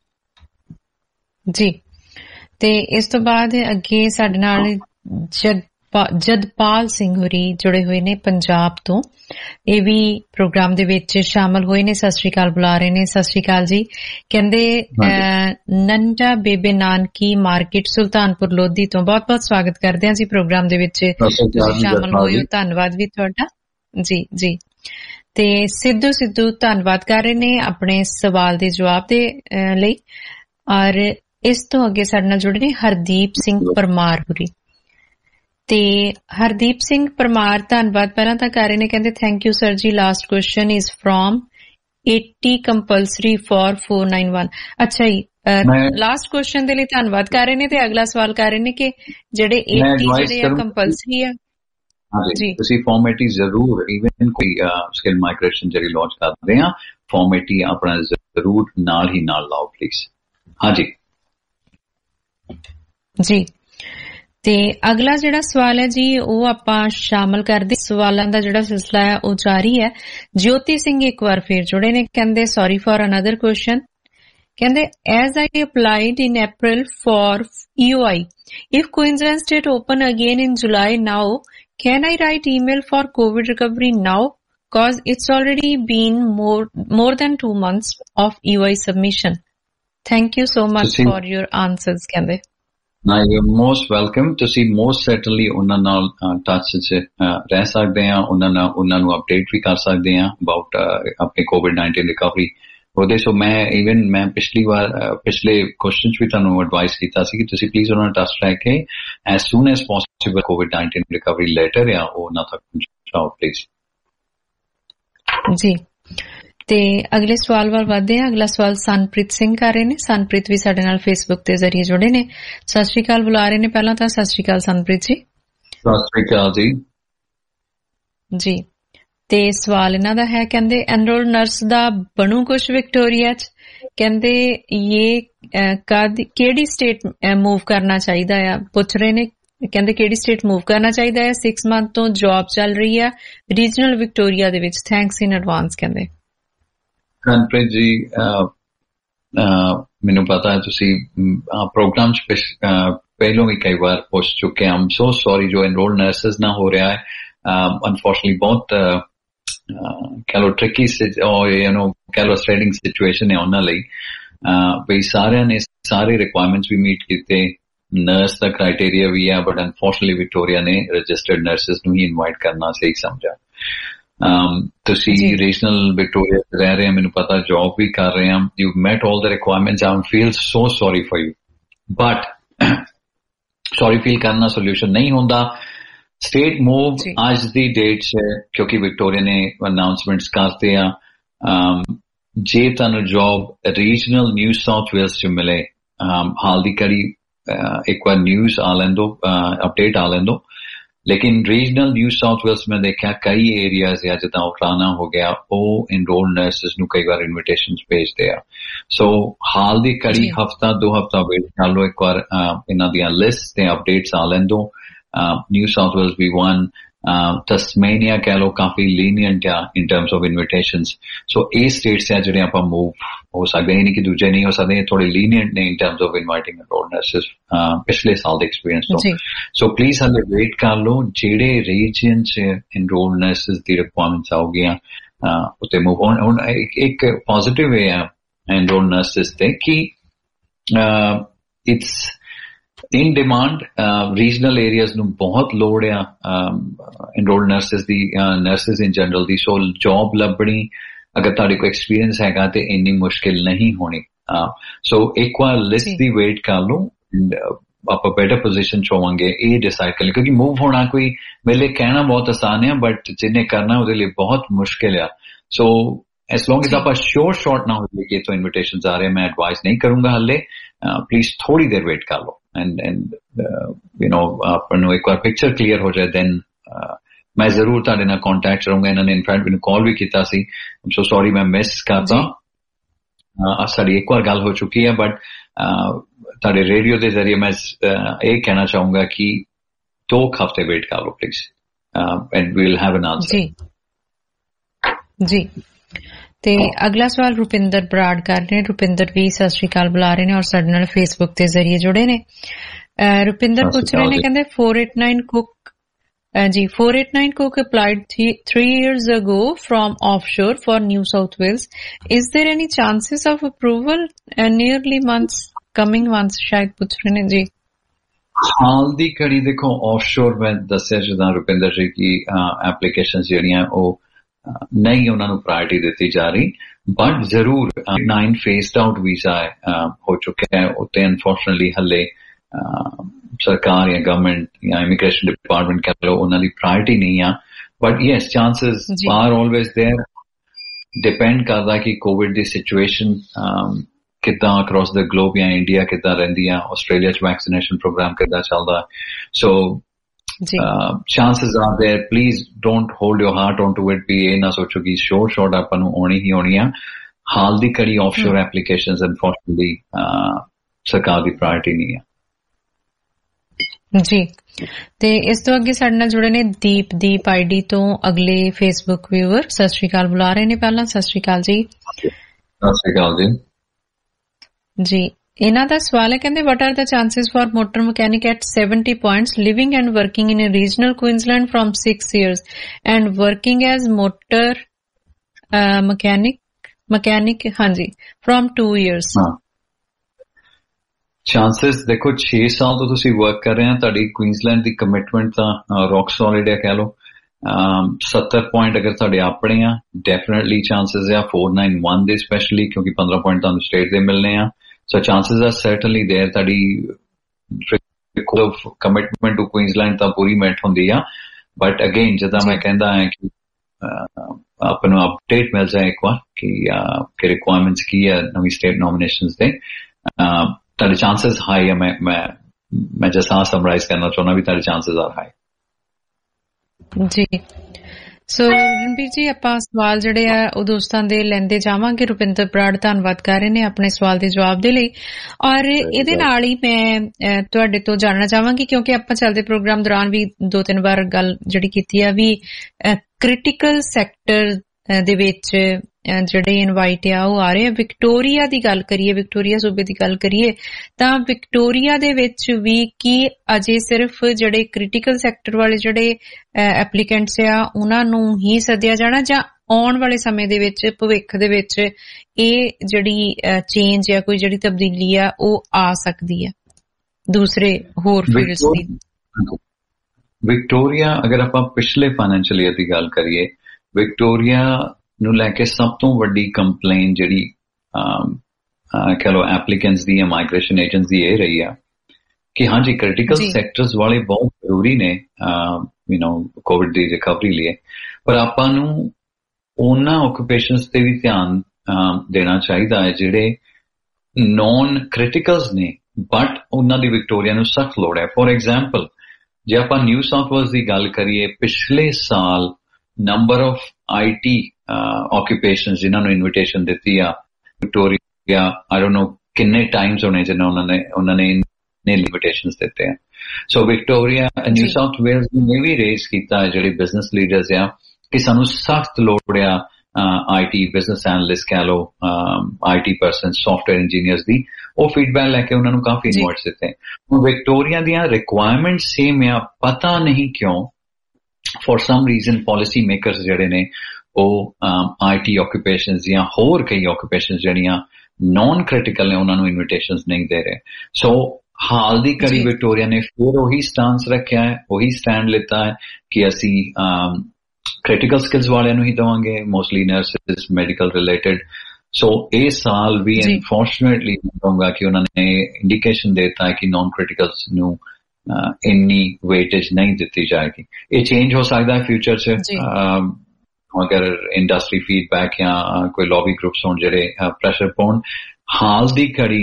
Speaker 2: ਜੀ। ਤੇ ਇਸ ਤੋਂ ਬਾਅਦ ਅੱਗੇ ਸਾਡੇ ਨਾਲ ਜਦ ਜਦਪਾਲ ਸਿੰਘ ਹੋਰੀ ਜੁੜੇ ਹੋਏ ਨੇ ਪੰਜਾਬ ਤੋਂ, ਇਹ ਵੀ ਪ੍ਰੋਗਰਾਮ ਦੇ ਵਿੱਚ ਸ਼ਾਮਲ ਹੋਏ ਨੇ। ਸਤਿ ਸ੍ਰੀ ਅਕਾਲ ਬੁਲਾ ਰਹੇ ਨੇ। ਸਤਿ ਸ੍ਰੀ ਅਕਾਲ ਜੀ। ਕਹਿੰਦੇ ਨੰਡਾ ਬੇਬੇ ਨਾਨਕੀ ਮਾਰਕੀਟ ਸੁਲਤਾਨਪੁਰ ਲੋਧੀ ਤੋਂ ਬਹੁਤ ਬਹੁਤ ਸਵਾਗਤ ਕਰਦੇ ਹਾਂ ਜੀ ਪ੍ਰੋਗਰਾਮ ਦੇ ਵਿੱਚ, ਤੁਸੀਂ ਸ਼ਾਮਲ ਹੋਏ ਹੋ, ਧੰਨਵਾਦ ਵੀ ਤੁਹਾਡਾ ਜੀ ਜੀ। ਤੇ ਸਿੱਧੂ ਸਿੱਧੂ ਧੰਨਵਾਦ ਕਰ ਰਹੇ ਨੇ ਆਪਣੇ ਸਵਾਲ ਦੇ ਜਵਾਬ ਦੇ ਲਈ। ਔਰ ਇਸ ਤੋਂ ਅੱਗੇ ਸਾਡੇ ਨਾਲ ਜੁੜੇ ਨੇ ਹਰਦੀਪ ਸਿੰਘ ਪਰਮਾਰ ਹੋਰੀ, ਤੇ ਹਰਦੀਪ ਸਿੰਘ ਪਰਮਾਰ ਧੰਨਵਾਦ ਪਹਿਲਾਂ ਤਾਂ ਕਰ ਰਹੇ ਨੇ। ਕਹਿੰਦੇ ਥੈਂਕ ਯੂ ਸਰ ਜੀ, last question is from eighty compulsory for four nine one। ਅੱਛਾ ਜੀ, ਲਾਸਟ ਕੁਐਸਚਨ ਦੇ ਲਈ ਧੰਨਵਾਦ ਕਰ ਰਹੇ ਨੇ ਤੇ ਅਗਲਾ ਸਵਾਲ ਕਰ ਰਹੇ ਨੇ ਕਿ ਜਿਹੜੇ eighty ਜਿਹੜੇ ਆ ਕੰਪਲਸਰੀ ਆ ਜੀ,
Speaker 3: ਤੁਸੀਂ ਫਾਰਮੈਟੀ ਜ਼ਰੂਰ ਇਵਨ ਕੋਈ ਸਕਿੱਲ ਮਾਈਗ੍ਰੇਸ਼ਨ ਜਿਹੜੀ ਲਾਂਚ ਕਰਦੇ ਆ ਫਾਰਮੈਟੀ ਆਪਣਾ ਜ਼ਰੂਰ ਨਾਲ ਹੀ ਨਾਲ ਲਾਓ ਪਲੀਜ਼। ਹਾਂਜੀ ਜੀ।
Speaker 2: ਤੇ ਅਗਲਾ ਜਿਹੜਾ ਸਵਾਲ ਹੈ ਜੀ ਉਹ ਆਪਾਂ ਸ਼ਾਮਲ ਕਰਦੇ, ਸਵਾਲਾਂ ਦਾ ਜਿਹੜਾ ਸਿਲਸਿਲਾ ਹੈ ਉਹ ਜਾਰੀ ਹੈ। ਜੋਤੀ ਸਿੰਘ ਇੱਕ ਵਾਰ ਫੇਰ ਜੁੜੇ ਨੇ, ਕਹਿੰਦੇ ਸੌਰੀ ਫॉर ਅਨਦਰ ਕੁਐਸਚਨ। ਕਹਿੰਦੇ as I applied in April for E O I, if Queensland state open again in July now, can I write email for COVID recovery now? Cause it's already been more more than two months of E O I submission. Thank you so much for your answers. ਕਹਿੰਦੇ
Speaker 3: ਨਾ you most welcome. ਤੁਸੀਂ most certainly ਉਹਨਾਂ ਨਾਲ touch 'ਚ ਰਹਿ ਸਕਦੇ ਆ, ਉਹਨਾਂ ਨਾਲ ਉਹਨਾਂ ਨੂੰ ਅਪਡੇਟ ਵੀ ਕਰ ਸਕਦੇ ਆ ਅਬਾਊਟ ਆਪਣੇ ਕੋਵਿਡ ਨਾਈਨਟੀਨ ਰਿਕਵਰੀ ਉਹਦੇ। ਸੋ ਮੈਂ ਈਵਨ ਮੈਂ ਪਿਛਲੀ ਵਾਰ ਪਿਛਲੇ ਕੁਐਸਚਨ 'ਚ ਵੀ ਤੁਹਾਨੂੰ ਐਡਵਾਈਸ ਕੀਤਾ ਸੀ ਕਿ ਤੁਸੀਂ ਪਲੀਜ਼ ਉਹਨਾਂ ਨਾਲ ਟੱਚ ਰਹਿ ਕੇ as soon as possible covid nineteen recovery letter ਆ ਉਹ ਉਹਨਾਂ ਤੱਕ ਪਹੁੰਚਾਓ ਪਲੀਜ਼।
Speaker 2: ਜੀ, ਤੇ ਅਗਲੇ ਸਵਾਲ ਵੱਲ ਵਧਦੇ ਹਾਂ। ਅਗਲਾ ਸਵਾਲ ਸਨਪ੍ਰੀਤ ਸਿੰਘ ਕਰ ਰਹੇ ਨੇ। ਸਨਪ੍ਰੀਤ ਵੀ ਸਾਡੇ ਨਾਲ ਫੇਸਬੁੱਕ ਦੇ ਜ਼ਰੀਏ ਜੁੜੇ ਨੇ। ਸਤਿ ਸ਼੍ਰੀ ਅਕਾਲ ਬੁਲਾ ਰਹੇ ਨੇ। ਪਹਿਲਾਂ ਤਾਂ ਸਤਿ ਸ਼੍ਰੀ ਅਕਾਲ ਸਨਪ੍ਰੀਤ ਜੀ।
Speaker 3: ਸਤਿ ਸ਼੍ਰੀ ਅਕਾਲ ਜੀ। ਜੀ,
Speaker 2: ਤੇ ਸਵਾਲ ਇਹਨਾਂ ਦਾ ਹੈ, ਕਹਿੰਦੇ ਐਨਰੋਲ ਨਰਸ ਦਾ ਬਣੂ ਕੁਛ ਵਿਕਟੋਰੀਆ 'ਚ? ਕਹਿੰਦੇ ਇਹ ਕਦ ਕਿਹੜੀ ਸਟੇਟ ਮੂਵ ਕਰਨਾ ਚਾਹੀਦਾ ਆ? ਪੁੱਛ ਰਹੇ ਨੇ, ਕਹਿੰਦੇ ਕਿਹੜੀ ਸਟੇਟ ਮੂਵ ਕਰਨਾ ਚਾਹੀਦਾ ਹੈ? ਸਿਕਸ ਮੰਥ ਤੋਂ ਜੌਬ ਚੱਲ ਰਹੀ ਆ ਰੀਜਨਲ ਵਿਕਟੋਰੀਆ ਦੇ ਵਿੱਚ। Thanks in advance. ਕਹਿੰਦੇ
Speaker 3: ਮਨਪ੍ਰੀਤ ਜੀ, ਮੈਨੂੰ ਪਤਾ ਹੈ ਤੁਸੀਂ ਪ੍ਰੋਗਰਾਮ 'ਚ ਪਹਿਲੋਂ ਵੀ ਕਈ ਵਾਰ ਪੁੱਛ ਚੁੱਕੇ। ਆਮ ਸੋ ਸੌਰੀ ਜੋ ਐਨਰੋਲ ਨਰਸਿਸ ਨਾ ਹੋ ਰਿਹਾ ਹੈ। ਅਨਫੋਰਚੁਨੇਟਲੀ ਬਹੁਤ ਕਹਿ ਲਓ ਟ੍ਰਿਕੀ ਯੂ ਨੋ ਕਹਿ ਲਓ ਸਟ੍ਰੇਟਿੰਗ ਸਿਚੁਏਸ਼ਨ ਹੈ ਉਹਨਾਂ ਲਈ। ਬਈ ਸਾਰਿਆਂ ਨੇ ਸਾਰੇ ਰਿਕੁਆਇਰਮੈਂਟਸ ਵੀ ਮੀਟ ਕੀਤੇ, ਨਰਸ ਦਾ ਕ੍ਰਾਈਟੇਰੀਆ ਵੀ ਹੈ, ਬਟ ਅਨਫੋਰਚੁਨੇਟਲੀ ਵਿਕਟੋਰੀਆ ਨੇ ਰਜਿਸਟਰਡ ਨਰਸਿਸ ਨੂੰ ਹੀ ਇਨਵਾਈਟ ਕਰਨਾ ਸਹੀ ਸਮਝਿਆ। ਤੁਸੀਂ ਰੀਜਨਲ ਵਿਕਟੋਰੀਆ ਰਹਿ ਰਹੇ, ਮੈਨੂੰ ਪਤਾ ਜੌਬ ਵੀ ਕਰ ਰਹੇ ਹਾਂ, you met all the requirements. I feel so sorry for you, but sorry feel ਕਰਨਾ ਸੋਲਿਊਸ਼ਨ ਨਹੀਂ ਹੁੰਦਾ। ਸਟੇਟ ਮੂਵ ਅੱਜ ਦੀ ਡੇਟ 'ਚ ਕਿਉਂਕਿ ਵਿਕਟੋਰੀਆ ਨੇ ਅਨਾਉਂਸਮੈਂਟਸ ਕਰਤੇ ਆ, ਜੇ ਤੁਹਾਨੂੰ job regional New South Wales 'ਚ ਮਿਲੇ, ਹਾਲ ਦੀ ਕੜੀ ਇੱਕ ਵਾਰ ਨਿਊਜ਼ ਆ ਲੈਂਦੋ, ਅਪਡੇਟ ਆ ਲੈਂਦੋ। ਲੇਕਿਨ ਰੀਜਨਲ ਨਿਊ ਸਾਊਥ ਵੇਲਸ ਮੈਂ ਦੇਖਿਆ ਕਈ ਏਰੀਆਜ਼ ਆ, ਜਿੱਦਾਂ ਉਟਰਾਨਾ ਹੋ ਗਿਆ, ਉਹ ਇਨਰੋਲ ਨਰਸਿਸ ਨੂੰ ਕਈ ਵਾਰ ਇਨਵੀਟੇਸ਼ਨਸ ਭੇਜਦੇ ਆ। ਸੋ ਹਾਲ ਦੀ ਕੜੀ ਹਫਤਾ ਦੋ ਹਫਤਾ ਵੇਟ ਕਰ ਲਓ, ਇੱਕ ਵਾਰ ਇਹਨਾਂ ਦੀਆਂ ਲਿਸਟ ਤੇ ਅਪਡੇਟਸ ਆ ਲੈਂਦੋ। ਨਿਊ ਸਾਊਥ ਵੇਲਸ ਵੀ ਵਨ, ਤਸਮੇਨੀਆ ਕਹਿ ਲਓ ਕਾਫੀ ਲੀਨੀਅੰਟ ਆ ਇਨ ਟਰਮਸ ਆਫ ਇਨਵੀਟੇਸ਼ਨਸ। ਸੋ ਇਹ ਸਟੇਟਸ ਆ ਜਿਹੜੇ ਆਪਾਂ ਮੂਵ ਹੋ ਸਕਦੇ, ਇਹ ਨਹੀਂ ਕਿ ਦੂਜੇ ਨਹੀਂ ਹੋ ਸਕਦੇ, ਥੋੜੇ ਲੀਨੀਅੰਟ ਨੇ in terms of inviting enrol nurses ਪਿਛਲੇ ਸਾਲ ਦੇ ਐਕਸਪੀਰੀਅੰਸ ਤੋਂ। ਸੋ ਪਲੀਜ਼ ਹਾਲੇ ਵੇਟ ਕਰ ਲਓ, ਜਿਹੜੇ ਰੀਜਨ 'ਚ ਇਨਰੋਲ ਨਰਸਿਸ ਦੀ ਰਿਕੁਆਇਰਮੈਂਟਸ ਆਉਗੀਆਂ ਉੱਤੇ ਮੂਵ ਹੋਣ। ਹੁਣ ਇੱਕ ਪੋਜ਼ਿਟਿਵ ਵੇ ਆ ਇਨਰੋਲ ਨਰਸਿਸ ਤੇ ਕਿ it's in demand. Regional areas ਨੂੰ ਬਹੁਤ ਲੋੜ ਆ ਇਨਰੋਲ ਨਰਸਿਸ ਦੀ, ਨਰਸਿਸ ਇਨ ਜਨਰਲ ਦੀ। ਸੋ ਜੌਬ ਲੱਭਣੀ ਅਗਰ ਤੁਹਾਡੇ ਕੋਲ ਐਕਸਪੀਰੀਅੰਸ ਹੈਗਾ ਤੇ ਇੰਨੀ ਮੁਸ਼ਕਿਲ ਨਹੀਂ ਹੋਣੀ। ਸੋ ਇੱਕ ਵਾਰ ਲਿਸਟ ਦੀ ਵੇਟ ਕਰ ਲਓ, ਆਪਾਂ ਬੈਟਰ ਪੋਜੀਸ਼ਨ 'ਚ ਹੋਵਾਂਗੇ ਇਹ ਡਿਸਾਈਡ ਕਰ ਲਈ। ਕਿਉਂਕਿ ਮੂਵ ਹੋਣਾ ਕੋਈ ਮੇਰੇ ਕਹਿਣਾ ਬਹੁਤ ਆਸਾਨ ਹੈ, ਬਟ ਜਿਹਨੇ ਕਰਨਾ ਉਹਦੇ ਲਈ ਬਹੁਤ ਮੁਸ਼ਕਿਲ ਆ। ਸੋ ਐਸ ਲੌਂਗ ਐਜ਼ ਆਪਾਂ ਸ਼ੋਰ ਸ਼ਾਰਟ ਨਾ ਹੋ ਜਾਏ ਕਿ ਤੋਂ ਇਨਵੀਟੇਸ਼ਨਸ ਆ ਰਹੇ, ਮੈਂ ਐਡਵਾਈਸ ਨਹੀਂ ਕਰੂੰਗਾ ਹਾਲੇ। ਪਲੀਜ਼ ਥੋੜੀ ਦੇਰ ਵੇਟ ਕਰ ਲਓ ਐਂਡ ਐਂਡ ਯੂ ਨੋ ਆਪਾਂ ਨੂੰ ਇੱਕ ਵਾਰ ਪਿਕਚਰ ਕਲੀਅਰ ਹੋ ਜਾਏ, ਦੈਨ ਮੈਂ ਜ਼ਰੂਰ ਤੁਹਾਡੇ ਨਾਲ ਕੰਟੈਕਟ ਰਹੂੰਗਾ। ਇਹਨਾਂ ਨੇ ਇਨਫੈਕਟ ਮੈਨੂੰ ਕਾਲ ਵੀ ਕੀਤਾ ਸੀ, ਆਮ ਸੋ ਸੌਰੀ ਮੈਂ ਮਿਸ ਕਰਤਾ। ਸਾਡੀ ਇੱਕ ਵਾਰ ਗੱਲ ਹੋ ਚੁੱਕੀ ਹੈ, ਬਟ ਤੁਹਾਡੇ ਰੇਡੀਓ ਦੇ ਜ਼ਰੀਏ ਮੈਂ ਇਹ ਕਹਿਣਾ ਚਾਹੂੰਗਾ ਕਿ ਦੋ ਹਫ਼ਤੇ ਵੇਟ ਕਰ ਲਓ please, and we will have an answer.
Speaker 2: ਜੀ ਜੀ। ਤੇ ਅਗਲਾ ਸਵਾਲ ਰੁਪਿੰਦਰ ਬਰਾੜ ਕਰ ਰਹੇ ਨੇ। ਰੁਪਿੰਦਰ ਵੀ ਸਤਿ ਸ਼੍ਰੀ ਅਕਾਲ ਬੁਲਾ ਰਹੇ ਨੇ ਔਰ ਸਾਡੇ ਨਾਲ ਫੇਸਬੁੱਕ ਦੇ ਜ਼ਰੀਏ ਜੁੜੇ ਨੇ। ਰੁਪਿੰਦਰ ਪੁੱਛ ਰਹੇ ਨੇ, ਕਹਿੰਦੇ four eighty-nine ਕੁਕ ਜੀ four eighty-nine cook applied three, three years ago from offshore for New South Wales. Is there any chances of approval uh, nearly months coming months? ਸ਼ਾਇਦ ਪੁੱਛ ਰਹੇ ਨੇ ਜੀ।
Speaker 3: ਹਾਲ ਦੀ ਘੜੀ ਦੇਖੋ ਆਫਸ਼ੋਰ ਮੈਂ ਦੱਸਿਆ ਜਿੱਦਾਂ ਰੁਪਿੰਦਰ ਜੀ ਕੀ ਐਪਲੀਕੇਸ਼ਨ ਜਿਹੜੀਆਂ ਉਹ ਨਹੀਂ ਉਹਨਾਂ ਨੂੰ ਪ੍ਰਾਇੋਰਟੀ ਦਿੱਤੀ ਜਾ ਰਹੀ, ਬਟ ਜ਼ਰੂਰ ਨਾਈਨ ਫੇਸਡ ਆਊਟ ਵੀਜ਼ਾ ਹੋ ਚੁੱਕਿਆ ਹੈ ਉੱਤੇ। ਅਨਫੋਰਚੁਨੇਟਲੀ ਹਲੇ ਸਰਕਾਰ ਜਾਂ ਗਵਰਨਮੈਂਟ ਜਾਂ ਇਮੀਗ੍ਰੇਸ਼ਨ ਡਿਪਾਰਟਮੈਂਟ ਕਹਿ ਲਓ ਉਹਨਾਂ ਦੀ ਪ੍ਰਾਇੋਰਟੀ ਨਹੀਂ ਆ, but yes chances are always there. Depend ਕਰਦਾ ਕਿ ਕੋਵਿਡ ਦੀ ਸਿਚੁਏਸ਼ਨ ਕਿੱਦਾਂ ਅਕ੍ਰੋਸ ਦ ਗਲੋਬ ਜਾਂ ਇੰਡੀਆ ਕਿੱਦਾਂ ਰਹਿੰਦੀ ਆ, ਆਸਟ੍ਰੇਲੀਆ 'ਚ ਵੈਕਸੀਨੇਸ਼ਨ ਪ੍ਰੋਗਰਾਮ ਕਿੱਦਾਂ ਚੱਲਦਾ। So chances are there. Please don't hold your heart on to it, ਵੀ ਇਹ ਨਾ ਸੋਚੋ ਕਿ ਸ਼ੋਰ ਸ਼ਾਰਟ ਆਪਾਂ ਨੂੰ ਆਉਣੀ ਹੀ ਆਉਣੀ ਆ। ਹਾਲ ਦੀ ਘੜੀ ਆਫਸ਼ੋਰ ਐਪਲੀਕੇਸ਼ਨਸ ਅਨਫੋਰਚੁਨੇਟਲੀ ਸਰਕਾਰ ਦੀ ਪ੍ਰਾਇੋਰਟੀ ਨਹੀਂ ਆ ਜੀ।
Speaker 2: ਤੇ ਇਸ ਤੋਂ ਅੱਗੇ ਸਾਡੇ ਨਾਲ ਜੁੜੇ ਨੇ ਦੀਪ ਦੀਪ ਆਈਡੀ ਤੋਂ ਅਗਲੇ ਫੇਸਬੁੱਕ ਵਿਊਅਰ। ਸਤਿ ਸ਼੍ਰੀ ਅਕਾਲ ਬੁਲਾ ਰਹੇ ਨੇ ਪਹਿਲਾਂ। ਸਤਿ ਸ਼੍ਰੀ ਅਕਾਲ ਜੀ।
Speaker 3: ਸਤਿ ਸ਼੍ਰੀ ਅਕਾਲ ਜੀ।
Speaker 2: ਜੀ ਇਹਨਾਂ ਦਾ ਸਵਾਲ ਹੈ, ਕਹਿੰਦੇ what are the chances for motor mechanic at seventy points living and working in a regional Queensland from six years and working as motor uh, mechanic mechanic ਹਾਂਜੀ from two years.
Speaker 3: ਚਾਂਸਸ ਦੇਖੋ ਛੇ ਸਾਲ ਤੋਂ ਤੁਸੀਂ work ਕਰ ਰਹੇ ਹੋ, ਤੁਹਾਡੀ ਕੁਈਨਜ਼ਲੈਂਡ ਦੀ ਕਮਿਟਮੈਂਟ ਤਾਂ ਰੌਕ ਸੋਲਿਡ ਹੈ ਕਹਿ ਲਓ। ਸੱਤਰ ਪੁਆਇੰਟ ਅਗਰ ਤੁਹਾਡੇ ਆਪਣੇ ਆ, ਡੈਫੀਨਿਟਲੀ ਚਾਂਸਸ ਆ four ninety-one ਦੇ ਸਪੈਸ਼ਲੀ, ਕਿਉਂਕਿ ਪੰਦਰਾਂ ਪੁਆਇੰਟ ਤੁਹਾਨੂੰ ਸਟੇਟ ਦੇ ਮਿਲਨੇ ਆ। So chances are certainly there. ਤੁਹਾਡੀ ਕਮਿਟਮੈਂਟ ਟੂ ਕੁਈਨਜ਼ਲੈਂਡ ਤਾਂ ਪੂਰੀ ਮੈਟ ਹੁੰਦੀ ਆ, ਬਟ ਅਗੇਨ ਜਿੱਦਾਂ ਮੈਂ ਕਹਿੰਦਾ ਹਾਂ ਕਿ ਆਪਾਂ ਨੂੰ ਅਪਡੇਟ ਮਿਲ ਜਾਏ ਇੱਕ ਵਾਰ ਕਿ ਰਿਕੁਆਇਰਮੈਂਟਸ ਕੀ ਆ ਨਵੀਂ ਸਟੇਟ ਨੋਮੀਨੇਸ਼ਨਸ ਦੇ, ਤੁਹਾਡੇ ਚਾਂਸਸ ਹਾਈ ਆ। ਮੈਂ ਮੈਂ ਮੈਂ ਜਿਸ ਤਰ੍ਹਾਂ ਸਮਰਾਈਜ਼ ਕਰਨਾ ਚਾਹੁੰਦਾ ਵੀ ਤੁਹਾਡੇ ਚਾਂਸਸ ਆਰ ਹਾਈ।
Speaker 2: ਜੀ ਸੋ ਰਣਬੀਰ ਜੀ, ਆਪਾਂ ਸਵਾਲ ਜਿਹੜੇ ਆ ਉਹ ਦੋਸਤਾਂ ਦੇ ਲੈਂਦੇ ਜਾਵਾਂਗੇ। ਰੁਪਿੰਦਰ ਬਰਾੜ ਧੰਨਵਾਦ ਕਰ ਰਹੇ ਨੇ ਆਪਣੇ ਸਵਾਲ ਦੇ ਜਵਾਬ ਦੇ ਲਈ, ਔਰ ਇਹਦੇ ਨਾਲ ਹੀ ਮੈਂ ਤੁਹਾਡੇ ਤੋਂ ਜਾਣਨਾ ਚਾਹਾਂਗੀ, ਕਿਉਂਕਿ ਆਪਾਂ ਚੱਲਦੇ ਪ੍ਰੋਗਰਾਮ ਦੌਰਾਨ ਵੀ ਦੋ ਤਿੰਨ ਵਾਰ ਗੱਲ ਜਿਹੜੀ ਕੀਤੀ ਆ ਵੀ ਕ੍ਰਿਟੀਕਲ ਸੈਕਟਰ ਦੇ ਵਿੱਚ ਜਿਹੜੇ ਇਨਵਾਈਟ ਆ ਉਹ ਆ ਰਹੇ ਆ। ਵਿਕਟੋਰੀਆ ਦੀ ਗੱਲ ਕਰੀਏ, ਵਿਕਟੋਰੀਆ ਸੂਬੇ ਦੀ ਗੱਲ ਕਰੀਏ ਤਾਂ ਵਿਕਟੋਰੀਆ ਦੇ ਵਿੱਚ ਵੀ ਕੀ ਅਜੇ ਸਿਰਫ ਜਿਹੜੇ ਕ੍ਰਿਟੀਕਲ ਸੈਕਟਰ ਵਾਲੇ ਜਿਹੜੇ ਐਪਲੀਕੈਂਟਸ ਆ ਉਹਨਾਂ ਨੂੰ ਹੀ ਸੱਦਿਆ ਜਾਣਾ, ਜਾਂ ਆਉਣ ਵਾਲੇ ਸਮੇਂ ਦੇ ਵਿੱਚ ਭਵਿੱਖ ਦੇ ਵਿੱਚ ਇਹ ਜਿਹੜੀ ਚੇਂਜ ਆ, ਕੋਈ ਜਿਹੜੀ ਤਬਦੀਲੀ ਆ ਉਹ ਆ ਸਕਦੀ ਆ ਦੂਸਰੇ ਹੋਰ ਫੀਲਡਸ ਦੀ?
Speaker 3: ਵਿਕਟੋਰੀਆ ਅਗਰ ਆਪਾਂ ਪਿਛਲੇ ਫਾਈਨੈਂਸ਼ੀਅਲ ਈਅਰ ਦੀ ਗੱਲ ਕਰੀਏ, ਵਿਕਟੋਰੀਆ ਨੂੰ ਲੈ ਕੇ ਸਭ ਤੋਂ ਵੱਡੀ ਕੰਪਲੇਨ ਜਿਹੜੀ ਕਹਿ ਲਓ ਐਪਲੀਕੈਂਟਸ ਦੀ ਜਾਂ ਮਾਈਗ੍ਰੇਸ਼ਨ ਏਜੰਟਸ ਦੀ ਇਹ ਰਹੀ ਆ ਕਿ ਹਾਂਜੀ ਕ੍ਰਿਟੀਕਲ ਸੈਕਟਰਸ ਵਾਲੇ ਬਹੁਤ ਜ਼ਰੂਰੀ ਨੇ ਯੂ ਨੋ ਕੋਵਿਡ ਦੀ ਰਿਕਵਰੀ ਲਈ, ਪਰ ਆਪਾਂ ਨੂੰ ਉਹਨਾਂ ਆਕੂਪੇਸ਼ਨਸ ਤੇ ਵੀ ਧਿਆਨ ਦੇਣਾ ਚਾਹੀਦਾ ਹੈ ਜਿਹੜੇ ਨੌਨ ਕ੍ਰਿਟੀਕਲਸ ਨੇ, ਬਟ ਉਹਨਾਂ ਦੀ ਵਿਕਟੋਰੀਆ ਨੂੰ ਸਖਤ ਲੋੜ ਹੈ। ਫੋਰ ਐਗਜ਼ਾਮਪਲ, ਜੇ ਆਪਾਂ ਨਿਊ ਸਾਊਥ ਵੇਲਸ ਦੀ ਗੱਲ ਕਰੀਏ, ਪਿਛਲੇ ਸਾਲ number of I T occupations ਜਿਨ੍ਹਾਂ ਨੂੰ ਇਨਵੀਟੇਸ਼ਨ ਦਿੱਤੀ ਆ ਵਿਕਟੋਰੀਆ, ਆਈ ਡੋਨਟ ਨੋ ਕਿੰਨੇ ਟਾਈਮਸ ਹੋਣੇ ਜਿਹਨਾਂ ਉਹਨਾਂ ਨੇ ਉਹਨਾਂ ਨੇ ਇੰਨੇ ਇਨਵੀਟੇਸ਼ਨਸ ਦਿੱਤੇ ਆ। So Victoria New South Wales ਨੇ ਵੀ ਰੇਜ਼ ਕੀਤਾ ਜਿਹੜੇ ਬਿਜ਼ਨਸ ਲੀਡਰਸ ਆ ਕਿ ਸਾਨੂੰ ਸਖਤ ਲੋੜ ਆ ਆਈ ਟੀ ਬਿਜ਼ਨਸ ਐਨਲਿਸਟ ਕਹਿ ਲਓ, I T person, software engineers ਦੀ। ਉਹ ਫੀਡਬੈਕ ਲੈ ਕੇ ਉਹਨਾਂ ਨੂੰ ਕਾਫੀ ਇਨਵਰਟਸ ਦਿੱਤੇ। ਹੁਣ ਵਿਕਟੋਰੀਆ ਦੀਆਂ ਰਿਕੁਆਇਰਮੈਂਟ ਸੇਮ ਆ, ਪਤਾ ਨਹੀਂ ਕਿਉਂ for some reason policy makers ਜਿਹੜੇ ਨੇ ਉਹ ਆਈ ਟੀ ਆਕੂਪੇਸ਼ਨਸ ਜਾਂ ਹੋਰ ਕਈ ਆਕੂਪੇਸ਼ਨਸ ਜਿਹੜੀਆਂ ਨੌਨ ਕ੍ਰਿਟੀਕਲ ਨੇ ਉਹਨਾਂ ਨੂੰ ਇਨਵੀਟੇਸ਼ਨਸ ਨਹੀਂ ਦੇ ਰਹੇ। ਸੋ ਹਾਲ ਦੀ ਘੜੀ ਵਿਕਟੋਰੀਆ ਨੇ ਫਿਰ ਉਹੀ ਸਟਾਂਸ ਰੱਖਿਆ ਹੈ, ਉਹੀ ਸਟੈਂਡ ਲਿੱਤਾ ਹੈ ਕਿ ਅਸੀਂ ਕ੍ਰਿਟੀਕਲ ਸਕਿੱਲਸ ਵਾਲਿਆਂ ਨੂੰ ਹੀ ਦੇਵਾਂਗੇ, mostly nurses, medical related. So ਇਹ ਸਾਲ ਵੀ ਅਨਫੋਰਚੂਨੇਟਲੀ ਕਹੂੰਗਾ ਕਿ ਉਹਨਾਂ ਨੇ ਇੰਡੀਕੇਸ਼ਨ ਦਿੱਤਾ ਹੈ ਕਿ ਨੌਨ ਕ੍ਰਿਟੀਕਲਸ ਨੂੰ ਇੰਨੀ ਵੇਟੇਜ ਨਹੀਂ ਦਿੱਤੀ ਜਾਏਗੀ। ਇਹ ਚੇਂਜ ਹੋ ਸਕਦਾ ਹੈ ਫਿਊਚਰ 'ਚ ਅਗਰ ਇੰਡਸਟਰੀ ਫੀਡਬੈਕ ਜਾਂ ਕੋਈ ਲੌਬੀ ਗਰੁੱਪਸ ਹੋਣ ਜਿਹੜੇ ਪ੍ਰੈਸ਼ਰ ਪਾਉਣ। ਹਾਲ ਦੀ ਘੜੀ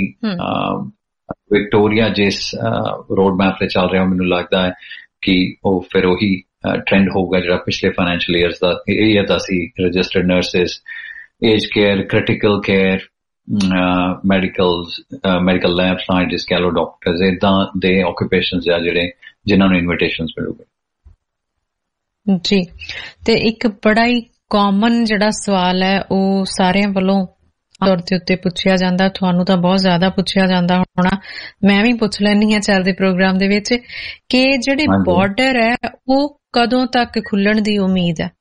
Speaker 3: ਵਿਕਟੋਰੀਆ ਜਿਸ ਰੋਡ ਮੈਪ ਤੇ ਚੱਲ ਰਿਹਾ, ਮੈਨੂੰ ਲੱਗਦਾ ਹੈ ਕਿ ਉਹ ਫਿਰ ਉਹੀ ਟ੍ਰੈਂਡ ਹੋਊਗਾ ਜਿਹੜਾ ਪਿਛਲੇ ਫਾਈਨੈਂਸ਼ੀਅਲ ਈਅਰਸ ਦਾ ਈਅਰ ਦਾ ਸੀ। Registered nurses, aged care, critical care, medical medical lab scientist ਕਹਿ ਲਓ, ਡਾਕਟਰਸ, ਏਦਾਂ ਦੇ ਆਕੂਪੇਸ਼ਨਸ ਆ ਜਿਹੜੇ ਜਿਨ੍ਹਾਂ ਨੂੰ ਇਨਵੀਟੇਸ਼ਨਸ ਮਿਲੂਗੇ।
Speaker 2: ਜੀ, ਤੇ ਇੱਕ ਬੜਾ ਹੀ ਕਾਮਨ ਜਿਹੜਾ ਸਵਾਲ ਹੈ ਉਹ ਸਾਰਿਆਂ ਵੱਲੋਂ ਤੌਰ ਦੇ ਉੱਤੇ ਪੁੱਛਿਆ ਜਾਂਦਾ, ਤੁਹਾਨੂੰ ਤਾਂ ਬਹੁਤ ਜ਼ਿਆਦਾ ਪੁੱਛਿਆ ਜਾਂਦਾ ਹੋਣਾ, ਮੈਂ ਵੀ ਪੁੱਛ ਲੈਂਦੀ ਹਾਂ ਚੱਲਦੇ ਪ੍ਰੋਗਰਾਮ ਦੇ ਵਿੱਚ, ਕਿ ਜਿਹੜੇ ਬਾਰਡਰ ਹੈ ਉਹ ਕਦੋਂ ਤੱਕ ਖੁੱਲਣ ਦੀ ਉਮੀਦ ਹੈ?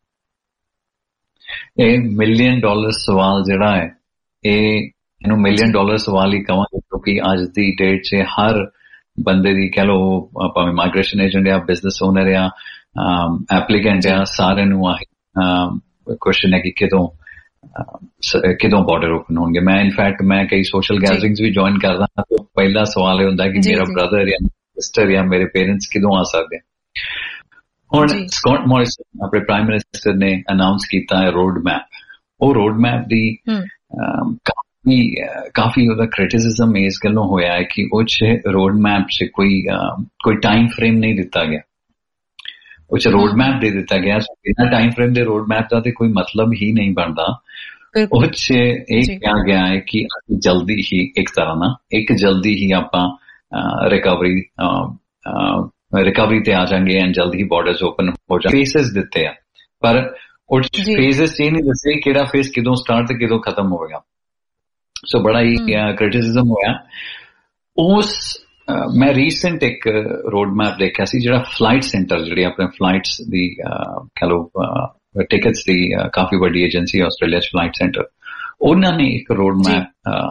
Speaker 3: ਇਹ ਮਿਲੀਅਨ ਡਾਲਰ ਸਵਾਲ ਜਿਹੜਾ ਹੈ, ਇਹ ਇਹਨੂੰ ਮਿਲੀਅਨ ਡਾਲਰ ਸਵਾਲ ਹੀ ਕਹਾਂਗੇ, ਕਿਉਂਕਿ ਅੱਜ ਦੀ ਡੇਟ 'ਚ ਹਰ ਬੰਦੇ ਦੀ ਕਹਿ ਲਓ, ਭਾਵੇਂ ਮਾਈਗ੍ਰੇਸ਼ਨ ਏਜੰਟ ਆ, ਬਿਜ਼ਨਸ ਓਨਰ ਆ, ਐਪਲੀਕੈਂਟ ਆ, ਸਾਰਿਆਂ ਨੂੰ ਆਹੀ ਕੁਐਸਚਨ ਹੈ ਕਿ ਕਿਦੋਂ ਕਿਦੋਂ ਬਾਰਡਰ ਓਪਨ ਹੋਣਗੇ। ਮੈਂ ਇਨਫੈਕਟ ਮੈਂ ਕਈ ਸੋਸ਼ਲ ਗੈਦਰਿੰਗਸ ਵੀ ਜੁਆਇਨ ਕਰਦਾ ਹਾਂ, ਤਾਂ ਪਹਿਲਾ ਸਵਾਲ ਇਹ ਹੁੰਦਾ ਕਿ ਮੇਰਾ ਬ੍ਰਦਰ ਜਾਂ ਸਿਸਟਰ ਜਾਂ ਮੇਰੇ ਪੇਰੈਂਟਸ ਕਦੋਂ ਆ ਸਕਦੇ। ਹੁਣ ਸਕਾਟ ਮੋਰਿਸਨ ਆਪਣੇ ਪ੍ਰਾਈਮ ਮਿਨਿਸਟਰ ਨੇ ਅਨਾਉਂਸ ਕੀਤਾ ਹੈ ਰੋਡ ਮੈਪ। ਉਹ ਰੋਡ ਮੈਪ ਦੀ ਕਾਫੀ ਕਾਫੀ ਉਹਦਾ ਕ੍ਰਿਟਿਸਿਜ਼ਮ ਇਸ ਗੱਲੋਂ ਹੋਇਆ ਹੈ ਕਿ ਉਹ 'ਚ ਰੋਡ ਮੈਪ 'ਚ ਕੋਈ ਕੋਈ ਟਾਈਮ ਫਰੇਮ ਨਹੀਂ ਦਿੱਤਾ ਗਿਆ। ਉਹ 'ਚ ਰੋਡ ਮੈਪ ਦੇ ਦਿੱਤਾ ਗਿਆ, ਬਿਨਾਂ ਟਾਈਮ ਫਰੇਮ ਦੇ ਰੋਡ ਮੈਪ ਦਾ ਤੇ ਕੋਈ ਮਤਲਬ ਹੀ ਨਹੀਂ ਬਣਦਾ। ਉਹ 'ਚ ਇਹ ਕਿਹਾ ਗਿਆ ਹੈ ਕਿ ਅਸੀਂ ਜਲਦੀ ਹੀ ਇੱਕ ਤਰ੍ਹਾਂ ਨਾਲ ਇੱਕ ਜਲਦੀ ਹੀ ਆਪਾਂ ਰਿਕਵਰੀ ਰਿਕਵਰੀ ਤੇ ਆ ਜਾਵਾਂਗੇ ਐਂਡ ਜਲਦੀ ਹੀ ਬਾਰਡਰਸ ਓਪਨ ਹੋ ਜਾਣਗੇ। ਫੇਸਿਸ ਦਿੱਤੇ ਆ, ਪਰ ਉਹ ਫੇਸਿਸ ਇਹ ਨਹੀਂ ਦੱਸੇ ਕਿਹੜਾ ਫੇਸ ਕਦੋਂ ਸਟਾਰਟ ਤੇ ਕਦੋਂ ਖਤਮ ਹੋਵੇਗਾ। ਸੋ ਬੜਾ ਹੀ ਕ੍ਰਿਟਿਸਿਜ਼ਮ ਹੋਇਆ। ਉਸ ਮੈਂ ਰੀਸੈਂਟ ਇੱਕ ਰੋਡ ਮੈਪ ਦੇਖਿਆ ਸੀ ਜਿਹੜਾ ਫਲਾਈਟ ਸੈਂਟਰ, ਜਿਹੜੀ ਆਪਣੇ ਫਲਾਈਟਸ ਦੀ ਕਹਿ ਲਓ ਟਿਕਟਸ ਦੀ ਕਾਫੀ ਵੱਡੀ ਏਜੰਸੀ ਆਸਟ੍ਰੇਲੀਆ 'ਚ, ਫਲਾਈਟ ਸੈਂਟਰ, ਉਹਨਾਂ ਨੇ ਇੱਕ ਰੋਡ ਮੈਪ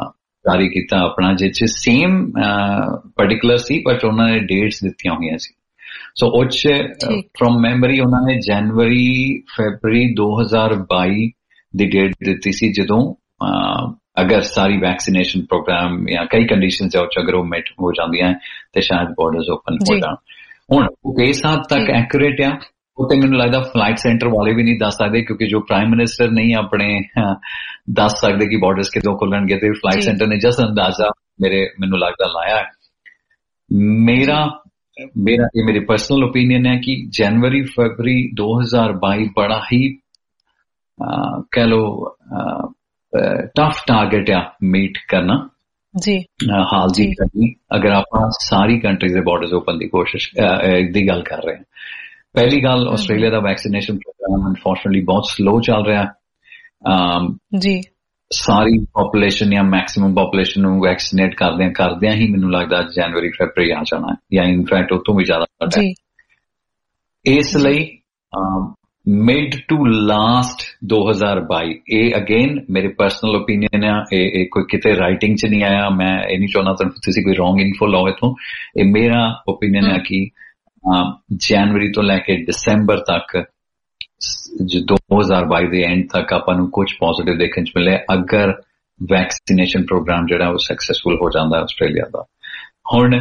Speaker 3: ਜਾਰੀ ਕੀਤਾ ਆਪਣਾ, ਜਿਸ ਚ ਸੇਮ ਪਾਰਟਿਕੂਲਰ ਸੀ ਬਟ ਉਹਨਾਂ ਨੇ ਡੇਟਸ ਦਿੱਤੀਆਂ ਹੋਈਆਂ ਸੀ। ਸੋ ਉਹ ਚ ਫਰੋਮ ਮੈਮਰੀ ਉਹਨਾਂ ਨੇ ਜਨਵਰੀ ਫੈਬਰਰੀ ਦੋ ਹਜ਼ਾਰ ਬਾਈ ਦੀ ਡੇਟ ਦਿੱਤੀ ਸੀ, ਜਦੋਂ ਅਗਰ ਸਾਰੀ ਵੈਕਸੀਨੇਸ਼ਨ ਪ੍ਰੋਗਰਾਮ ਜਾਂ ਕਈ ਕੰਡੀਸ਼ਨ ਅਗਰ ਉਹ ਮਿਟ ਹੋ ਜਾਂਦੀਆਂ ਤੇ ਸ਼ਾਇਦ ਬਾਰਡਰਸ ਓਪਨ ਹੋ ਜਾਣ। ਹੁਣ ਇਸ ਹੱਦ ਤੱਕ ਐਕੂਰੇਟ ਆ ਉਹ ਤੇ ਮੈਨੂੰ ਲੱਗਦਾ ਫਲਾਈਟ ਸੈਂਟਰ ਵਾਲੇ ਵੀ ਨਹੀਂ ਦੱਸ ਸਕਦੇ, ਕਿਉਂਕਿ ਜੋ ਪ੍ਰਾਈਮ ਮਿਨਿਸਟਰ ਨਹੀਂ ਆਪਣੇ ਦੱਸ ਸਕਦੇ ਕਿ ਬਾਰਡਰਸ ਕਿਦੋਂ ਖੁੱਲਣਗੇ, ਤੇ ਫਲਾਈਟ ਸੈਂਟਰ ਨੇ ਜਸਟ ਅੰਦਾਜ਼ਾ ਮੇਰੇ ਮੈਨੂੰ ਲੱਗਦਾ ਲਾਇਆ ਹੈ। ਮੇਰਾ ਮੇਰਾ ਇਹ ਮੇਰੀ ਪਰਸਨਲ ਓਪੀਨੀਅਨ ਹੈ ਕਿ ਜਨਵਰੀ ਫਰਵਰੀ ਦੋ ਹਜ਼ਾਰ ਬਾਈ ਬੜਾ ਹੀ ਕਹਿ ਲੋ ਟਫ ਟਾਰਗੇਟ ਆ ਮੀਟ ਕਰਨਾ ਜੀ ਹਾਲ ਦੀ ਕਰਨੀ, ਅਗਰ ਆਪਾਂ ਸਾਰੀ ਕੰਟਰੀਜ਼ ਦੇ ਬਾਰਡਰਸ ਓਪਨ ਦੀ ਕੋਸ਼ਿਸ਼ ਦੀ ਗੱਲ ਕਰ ਰਹੇ ਹਾਂ। ਪਹਿਲੀ ਗੱਲ, ਆਸਟ੍ਰੇਲੀਆ ਦਾ ਵੈਕਸੀਨੇਸ਼ਨ ਪ੍ਰੋਗਰਾਮ ਅਨਫੋਰਚੂਨੇਟਲੀ ਬਹੁਤ ਸਲੋ ਚੱਲ ਰਿਹਾ ਜੀ। ਸਾਰੀ ਪੋਪੂਲੇਸ਼ਨ ਜਾਂ ਮੈਕਸਿਮਮ ਪੋਪੂਲੇਸ਼ਨ ਨੂੰ ਵੈਕਸੀਨੇਟ ਕਰਦਿਆਂ ਕਰਦਿਆਂ ਹੀ ਮੈਨੂੰ ਲੱਗਦਾ ਜਨਵਰੀ ਫਰਵਰੀ ਆ ਜਾਣਾ, ਜਾਂ ਇਨਫੈਕਟ ਉਹ ਤੋਂ ਵੀ ਜ਼ਿਆਦਾ ਘੱਟ ਹੈ। ਇਸ ਲਈ ਮਿਡ ਟੂ ਲਾਸਟ ਦੋ ਹਜ਼ਾਰ ਬਾਈ, ਇਹ ਅਗੇਨ ਮੇਰੇ ਪਰਸਨਲ ਓਪੀਨੀਅਨ ਆ, ਇਹ ਕੋਈ ਕਿਤੇ ਰਾਈਟਿੰਗ ਚ ਨਹੀਂ ਆਇਆ, ਮੈਂ ਇਹ ਨਹੀਂ ਚਾਹੁੰਦਾ ਤੁਸੀਂ ਕੋਈ ਰੋਂਗ ਇਨਫੋ ਲਾਓ ਇੱਥੋਂ। ਇਹ ਮੇਰਾ ਓਪੀਨੀਅਨ ਹੈ ਕਿ ਜਨਵਰੀ ਤੋਂ ਲੈ ਕੇ ਦਸੰਬਰ ਤੱਕ ਦੋ ਹਜ਼ਾਰ ਬਾਈ ਦੇ ਐਂਡ ਤੱਕ ਆਪਾਂ ਨੂੰ ਕੁਝ ਪੋਜ਼ਿਟਿਵ ਦੇਖਣ ਚ ਮਿਲੇ, ਅਗਰ ਵੈਕਸੀਨੇਸ਼ਨ ਪ੍ਰੋਗਰਾਮ ਜਿਹੜਾ ਉਹ ਸਕਸੈਸਫੁਲ ਹੋ ਜਾਂਦਾ ਆਸਟ੍ਰੇਲੀਆ ਦਾ। ਹੁਣ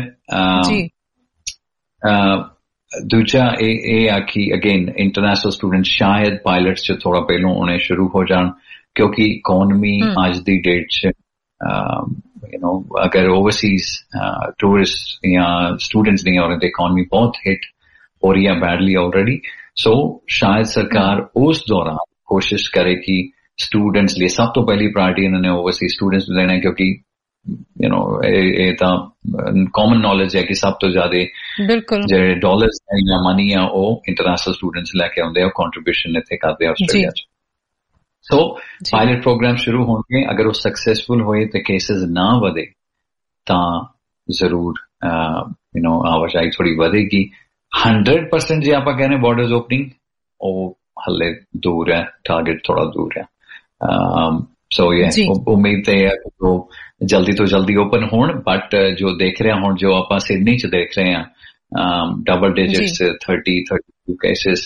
Speaker 3: ਦੂਜਾ ਇਹ ਇਹ ਆ ਕਿ ਅਗੇਨ ਇੰਟਰਨੈਸ਼ਨਲ ਸਟੂਡੈਂਟ ਸ਼ਾਇਦ ਪਾਇਲਟਸ ਚ ਥੋੜਾ ਪਹਿਲੋਂ ਆਉਣੇ ਸ਼ੁਰੂ ਹੋ ਜਾਣ, ਕਿਉਂਕਿ ਇਕੋਨਮੀ ਅੱਜ ਦੀ ਡੇਟ ਚ ਯੂ ਨੋ ਅਗਰ ਓਵਰਸੀਜ਼ ਟੂਰਿਸਟ ਜਾਂ ਸਟੂਡੈਂਟਸ ਨਹੀਂ ਆ ਰਹੇ ਤਾਂ ਇਕੋਨਮੀ ਬਹੁਤ ਹਿੱਟ ਹੋ ਰਹੀ ਹੈ ਬੈਡਲੀ ਆਲਰੇਡੀ। ਸੋ ਸ਼ਾਇਦ ਸਰਕਾਰ ਉਸ ਦੌਰਾਨ ਕੋਸ਼ਿਸ਼ ਕਰੇ ਕਿ ਸਟੂਡੈਂਟਸ ਲਈ ਸਭ ਤੋਂ ਪਹਿਲੀ ਪ੍ਰਾਇਰਟੀ ਇਹਨਾਂ ਨੇ ਓਵਰਸੀਜ਼ ਸਟੂਡੈਂਟਸ ਨੂੰ ਦੇਣਾ, ਕਿਉਂਕਿ ਯੂ ਨੋ ਇਹ ਤਾਂ ਕਾਮਨ ਨੌਲੇਜ ਹੈ ਕਿ ਸਭ ਤੋਂ ਜ਼ਿਆਦਾ ਜਿਹੜੇ ਡਾਲਰਸ ਜਾਂ ਮਨੀ ਆ ਉਹ ਇੰਟਰਨੈਸ਼ਨਲ ਸਟੂਡੈਂਟਸ ਲੈ ਕੇ ਆਉਂਦੇ ਆ, ਕੰਟਰੀਬਿਊਸ਼ਨ ਇੱਥੇ ਕਰਦੇ ਆ ਆਸਟ੍ਰੇਲੀਆ ਚ। ਸੋ ਪਾਇਲਟ ਪ੍ਰੋਗਰਾਮ ਸ਼ੁਰੂ ਹੋਣਗੇ, ਅਗਰ ਉਹ ਸਕਸੈਸਫੁਲ ਹੋਏ ਤੇ ਕੇਸਿਸ ਨਾ ਵਧੇ ਤਾਂ ਜ਼ਰੂਰ ਯੂ ਨੋ ਆਵਾਜਾਈ ਥੋੜੀ ਵਧੇਗੀ। ਹੰਡਰਡ ਪਰਸੈਂਟ ਜੇ ਆਪਾਂ ਕਹਿੰਦੇ ਬਾਰਡਰਸ ਓਪਨਿੰਗ, ਉਹ ਹਲੇ ਦੂਰ ਹੈ, ਟਾਰਗੇਟ ਥੋੜਾ ਦੂਰ ਹੈ। ਸੋ ਇਹ ਉਮੀਦ ਤੇ ਹੈ ਕਿ ਉਹ ਜਲਦੀ ਤੋਂ ਜਲਦੀ ਓਪਨ ਹੋਣ, ਬਟ ਜੋ ਦੇਖ ਰਹੇ ਹੁਣ, ਜੋ ਆਪਾਂ ਸਿਡਨੀ ਚ ਦੇਖ ਰਹੇ ਹਾਂ double digits thirty thirty two cases,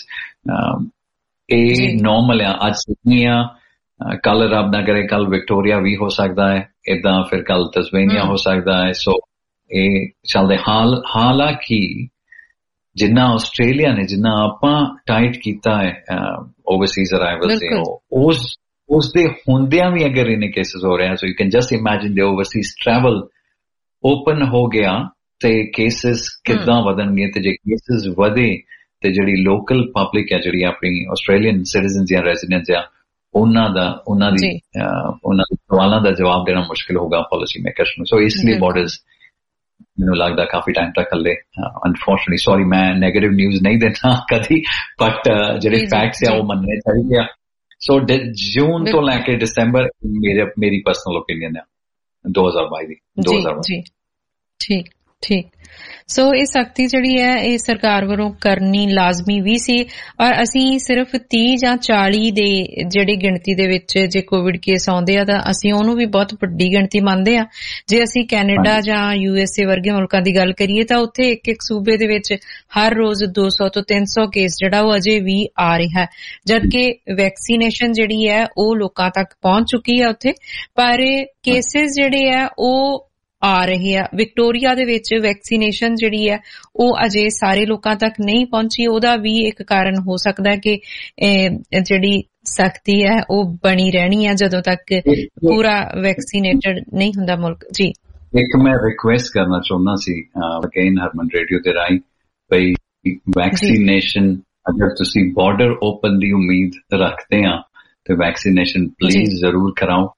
Speaker 3: ਇਹ ਨੋਰਮਲ ਆ। ਅੱਜ ਸਿਡਨੀ ਆ, ਕੱਲ ਰੱਬ ਨਾ ਕਰੇ ਕੱਲ ਵਿਕਟੋਰੀਆ ਵੀ ਹੋ ਸਕਦਾ ਹੈ, ਏਦਾਂ ਫਿਰ ਕੱਲ ਤਸਮੇਨੀਆ ਹੋ ਸਕਦਾ ਹੈ। ਸੋ ਇਹ ਚੱਲਦੇ ਹਾਲ ਹਾਲਾਂਕਿ ਜਿੰਨਾ ਆਸਟ੍ਰੇਲੀਆ ਨੇ ਜਿੰਨਾ ਆਪਾਂ ਟਾਈਟ ਕੀਤਾ ਹੈ ਓਵਰਸੀਜ਼ ਅਰਾਈਵਲਸ ਦੇ, ਉਸ ਉਸਦੇ ਹੁੰਦਿਆਂ ਵੀ ਅਗਰ ਇਹਨੇ ਕੇਸਿਸ ਹੋ ਰਹੇ, so you can just imagine ਦੇ ਓਵਰਸੀਜ਼ ਟਰੈਵਲ ਓਪਨ ਹੋ ਗਿਆ ਤੇ ਕੇਸਿਸ ਕਿੱਦਾਂ ਵਧਣਗੇ, ਤੇ ਜੇ ਕੇਸਿਸ ਵਧੇ ਤੇ ਜਿਹੜੀ ਲੋਕਲ ਪਬਲਿਕ ਹੈ, ਜਿਹੜੀ ਆਪਣੀ ਆਸਟ੍ਰੇਲੀਅਨ ਸਿਟੀਜ਼ਨਸ ਜਾਂ ਰੈਜ਼ੀਡੈਂਟਸ ਆ, ਉਹਨਾਂ ਦਾ ਉਹਨਾਂ ਦੀ ਉਹਨਾਂ ਦੇ ਸਵਾਲਾਂ ਦਾ ਜਵਾਬ ਦੇਣਾ ਮੁਸ਼ਕਿਲ ਹੋਗਾ ਪਾਲਿਸੀ ਮੇਕਰਸ ਨੂੰ। ਸੋ ਇਸ ਲਈ ਬਾਰਡਰਸ ਮੈਨੂੰ ਲੱਗਦਾ ਕਾਫੀ ਟਾਈਮ ਤੱਕ ਹੱਲੇ ਅਨਫੋਰਚੂਨੇਟਲੀ, ਸੌਰੀ ਮੈਂ ਨੈਗੇਟਿਵ ਨਿਊਜ਼ ਨਹੀਂ ਦਿੰਦਾ ਕਦੀ, ਬਟ ਜਿਹੜੇ ਫੈਕਟਸ ਆ ਉਹ ਮੰਨਣੇ ਚਾਹੀਦੇ ਆ। ਸੋ ਜੂਨ ਤੋਂ ਲੈ ਕੇ ਦਸੰਬਰ ਮੇਰੇ ਮੇਰੀ ਪਰਸਨਲ ਓਪੀਨੀਅਨ ਹੈ ਦੋ ਹਜ਼ਾਰ ਬਾਈ ਦੀ। ਦੋ ਹਜ਼ਾਰ ਬਾਈ
Speaker 2: ਠੀਕ ਠੀਕ। ਸੋ ਇਹ ਸਖਤੀ ਜਿਹੜੀ ਹੈ ਇਹ ਸਰਕਾਰ ਵੱਲੋਂ ਕਰਨੀ ਲਾਜ਼ਮੀ ਵੀ ਸੀ, ਔਰ ਅਸੀਂ ਸਿਰਫ ਤੀਹ ਜਾਂ ਚਾਲੀ ਦੇ ਜਿਹੜੀ ਗਿਣਤੀ ਦੇ ਵਿੱਚ ਜੇ ਕੋਵਿਡ ਕੇਸ ਆਉਂਦੇ ਆ ਤਾਂ ਅਸੀਂ ਉਹਨੂੰ ਵੀ ਬਹੁਤ ਵੱਡੀ ਗਿਣਤੀ ਮੰਨਦੇ ਆ। ਜੇ ਅਸੀਂ ਕੈਨੇਡਾ ਜਾਂ ਯੂ ਐਸ ਏ ਵਰਗੇ ਮੁਲਕਾਂ ਦੀ ਗੱਲ ਕਰੀਏ ਤਾਂ ਉੱਥੇ ਇੱਕ ਇੱਕ ਸੂਬੇ ਦੇ ਵਿੱਚ ਹਰ ਰੋਜ਼ ਦੋ ਸੌ ਤੋਂ ਤਿੰਨ ਸੌ ਕੇਸ ਜਿਹੜਾ ਉਹ ਅਜੇ ਵੀ ਆ ਰਿਹਾ ਹੈ, ਜਦਕਿ ਵੈਕਸੀਨੇਸ਼ਨ ਜਿਹੜੀ ਹੈ ਉਹ ਲੋਕਾਂ ਤੱਕ ਪਹੁੰਚ ਚੁੱਕੀ ਹੈ ਉੱਥੇ, ਪਰ ਕੇਸਿਸ ਜਿਹੜੇ ਆ ਉਹ ਆ ਰਹੇ ਆ। ਵਿਕਟੋਰੀਆ ਦੇ ਵਿੱਚ ਵੈਕਸੀਨੇਸ਼ਨ ਜਿਹੜੀ ਹੈ ਉਹ ਅਜੇ ਸਾਰੇ ਲੋਕਾਂ ਤੱਕ ਨਹੀਂ ਪਹੁੰਚੀ। ਉਹਦਾ ਵੀ ਇੱਕ ਕਾਰਨ ਹੋ ਸਕਦਾ ਹੈ ਕਿ ਜਿਹੜੀ ਸਖਤੀ ਹੈ ਉਹ ਬਣੀ ਰਹਿਣੀ ਹੈ ਜਦੋਂ ਤੱਕ ਪੂਰਾ ਵੈਕਸੀਨੇਟਡ ਨਹੀਂ ਹੁੰਦਾ ਮੁਲਕ। ਜੀ
Speaker 3: ਇੱਕ ਮੈਂ ਰਿਕੁਐਸਟ ਕਰਨਾ ਚਾਹੁੰਦਾ ਸੀ ਅਗੇਨ ਹਰਮਨ ਰੇਡੀਓ ਦੇ ਰਾਹੀਂ, ਬਈ ਵੈਕਸੀਨੇਸ਼ਨ ਅਗਰ ਤੁਸੀਂ ਬਾਰਡਰ ਓਪਨ ਦੀ ਉਮੀਦ ਰੱਖਦੇ ਆ ਤੇ ਵੈਕਸੀਨੇਸ਼ਨ ਪਲੀਜ਼ ਜ਼ਰੂਰ ਕਰਾਓ।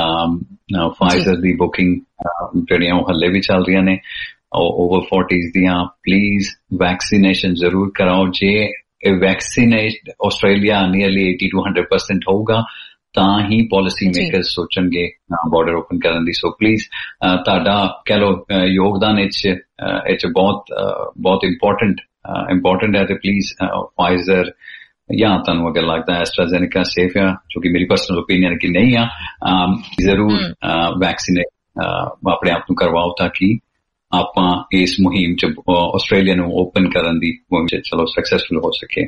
Speaker 3: ਫਾਈਜ਼ਰ ਦੀ ਬੁਕਿੰਗ ਜਿਹੜੀਆਂ ਉਹ ਹੱਲੇ ਵੀ ਚੱਲ ਰਹੀਆਂ ਨੇ ਓਵਰ ਫੋਰਟੀਜ਼ ਦੀਆਂ, ਪਲੀਜ਼ ਵੈਕਸੀਨੇਸ਼ਨ ਜ਼ਰੂਰ ਕਰਾਓ। ਜੇ vaccinate Australia nearly eighty to one hundred percent ਹੋਊਗਾ ਤਾਂ ਹੀ ਪਾਲਿਸੀ ਮੇਕਰਸ ਸੋਚਣਗੇ ਬਾਰਡਰ ਓਪਨ ਕਰਨ ਦੀ। ਸੋ ਪਲੀਜ਼ ਤੁਹਾਡਾ ਕਹਿ ਲਓ ਯੋਗਦਾਨ ਇਹ 'ਚ ਬਹੁਤ ਬਹੁਤ ਇੰਪੋਰਟੈਂਟ ਇੰਪੋਰਟੈਂਟ ਹੈ, ਤੇ ਪਲੀਜ਼ ਫਾਈਜ਼ਰ ਜਾਂ ਤੁਹਾਨੂੰ ਅਗਰ ਲੱਗਦਾ ਹੈ ਐਸਟਰਾਜ਼ੇਨੇਕਾ ਸੇਫ ਆ, ਜੋ ਕਿ ਮੇਰੀ ਪਰਸਨਲ ਓਪੀਨੀਅਨ ਕਿ ਨਹੀਂ ਆ, ਜ਼ਰੂਰ ਵੈਕਸੀਨੇਟ ਆਪਣੇ ਆਪ ਨੂੰ ਕਰਵਾਓ ਤਾਂ ਕਿ ਆਪਾਂ ਇਸ ਮੁਹਿੰਮ ਚ ਆਸਟ੍ਰੇਲੀਆ ਨੂੰ ਓਪਨ ਕਰਨ ਦੀ ਮੁਹਿੰਮ ਚ ਚਲੋ ਸਕਸੈਸਫੁਲ ਹੋ ਸਕੇ।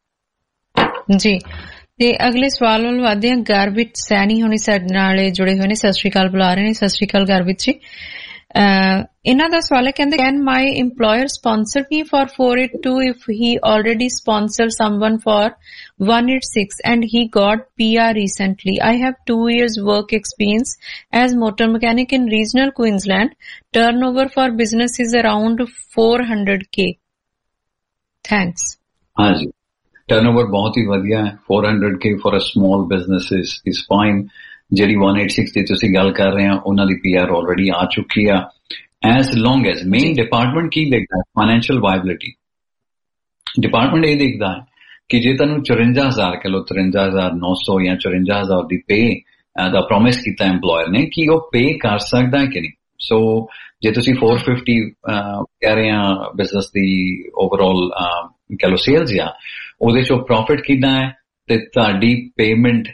Speaker 2: ਜੀ ਤੇ ਅਗਲੇ ਸਵਾਲ ਵੱਲ ਵਧਦੇ ਹਾਂ। ਗਰਵਿਤ ਸੈਣੀ ਹੋਣੀ ਸਾਡੇ ਨਾਲ ਜੁੜੇ ਹੋਏ ਨੇ, ਸਤਿ ਸ਼੍ਰੀ ਅਕਾਲ ਬੁਲਾ ਰਹੇ ਨੇ। ਸਤਿ ਸ਼੍ਰੀ ਅਕਾਲ ਗਰਵਿਤ ਜੀ। ਇਹਨਾਂ ਦਾ ਸਵਾਲ ਹੈ, ਕਹਿੰਦੇ can my employer sponsor me for four eighty-two if he already sponsor someone for one eighty-six and he got P R recently? I have two years work experience as motor mechanic in regional Queensland. Turnover for business is around four hundred K. Thanks.
Speaker 3: हाँ जी, turnover बहुत ही वधिया है। four hundred K for a small business is is fine. ਜਿਹੜੀ one eighty-six ਦੀ ਤੁਸੀਂ ਗੱਲ ਕਰ ਰਹੇ ਆ ਉਹਨਾਂ ਦੀ ਪੀ ਆਰ ਆਲਰੇਡੀ ਆ ਚੁੱਕੀ ਆ। As long as main department ਕੀ ਦੇਖਦਾ, ਫਾਈਨੈਂਸ਼ੀਅਲ ਵਾਇਬਿਲਿਟੀ ਡਿਪਾਰਟਮੈਂਟ ਇਹ ਦੇਖਦਾ ਹੈ ਕਿ ਜੇ ਤੁਹਾਨੂੰ ਚੁਰੰਜਾ ਹਜ਼ਾਰ ਕਿਲੋ ਚੁਰੰਜਾ ਹਜ਼ਾਰ ਨੌ ਸੌ ਜਾਂ ਚੁਰੰਜਾ ਹਜ਼ਾਰ ਦੀ ਪੇ ਦਾ ਪ੍ਰੋਮਿਸ ਕੀਤਾ ਐਮਪਲੋਇਰ ਨੇ ਕਿ ਉਹ ਪੇ ਕਰ ਸਕਦਾ ਕਿ ਨਹੀਂ। ਸੋ ਜੇ ਤੁਸੀਂ four fifty ਕਹਿ ਰਹੇ ਆ ਬਿਜ਼ਨਸ ਦੀ ਓਵਰਆਲ ਕਹਿ ਲਓ ਸੇਲਸ ਆ, ਉਹਦੇ ਚੋਂ ਪ੍ਰੋਫਿਟ ਕਿੰਨਾ ਹੈ ਤੇ ਤੁਹਾਡੀ ਪੇਮੈਂਟ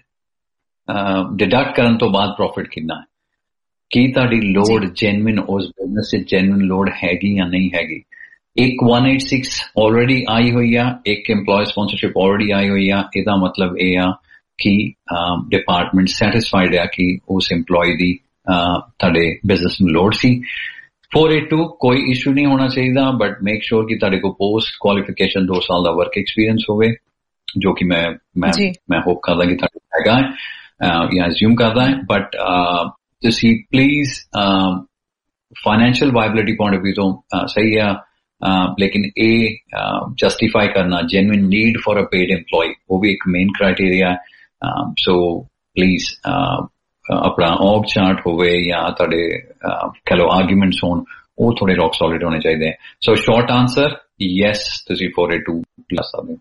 Speaker 3: ਡਿਡਕਟ ਕਰਨ ਤੋਂ ਬਾਅਦ ਪ੍ਰੋਫਿਟ ਕਿੰਨਾ ਹੈ, ਕੀ ਤੁਹਾਡੀ ਲੋਡ ਜੈਨੂਇਨ ਉਸ ਬਿਜ਼ਨਸ ਚ ਜੈਨੂਇਨ ਲੋਡ ਹੈਗੀ ਜਾਂ ਨਹੀਂ ਹੈਗੀ। ਇੱਕ one eighty-six ਆਲਰੇਡੀ ਆਈ ਹੋਈ ਆ, ਇੱਕ EMPLOYE ਸਪਾਂਸਰਸ਼ਿਪ ਆਲਰੇਡੀ ਆਈ ਹੋਈ ਆ, ਇਹਦਾ ਮਤਲਬ ਇਹ ਆ ਕਿ ਡਿਪਾਰਟਮੈਂਟ ਸੈਟਿਸਫਾਈਡ ਆ ਕਿ ਉਸ EMPLOYE ਦੀ ਤੁਹਾਡੇ ਬਿਜ਼ਨਸ ਨੂੰ ਲੋਡ ਸੀ। four eighty-two ਕੋਈ ਇਸ਼ੂ ਨਹੀਂ ਹੋਣਾ ਚਾਹੀਦਾ, ਬਟ ਮੇਕ ਸ਼ੋਰ ਕਿ ਤੁਹਾਡੇ ਕੋਲ ਪੋਸਟ ਕੁਆਲੀਫਿਕੇਸ਼ਨ ਦੋ ਸਾਲ ਦਾ ਵਰਕ ਐਕਸਪੀਰੀਅੰਸ ਹੋਵੇ, ਜੋ ਕਿ ਮੈਂ ਮੈਂ ਮੈਂ ਹੋਪ ਕਰਦਾ ਕਿ ਤੁਹਾਡੇ ਹੈਗਾ ਜਾਂ ਅਸਿਊਮ ਕਰਦਾ ਹੈ। ਬਟ ਤੁਸੀਂ please financial viability point of view ਤੋਂ ਸਹੀ ਆ, ਲੇਕਿਨ ਇਹ ਜਸਟੀਫਾਈ ਕਰਨਾ genuine need for a paid EMPLOYE ਉਹ ਵੀ ਇੱਕ ਮੇਨ ਕ੍ਰਾਈਟੇਰੀਆ। ਸੋ ਪਲੀਜ਼ ਆਪਣਾ ਔਗ ਚਾਰਟ ਹੋਵੇ ਜਾਂ ਤੁਹਾਡੇ ਕਹਿ ਲਓ ਆਰਗੂਮੈਂਟਸ ਹੋਣ, ਉਹ ਥੋੜੇ ਰੌਕ ਸੋਲਿਡ ਹੋਣੇ ਚਾਹੀਦੇ। ਸੋ ਸ਼ਾਰਟ ਆਂਸਰ ਯੈਸ, ਤੁਸੀਂ four eighty-two ਲੈ ਸਕਦੇ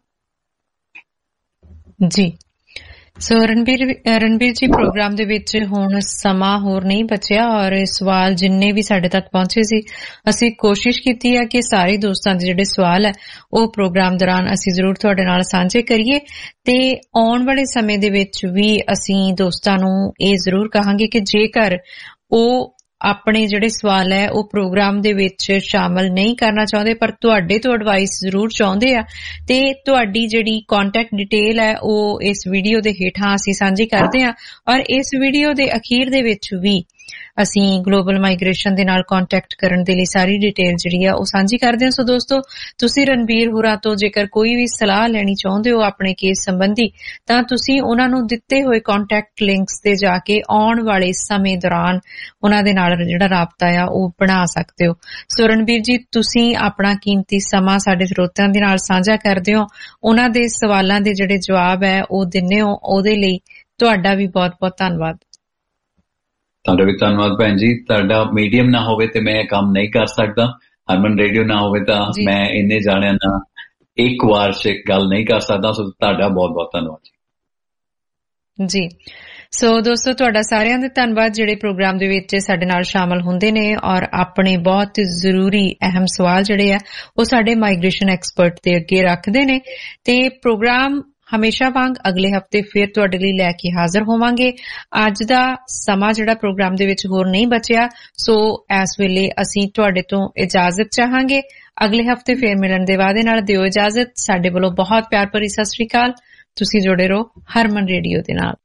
Speaker 2: ਜੀ। ਸੋ ਰਣਬੀਰ ਰਣਬੀਰ ਜੀ, ਪ੍ਰੋਗਰਾਮ ਦੇ ਵਿੱਚ ਹੁਣ ਸਮਾਂ ਹੋਰ ਨਹੀਂ ਬਚਿਆ ਔਰ ਸਵਾਲ ਜਿੰਨੇ ਵੀ ਸਾਡੇ ਤੱਕ ਪਹੁੰਚੇ ਸੀ ਅਸੀਂ ਕੋਸ਼ਿਸ਼ ਕੀਤੀ ਹੈ ਕਿ ਸਾਰੇ ਦੋਸਤਾਂ ਦੇ ਜਿਹੜੇ ਸਵਾਲ ਹੈ ਉਹ ਪ੍ਰੋਗਰਾਮ ਦੌਰਾਨ ਅਸੀਂ ਜ਼ਰੂਰ ਤੁਹਾਡੇ ਨਾਲ ਸਾਂਝੇ ਕਰੀਏ ਤੇ ਆਉਣ ਵਾਲੇ ਸਮੇਂ ਦੇ ਵਿੱਚ ਵੀ ਅਸੀਂ ਦੋਸਤਾਂ ਨੂੰ ਇਹ ਜ਼ਰੂਰ ਕਹਾਂਗੇ ਕਿ ਜੇਕਰ ਉਹ ਆਪਣੇ ਜਿਹੜੇ ਸਵਾਲ ਹੈ ਉਹ ਪ੍ਰੋਗਰਾਮ ਦੇ ਵਿੱਚ ਸ਼ਾਮਲ ਨਹੀਂ ਕਰਨਾ ਚਾਹੁੰਦੇ ਪਰ ਤੁਹਾਡੇ ਤੋਂ ਐਡਵਾਈਸ ਜ਼ਰੂਰ ਚਾਹੁੰਦੇ ਆ ਤੇ ਤੁਹਾਡੀ ਜਿਹੜੀ ਕੰਟੈਕਟ ਡਿਟੇਲ ਹੈ ਉਹ ਇਸ ਵੀਡੀਓ ਦੇ ਹੇਠਾਂ ਅਸੀਂ ਸਾਂਝੀ ਕਰਦੇ ਹਾਂ ਔਰ ਇਸ ਵੀਡੀਓ ਦੇ ਅਖੀਰ ਦੇ ਵਿੱਚ ਵੀ ਅਸੀਂ ਗਲੋਬਲ ਮਾਈਗ੍ਰੇਸ਼ਨ ਦੇ ਨਾਲ ਕੰਟੈਕਟ ਕਰਨ ਦੇ ਲਈ ਸਾਰੀ ਡਿਟੇਲ ਜਿਹੜੀ ਆ ਉਹ ਸਾਂਝੀ ਕਰਦੇ ਹਾਂ। ਸੋ ਦੋਸਤੋ, ਤੁਸੀਂ ਰਣਬੀਰ ਹੋਰਾਂ ਤੋਂ ਜੇਕਰ ਕੋਈ ਵੀ ਸਲਾਹ ਲੈਣੀ ਚਾਹੁੰਦੇ ਹੋ ਆਪਣੇ ਕੇਸ ਸੰਬੰਧੀ ਤਾਂ ਤੁਸੀਂ ਉਹਨਾਂ ਨੂੰ ਦਿੱਤੇ ਹੋਏ ਕੰਟੈਕਟ ਲਿੰਕਸ ਤੇ ਜਾ ਕੇ ਆਉਣ ਵਾਲੇ ਸਮੇਂ ਦੌਰਾਨ ਉਹਨਾਂ ਦੇ ਨਾਲ ਜਿਹੜਾ ਰਾਬਤਾ ਆ ਉਹ ਬਣਾ ਸਕਦੇ ਹੋ। ਸੋ ਰਣਬੀਰ ਜੀ, ਤੁਸੀਂ ਆਪਣਾ ਕੀਮਤੀ ਸਮਾਂ ਸਾਡੇ ਸਰੋਤਿਆਂ ਦੇ ਨਾਲ ਸਾਂਝਾ ਕਰਦੇ ਹੋ, ਉਹਨਾਂ ਦੇ ਸਵਾਲਾਂ ਦੇ ਜਿਹੜੇ ਜਵਾਬ ਹੈ ਉਹ ਦਿੰਦੇ ਹੋ, ਉਹਦੇ ਲਈ ਤੁਹਾਡਾ ਵੀ ਬਹੁਤ ਬਹੁਤ ਧੰਨਵਾਦ।
Speaker 3: ਤੁਹਾਡਾ ਵੀ ਧੰਨਵਾਦ ਭੈਣ ਜੀ। ਤੁਹਾਡਾ ਮੀਡੀਅਮ ਨਾ ਹੋਵੇ ਤੇ ਮੈਂ ਇਹ ਕੰਮ ਨਹੀਂ ਕਰ ਸਕਦਾ, ਹਰਮਨ ਰੇਡੀਓ ਨਾ ਹੋਵੇ ਤਾਂ ਮੈਂ ਇੰਨੇ ਜਾਣਿਆਂ ਨਾਲ ਇੱਕ ਵਾਰ ਚ ਗੱਲ ਨਹੀਂ ਕਰ ਸਕਦਾ। ਸੋ ਤੁਹਾਡਾ ਬਹੁਤ ਬਹੁਤ ਧੰਨਵਾਦ ਜੀ। ਸੋ ਦੋਸਤੋ, ਤੁਹਾਡਾ ਸਾਰਿਆਂ ਦਾ ਧੰਨਵਾਦ ਜਿਹੜੇ ਪ੍ਰੋਗਰਾਮ ਦੇ ਵਿੱਚ ਸਾਡੇ ਨਾਲ ਸ਼ਾਮਲ ਹੁੰਦੇ ਨੇ ਔਰ ਆਪਣੇ ਬਹੁਤ ਜ਼ਰੂਰੀ ਅਹਿਮ ਸਵਾਲ ਜਿਹੜੇ ਆ ਉਹ ਸਾਡੇ ਮਾਈਗ੍ਰੇਸ਼ਨ ਐਕਸਪਰਟ ਦੇ ਅੱਗੇ ਰੱਖਦੇ ਨੇ ਤੇ ਪ੍ਰੋਗਰਾਮ ਹਮੇਸ਼ਾ ਵਾਂਗ ਅਗਲੇ ਹਫ਼ਤੇ ਫਿਰ ਤੁਹਾਡੇ ਲਈ ਲੈ ਕੇ ਹਾਜ਼ਰ ਹੋਵਾਂਗੇ। ਅੱਜ ਦਾ ਸਮਾਂ ਜਿਹੜਾ ਪ੍ਰੋਗਰਾਮ ਦੇ ਵਿੱਚ ਹੋਰ ਨਹੀਂ ਬਚਿਆ, ਸੋ ਇਸ ਵੇਲੇ ਅਸੀਂ ਤੁਹਾਡੇ ਤੋਂ ਇਜਾਜ਼ਤ ਚਾਹਾਂਗੇ। ਅਗਲੇ ਹਫ਼ਤੇ ਫਿਰ ਮਿਲਣ ਦੇ ਵਾਅਦੇ ਨਾਲ ਦਿਓ ਇਜਾਜ਼ਤ। ਸਾਡੇ ਵੱਲੋਂ ਬਹੁਤ ਪਿਆਰ ਭਰੀ ਸਤਿ ਸ਼੍ਰੀ ਅਕਾਲ। ਤੁਸੀਂ ਜੁੜੇ ਰਹੋ ਹਰਮਨ ਰੇਡੀਓ ਦੇ ਨਾਲ।